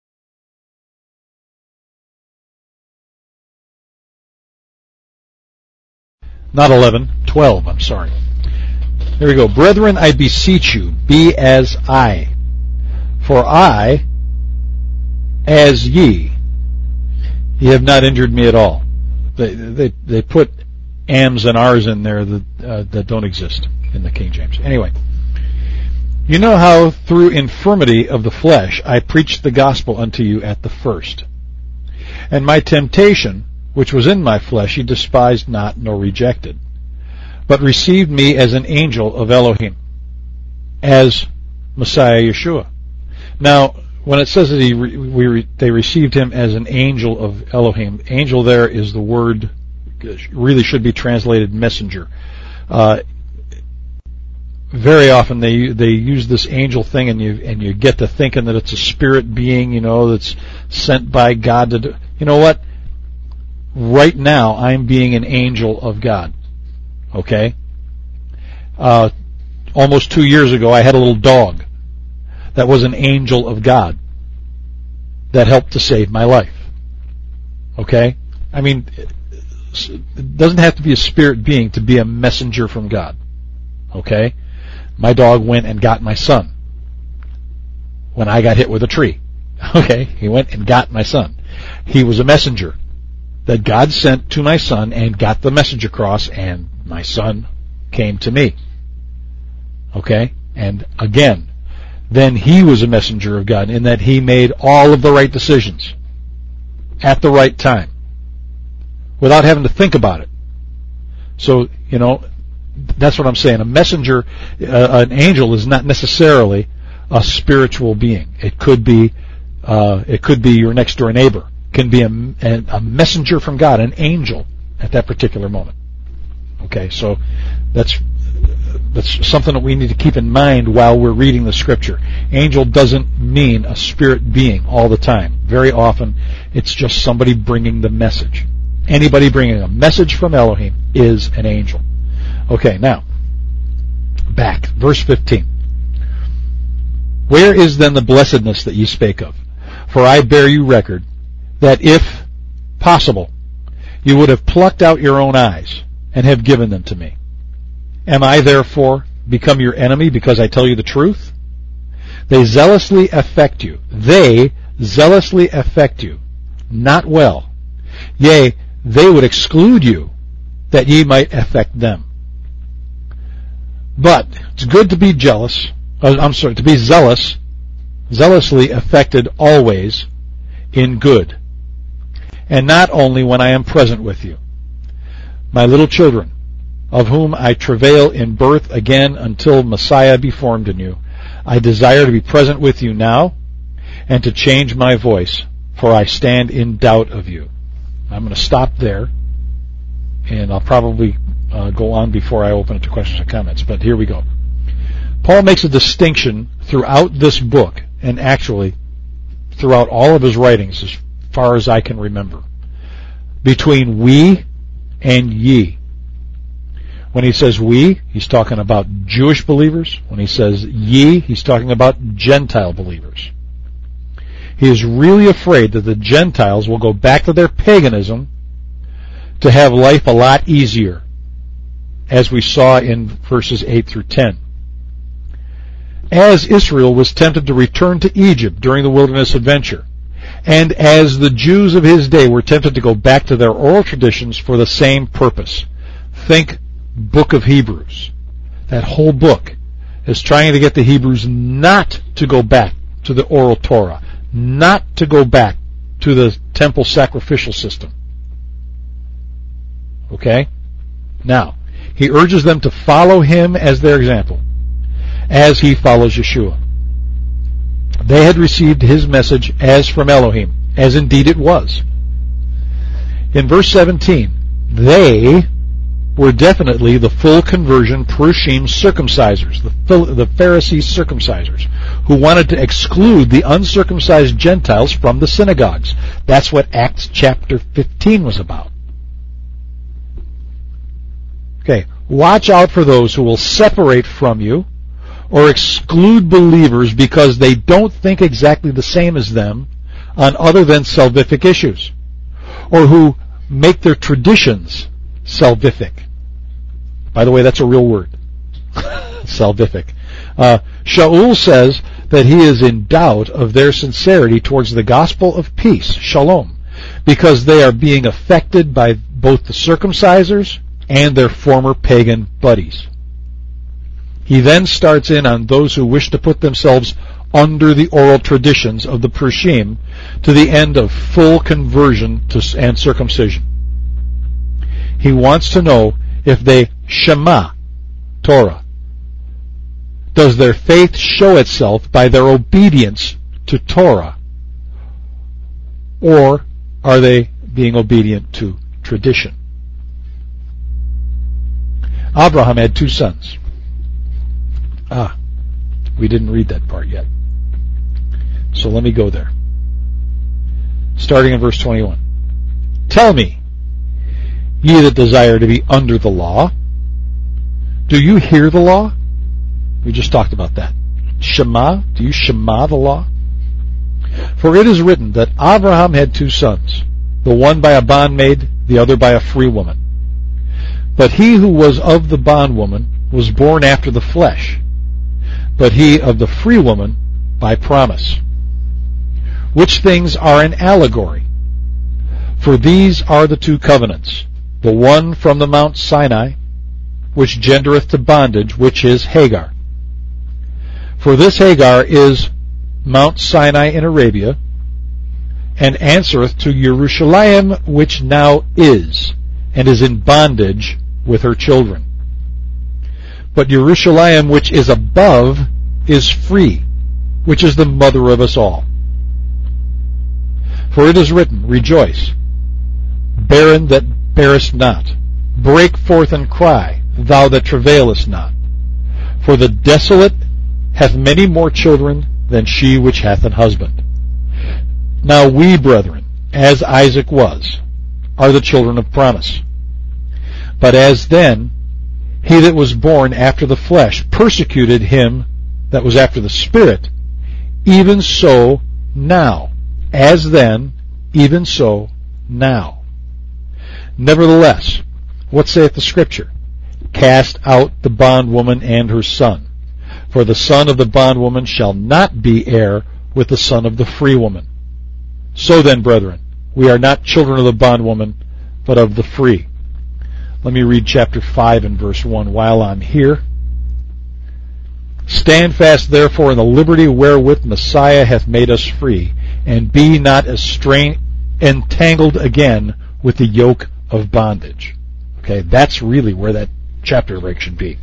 Not eleven, twelve, I'm sorry. Here we go. Brethren, I beseech you, be as I. For I, as ye, ye have not injured me at all. They, they, they put ams and r's in there that, uh, that don't exist in the King James. Anyway, you know how through infirmity of the flesh I preached the gospel unto you at the first. And my temptation, which was in my flesh, he despised not nor rejected, but received me as an angel of Elohim, as Messiah Yeshua. Now, when it says that he re, we re, they received him as an angel of Elohim, angel there is the word, really should be translated messenger. Uh, very often they they use this angel thing, and you and you get to thinking that it's a spirit being, you know, that's sent by God to do. You know what? Right now, I'm being an angel of God. Okay? Uh, almost two years ago, I had a little dog that was an angel of God that helped to save my life. Okay? I mean, it doesn't have to be a spirit being to be a messenger from God. Okay? My dog went and got my son when I got hit with a tree. Okay? He went and got my son. He was a messenger that God sent to my son and got the message across, and my son came to me. Okay? And again, then he was a messenger of God in that he made all of the right decisions at the right time without having to think about it. So, you know, that's what I'm saying. A messenger, uh, an angel is not necessarily a spiritual being. It could be, uh, it could be your next door neighbor. It can be a, a messenger from God, an angel at that particular moment. Okay, so that's that's something that we need to keep in mind while we're reading the scripture. Angel doesn't mean a spirit being all the time. Very often, it's just somebody bringing the message. Anybody bringing a message from Elohim is an angel. Okay, now, back, verse fifteen. Where is then the blessedness that ye spake of? For I bear you record that if possible, you would have plucked out your own eyes and have given them to me. Am I therefore become your enemy because I tell you the truth? They zealously affect you. They zealously affect you. Not well. Yea, they would exclude you, that ye might affect them. But it's good to be jealous, uh, I'm sorry, to be zealous, zealously affected always in good, and not only when I am present with you. My little children, of whom I travail in birth again until Messiah be formed in you, I desire to be present with you now, and to change my voice, for I stand in doubt of you. I'm going to stop there, and I'll probably uh, go on before I open it to questions and comments, but here we go. Paul makes a distinction throughout this book, and actually throughout all of his writings, as far as I can remember, between we and ye. When he says we, he's talking about Jewish believers. When he says ye, he's talking about Gentile believers. He is really afraid that the Gentiles will go back to their paganism to have life a lot easier, as we saw in verses eight through ten. As Israel was tempted to return to Egypt during the wilderness adventure, and as the Jews of his day were tempted to go back to their oral traditions for the same purpose. Think book of Hebrews. That whole book is trying to get the Hebrews not to go back to the oral Torah, not to go back to the temple sacrificial system. Okay? Now, he urges them to follow him as their example, as he follows Yeshua. They had received his message as from Elohim, as indeed it was. In verse seventeen, they were definitely the full conversion Prushim circumcisers, the, the Pharisee circumcisers, who wanted to exclude the uncircumcised Gentiles from the synagogues. That's what Acts chapter fifteen was about. Okay, watch out for those who will separate from you or exclude believers because they don't think exactly the same as them on other than salvific issues, or who make their traditions salvific. By the way, that's a real word. Salvific. Uh, Shaul says that he is in doubt of their sincerity towards the gospel of peace, shalom, because they are being affected by both the circumcisers and their former pagan buddies. He then starts in on those who wish to put themselves under the oral traditions of the Prushim to the end of full conversion to, and circumcision. He wants to know if they Shema Torah. Does their faith show itself by their obedience to Torah? Or are they being obedient to tradition? Abraham had two sons. Ah, we didn't read that part yet. So let me go there. Starting in verse twenty-one. Tell me, ye that desire to be under the law, do you hear the law? We just talked about that. Shema, do you Shema the law? For it is written that Abraham had two sons, the one by a bondmaid, the other by a free woman. But he who was of the bondwoman was born after the flesh, but he of the free woman by promise. Which things are an allegory? For these are the two covenants, the one from the Mount Sinai, which gendereth to bondage, which is Hagar. For this Hagar is Mount Sinai in Arabia, and answereth to Jerusalem, which now is, and is in bondage with her children. But Jerusalem, which is above, is free, which is the mother of us all. For it is written, Rejoice, barren that bearest not, break forth and cry, thou that travailest not. For the desolate hath many more children than she which hath an husband. Now we, brethren, as Isaac was, are the children of promise. But as then he that was born after the flesh persecuted him that was after the Spirit, even so now, as then, even so now. Nevertheless, what saith the Scripture? Cast out the bondwoman and her son, For the son of the bondwoman shall not be heir with the son of the free woman. So then, brethren, we are not children of the bondwoman, but of the free. Let me read chapter five and verse one while I'm here. Stand fast therefore in the liberty wherewith Messiah hath made us free, and be not estranged, entangled again with the yoke of bondage. Okay, that's really where that chapter break should be.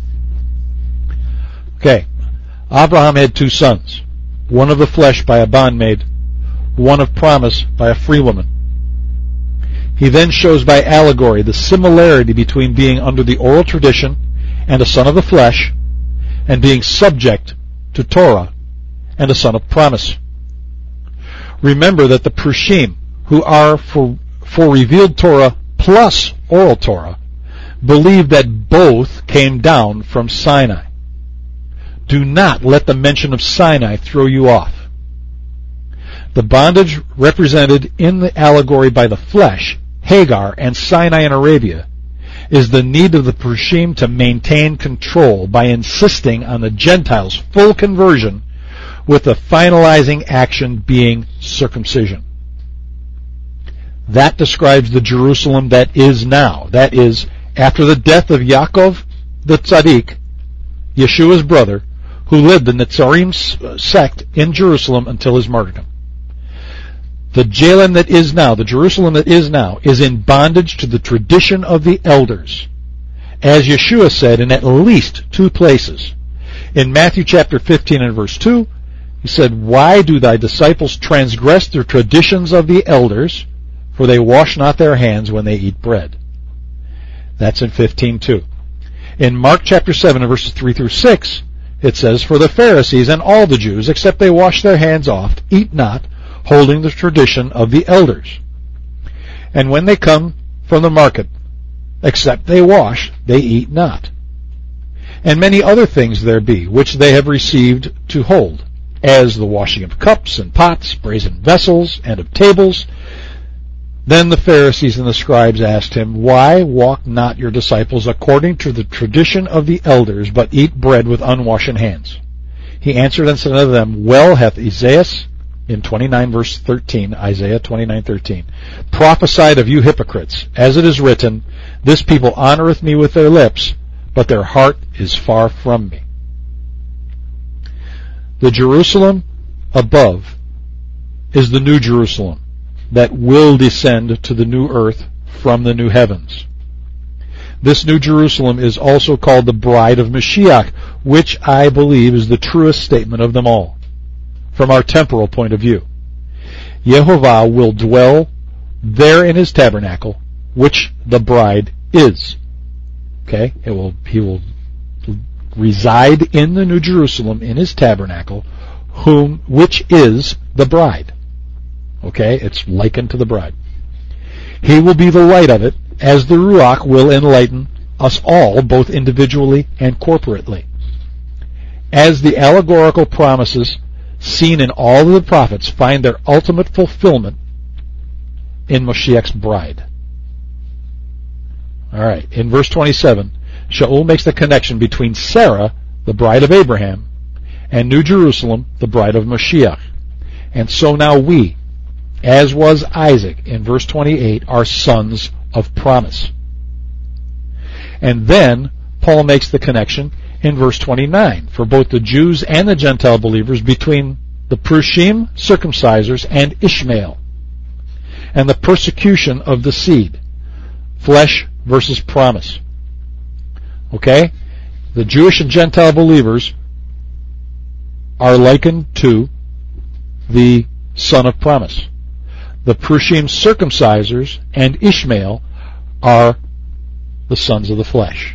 Okay, Abraham had two sons, one of the flesh by a bondmaid, one of promise by a free woman. He then shows by allegory the similarity between being under the oral tradition and a son of the flesh, and being subject to Torah and a son of promise. Remember that the Prushim, who are for, for revealed Torah plus oral Torah, believe that both came down from Sinai. Do not let the mention of Sinai throw you off. The bondage represented in the allegory by the flesh, Hagar, and Sinai in Arabia, is the need of the Prushim to maintain control by insisting on the Gentiles' full conversion, with the finalizing action being circumcision. That describes the Jerusalem that is now. That is, after the death of Yaakov the Tzaddik, Yeshua's brother, who led the Netzarim sect in Jerusalem until his martyrdom. The Jerusalem that is now, the Jerusalem that is now, is in bondage to the tradition of the elders, as Yeshua said in at least two places. In Matthew chapter fifteen and verse two, he said, "Why do thy disciples transgress the traditions of the elders? For they wash not their hands when they eat bread." That's in fifteen two. In Mark chapter seven and verses three through six, it says, "For the Pharisees and all the Jews, except they wash their hands oft, eat not, holding the tradition of the elders. And when they come from the market, except they wash, they eat not. And many other things there be, which they have received to hold, as the washing of cups and pots, brazen vessels, and of tables." Then the Pharisees and the scribes asked him, "Why walk not your disciples according to the tradition of the elders, but eat bread with unwashen hands?" He answered and said unto them, "Well hath Isaiah," in twenty-nine verse thirteen, Isaiah twenty-nine thirteen, "prophesied of you hypocrites, as it is written, This people honoreth me with their lips, but their heart is far from me." The Jerusalem above is the new Jerusalem that will descend to the new earth from the new heavens. This new Jerusalem is also called the bride of Mashiach, which I believe is the truest statement of them all, from our temporal point of view. Yehovah will dwell there in his tabernacle, which the bride is. Okay? It will, he will reside in the New Jerusalem in his tabernacle, whom, which is the bride. Okay? It's likened to the bride. He will be the light of it, as the Ruach will enlighten us all, both individually and corporately. As the allegorical promises seen in all of the prophets find their ultimate fulfillment in Moshiach's bride. Alright, in verse twenty-seven, Shaul makes the connection between Sarah, the bride of Abraham, and New Jerusalem, the bride of Moshiach. And so now we, as was Isaac in verse twenty-eight, are sons of promise. And then Paul makes the connection in verse twenty-nine for both the Jews and the Gentile believers between the Prushim, circumcisers, and Ishmael, and the persecution of the seed, flesh versus promise. Okay? The Jewish and Gentile believers are likened to the son of promise. The Prushim circumcisers and Ishmael are the sons of the flesh.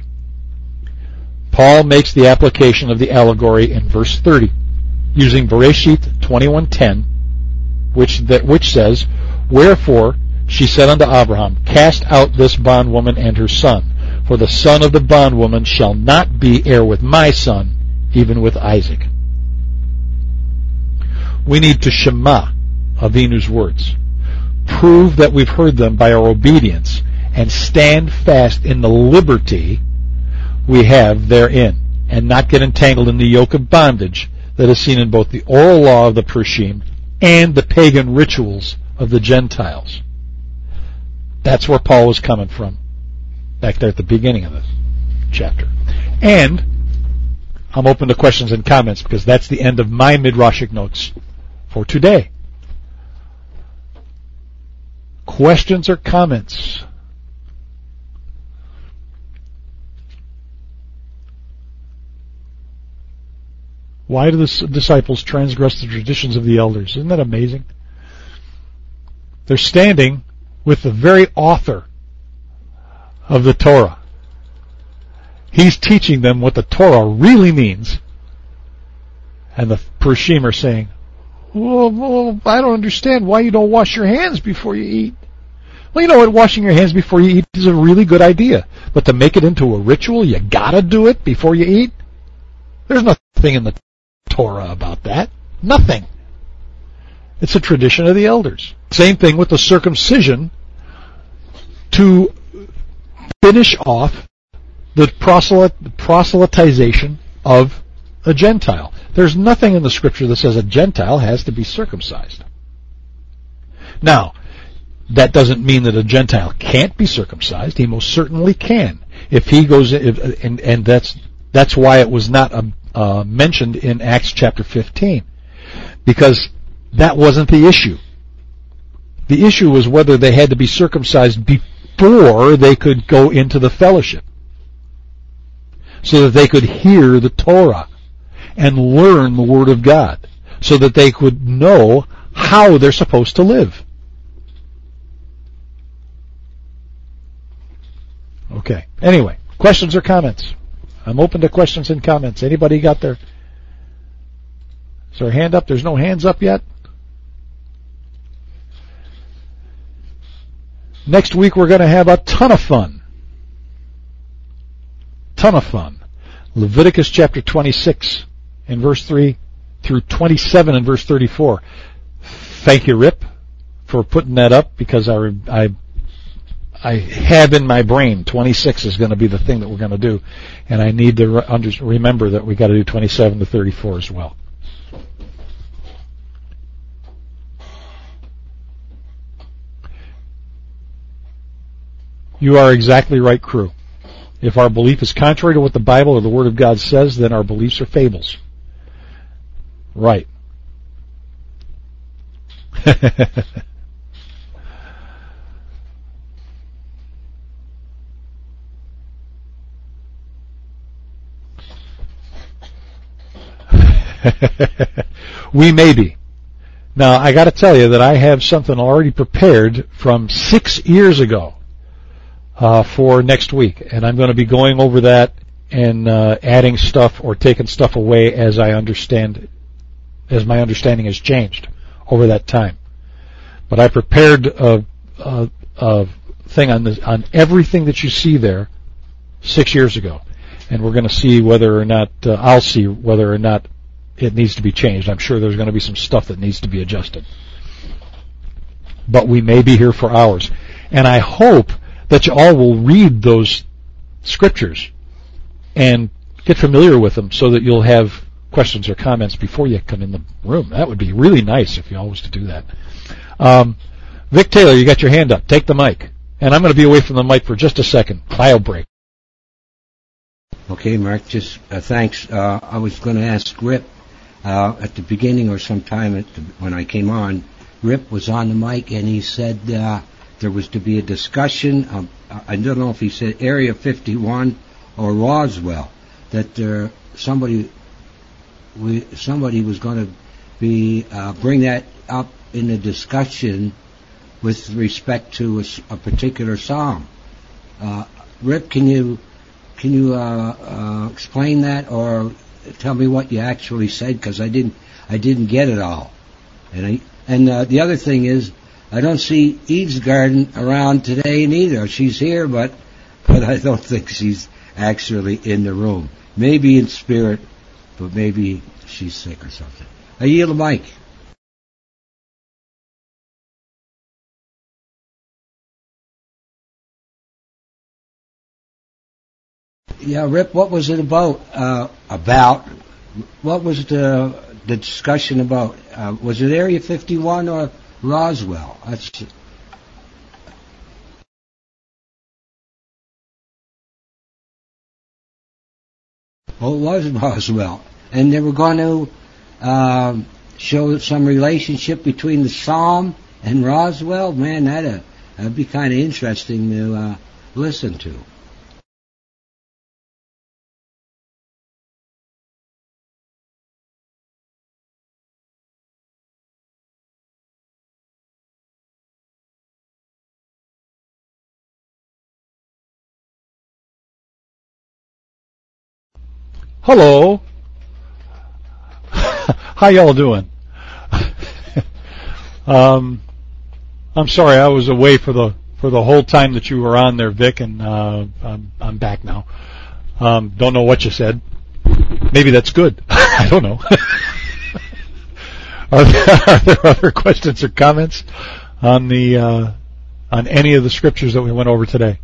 Paul makes the application of the allegory in verse thirty, using Bereshit twenty-one ten, which that which says, "Wherefore she said unto Abraham, Cast out this bondwoman and her son, for the son of the bondwoman shall not be heir with my son, even with Isaac." We need to Shema Avinu's words, prove that we've heard them by our obedience, and stand fast in the liberty we have therein. and not get entangled in the yoke of bondage that is seen in both the oral law of the Pershim and the pagan rituals of the Gentiles. That's where Paul was coming from, back there at the beginning of this chapter. And I'm open to questions and comments, because that's the end of my Midrashic notes for today. Questions or comments? Why do the disciples transgress the traditions of the elders? Isn't that amazing? They're standing with the very author of the Torah. He's teaching them what the Torah really means. And the Pershim are saying, well, well, I don't understand why you don't wash your hands before you eat. Well, you know what? Washing your hands before you eat is a really good idea. But to make it into a ritual, you gotta do it before you eat? There's nothing in the Torah about that. Nothing. It's a tradition of the elders. Same thing with the circumcision to finish off the proselyt, proselytization of a Gentile. There's nothing in the scripture that says a Gentile has to be circumcised. Now, that doesn't mean that a Gentile can't be circumcised. He most certainly can. If he goes, if, and, and that's that's why it was not um, uh, mentioned in Acts chapter fifteen, because that wasn't the issue. The issue was whether they had to be circumcised before they could go into the fellowship, so that they could hear the Torah and learn the Word of God, so that they could know how they're supposed to live. Okay. Anyway, questions or comments? I'm open to questions and comments. Anybody got their... Is there a hand up? There's no hands up yet? Next week we're going to have a ton of fun. Ton of fun. Leviticus chapter twenty-six in verse three through twenty-seven in verse thirty-four. Thank you, Rip, for putting that up, because I, I, I have in my brain twenty-six is going to be the thing that we're going to do, and I need to re- under, remember that we got to do twenty-seven to thirty-four as well. You are exactly right, crew. If our belief is contrary to what the Bible or the Word of God says, then our beliefs are fables. Right. We may be. Now, I got to tell you that I have something already prepared from six years ago. Uh, for next week, and I'm going to be going over that and uh, adding stuff or taking stuff away as I understand, as my understanding has changed over that time. But I prepared a, a, a thing on this, on everything that you see there six years ago, and we're going to see whether or not uh, I'll see whether or not it needs to be changed. I'm sure there's going to be some stuff that needs to be adjusted, but we may be here for hours, and I hope that you all will read those scriptures and get familiar with them, so that you'll have questions or comments before you come in the room. That would be really nice if you all was to do that. Um, Vic Taylor, you got your hand up. Take the mic. And I'm going to be away from the mic for just a second. Bio break. Okay, Mark, just uh, thanks. Uh, I was going to ask Rip uh, at the beginning or sometime at the, when I came on. Rip was on the mic and he said... Uh, there was to be a discussion of, I don't know if he said Area fifty-one or Roswell, that there, somebody we, somebody was going to be uh, bring that up in a discussion with respect to a, a particular psalm. Uh, Rip, can you can you uh, uh, explain that, or tell me what you actually said, because I didn't I didn't get it all. And I, and uh, the other thing is, I don't see Eve's Garden around today neither. She's here, but but I don't think she's actually in the room. Maybe in spirit, but maybe she's sick or something. I yield the mic. yeah, Rip, what was it about? Uh, about? What was the the discussion about? Uh, was it Area fifty-one or Roswell? That's, oh, it was Roswell. And they were going to um, show some relationship between the Psalm and Roswell. Man, that'd, that'd be kind of interesting to uh, listen to. Hello. How y'all doing? um, I'm sorry I was away for the for the whole time that you were on there, Vic, and uh, I'm, I'm back now. Um, don't know what you said. Maybe that's good. I don't know. are, there, are there other questions or comments on the uh, on any of the scriptures that we went over today?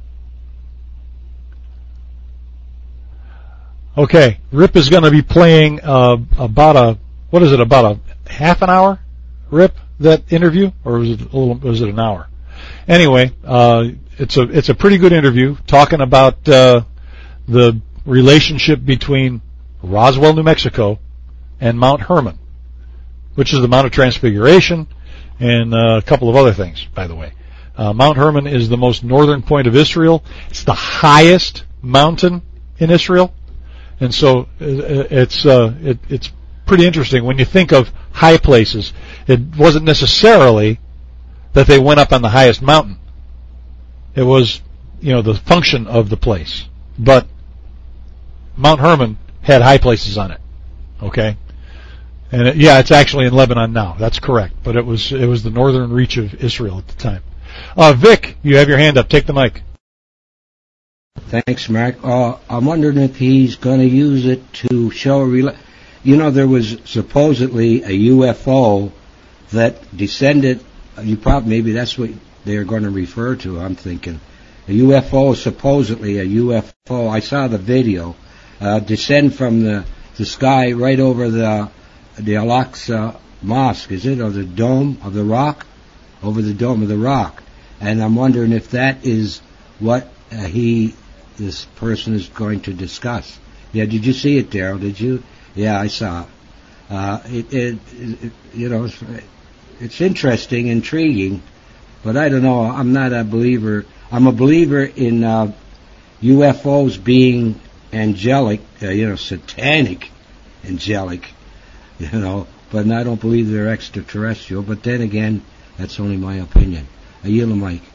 Okay, Rip is going to be playing uh, about a, what is it, about a half an hour, Rip, that interview? Or was it a little, was it an hour? Anyway, uh, it's a, it's a pretty good interview talking about uh, the relationship between Roswell, New Mexico and Mount Hermon, which is the Mount of Transfiguration and uh, a couple of other things, by the way. Uh, Mount Hermon is the most northern point of Israel. It's the highest mountain in Israel. And so it's uh, it, it's pretty interesting when you think of high places. It wasn't necessarily that they went up on the highest mountain. It was, you know, the function of the place. But Mount Hermon had high places on it. Okay, and it, yeah, it's actually in Lebanon now. That's correct. But it was it was the northern reach of Israel at the time. Uh, Vic, you have your hand up. Take the mic. Thanks, Mark. Uh, I'm wondering if he's going to use it to show a rela- You know, there was supposedly a U F O that descended. You probably maybe that's what they're going to refer to. I'm thinking a U F O, supposedly a U F O. I saw the video uh, descend from the the sky right over the the Al-Aqsa Mosque. Is it, or the dome of the rock, over the dome of the rock? And I'm wondering if that is what uh, he. this person is going to discuss. Yeah, did you see it, Daryl? Did you? Yeah, I saw it. Uh, it, it, it you know, it's, it's interesting, intriguing, but I don't know. I'm not a believer. I'm a believer in uh, U F Os being angelic, uh, you know, satanic, angelic, you know, but I don't believe they're extraterrestrial. But then again, that's only my opinion. I yield the mic.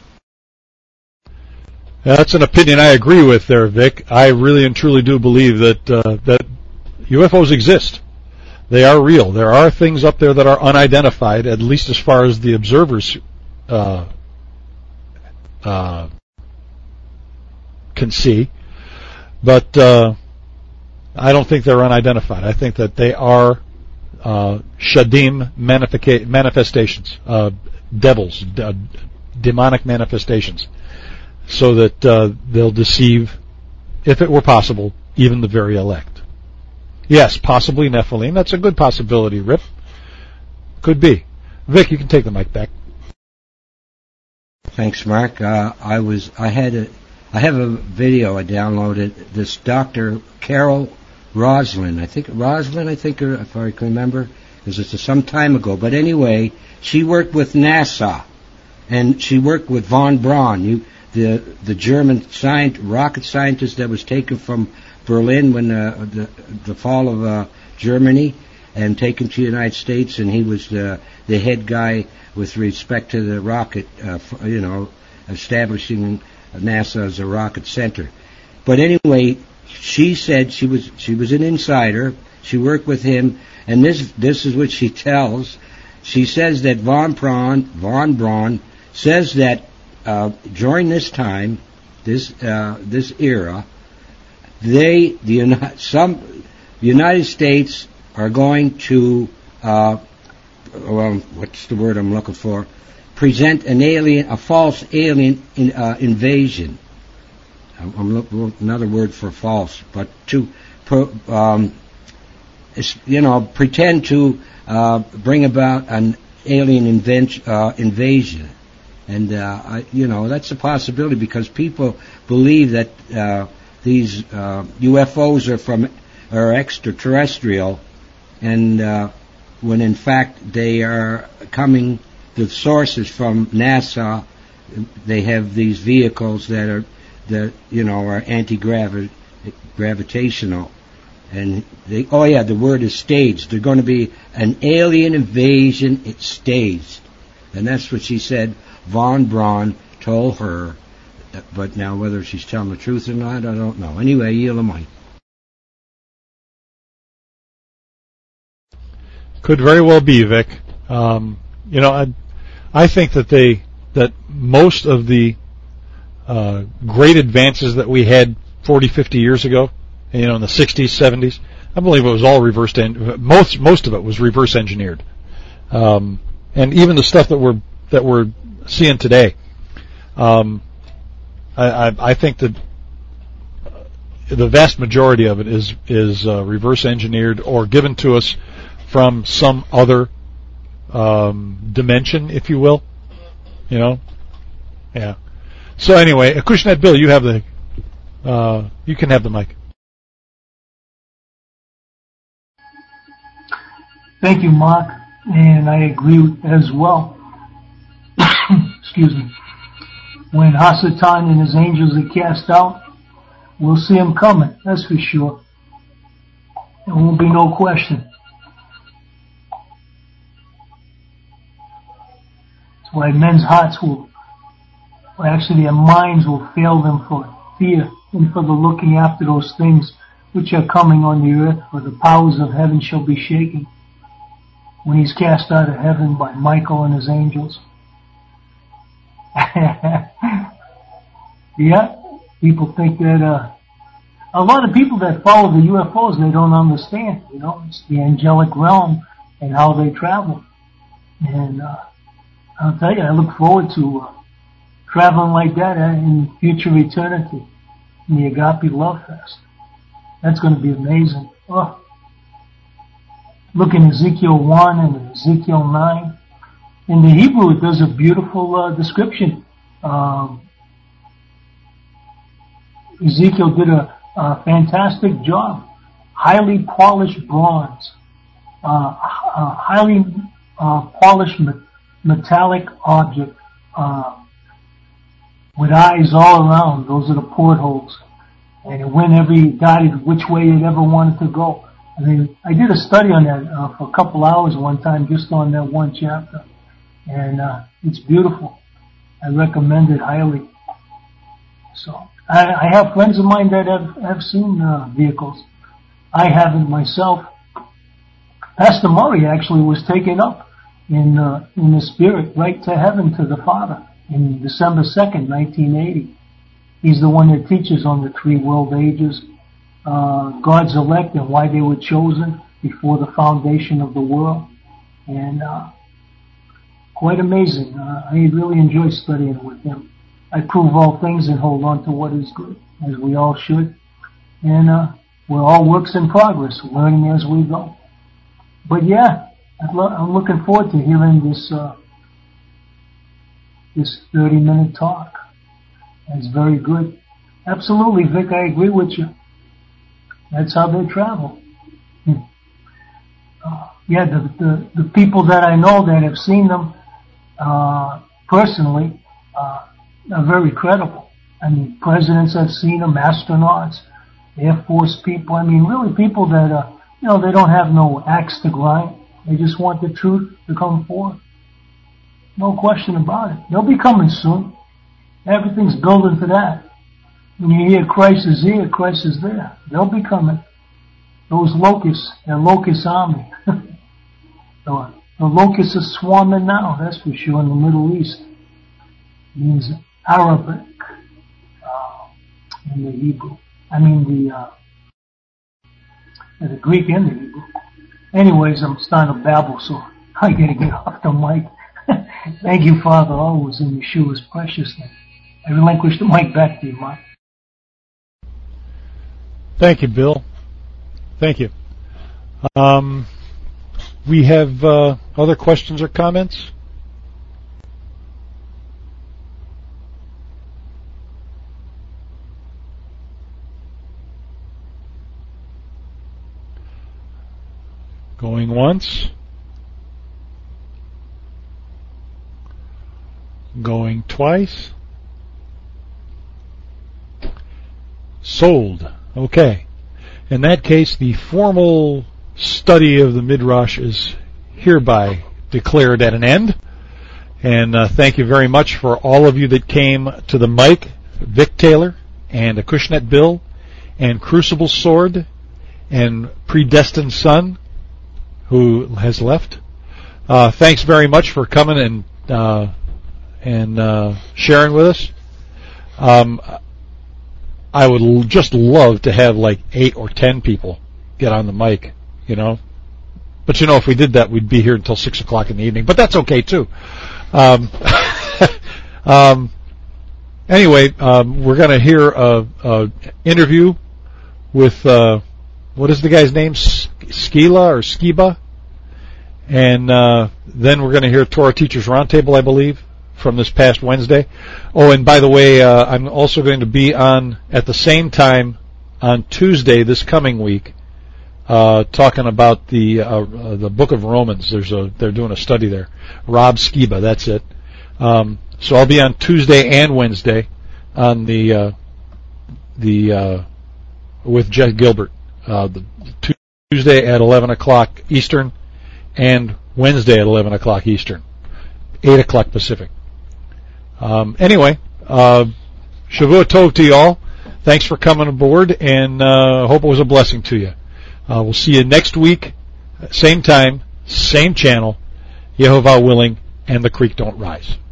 That's an opinion I agree with there, Vic. I really and truly do believe that uh, that U F Os exist. They are real. There are things up there that are unidentified, at least as far as the observers uh, uh, can see. But uh, I don't think they're unidentified. I think that they are uh, shadim manifica- manifestations, uh, devils, d- demonic manifestations. So that uh, they'll deceive, if it were possible, even the very elect. Yes, possibly Nephilim. That's a good possibility, Rip. Could be. Vic, you can take the mic back. Thanks, Mark. Uh, I was, I had a, I have a video I downloaded. This Doctor Carol Roslin, I think Roslin, I think, if I can remember, because it's some time ago. But anyway, she worked with NASA, and she worked with von Braun. You. The the German science, rocket scientist that was taken from Berlin when uh, the the fall of uh, Germany and taken to the United States, and he was the the head guy with respect to the rocket, uh, you know, establishing NASA as a rocket center. But anyway, she said she was she was an insider. She worked with him, and this this is what she tells. She says that von Braun von Braun says that. Uh, during this time, this uh, this era, they the Uni- some the United States are going to uh, well, what's the word I'm looking for? Present an alien, a false alien in, uh, invasion. I'm looking another word for false, but to, pro, um, you know, pretend to uh, bring about an alien invent, uh, invasion, and uh, I, you know, that's a possibility because people believe that uh, these uh, U F Os are from are extraterrestrial, and uh, when in fact they are coming. The sources from NASA. They have these vehicles that are, that you know, are anti-gravitational, and they. Oh yeah, the word is staged. They're going to be an alien invasion. It's staged, and that's what she said. Von Braun told her, but now whether she's telling the truth or not, I don't know. Anyway, yield the mic. Could very well be, Vic. Um, you know, I, I think that they. that most of the uh, great advances that we had forty, fifty years ago, you know, in the sixties, seventies, I believe it was all reversed. En- most most of it was reverse engineered, um, and even the stuff that we're that we're seeing today. Um, I, I, I think that the vast majority of it is is uh, reverse engineered or given to us from some other um, dimension, if you will. You know, yeah. So anyway, Acushnet Bill, you have the, uh, you can have the mic. Thank you, Mark, and I agree as well. Excuse me. When Hasatan and his angels are cast out, we'll see him coming. That's for sure. There won't be no question. Why men's hearts will, or actually their minds will fail them for fear and for the looking after those things which are coming on the earth, for the powers of heaven shall be shaken when he's cast out of heaven by Michael and his angels. Yeah, people think that, uh, a lot of people that follow the U F Os, they don't understand, you know, it's the angelic realm and how they travel. And, uh, I'll tell you, I look forward to uh, traveling like that uh, in future eternity in the Agape Love Fest. That's going to be amazing. Oh. Look in Ezekiel one and Ezekiel nine. In the Hebrew, it does a beautiful uh, description. Um, Ezekiel did a, a fantastic job. Highly polished bronze. Uh, uh, highly uh, polished material. Metallic object uh, with eyes all around. Those are the portholes, and it went every guided which way it ever wanted to go. I mean, I did a study on that uh, for a couple hours one time, just on that one chapter, and uh, it's beautiful. I recommend it highly. So I, I have friends of mine that have have seen uh, vehicles. I haven't myself. Pastor Murray actually was taken up in uh, in the spirit right to heaven to the Father in December second, nineteen eighty. He's the one that teaches on the three world ages, uh, God's elect and why they were chosen before the foundation of the world. And uh, quite amazing. Uh, I really enjoy studying with him. I prove all things and hold on to what is good, as we all should. And uh, we're all works in progress, learning as we go. But yeah, I'm looking forward to hearing this uh, this thirty minute talk. It's very good. Absolutely, Vic, I agree with you. That's how they travel. Hmm. Uh, yeah, the, the the people that I know that have seen them uh, personally uh, are very credible. I mean, presidents have seen them, astronauts, Air Force people. I mean, really people that uh, you know, they don't have no axe to grind. They just want the truth to come forth. No question about it. They'll be coming soon. Everything's building for that. When you hear Christ is here, Christ is there. They'll be coming. Those locusts, their locust army. the, the locusts are swarming now, that's for sure, in the Middle East. It means Arabic uh, in the Hebrew. I mean the uh, the Greek and the Hebrew. Anyways, I'm starting to babble, so I gotta get off the mic. Thank you, Father, always in Yeshua's precious name. I relinquish the mic back to you, Mark. Thank you, Bill. Thank you. Um, we have uh, other questions or comments? Going once. Going twice. Sold. Okay. In that case, the formal study of the Midrash is hereby declared at an end. And uh, thank you very much for all of you that came to the mic, Vic Taylor, and Acushnet Bill, and Crucible Sword, and Predestined Son, who has left. Uh, thanks very much for coming and uh, and uh, sharing with us. Um, I would l- just love to have like eight or ten people get on the mic, you know. But you know, if we did that, we'd be here until six o'clock in the evening. But that's okay too. Um, um, anyway, um, we're going to hear a, a interview with uh, what is the guy's name? Skila or Skiba, and uh, then we're going to hear Torah Teachers Roundtable, I believe, from this past Wednesday. Oh, and by the way, uh, I'm also going to be on at the same time on Tuesday this coming week, uh, talking about the uh, uh, the Book of Romans. There's a they're doing a study there. Rob Skiba, that's it. Um, so I'll be on Tuesday and Wednesday on the uh, the uh, with Jeff Gilbert. Uh, the Tuesday at eleven o'clock Eastern, and Wednesday at eleven o'clock Eastern, eight o'clock Pacific. Um, anyway, uh, Shavua Tov to y'all. Thanks for coming aboard, and uh, hope it was a blessing to you. Uh, we'll see you next week, same time, same channel, Yehovah willing, and the creek don't rise.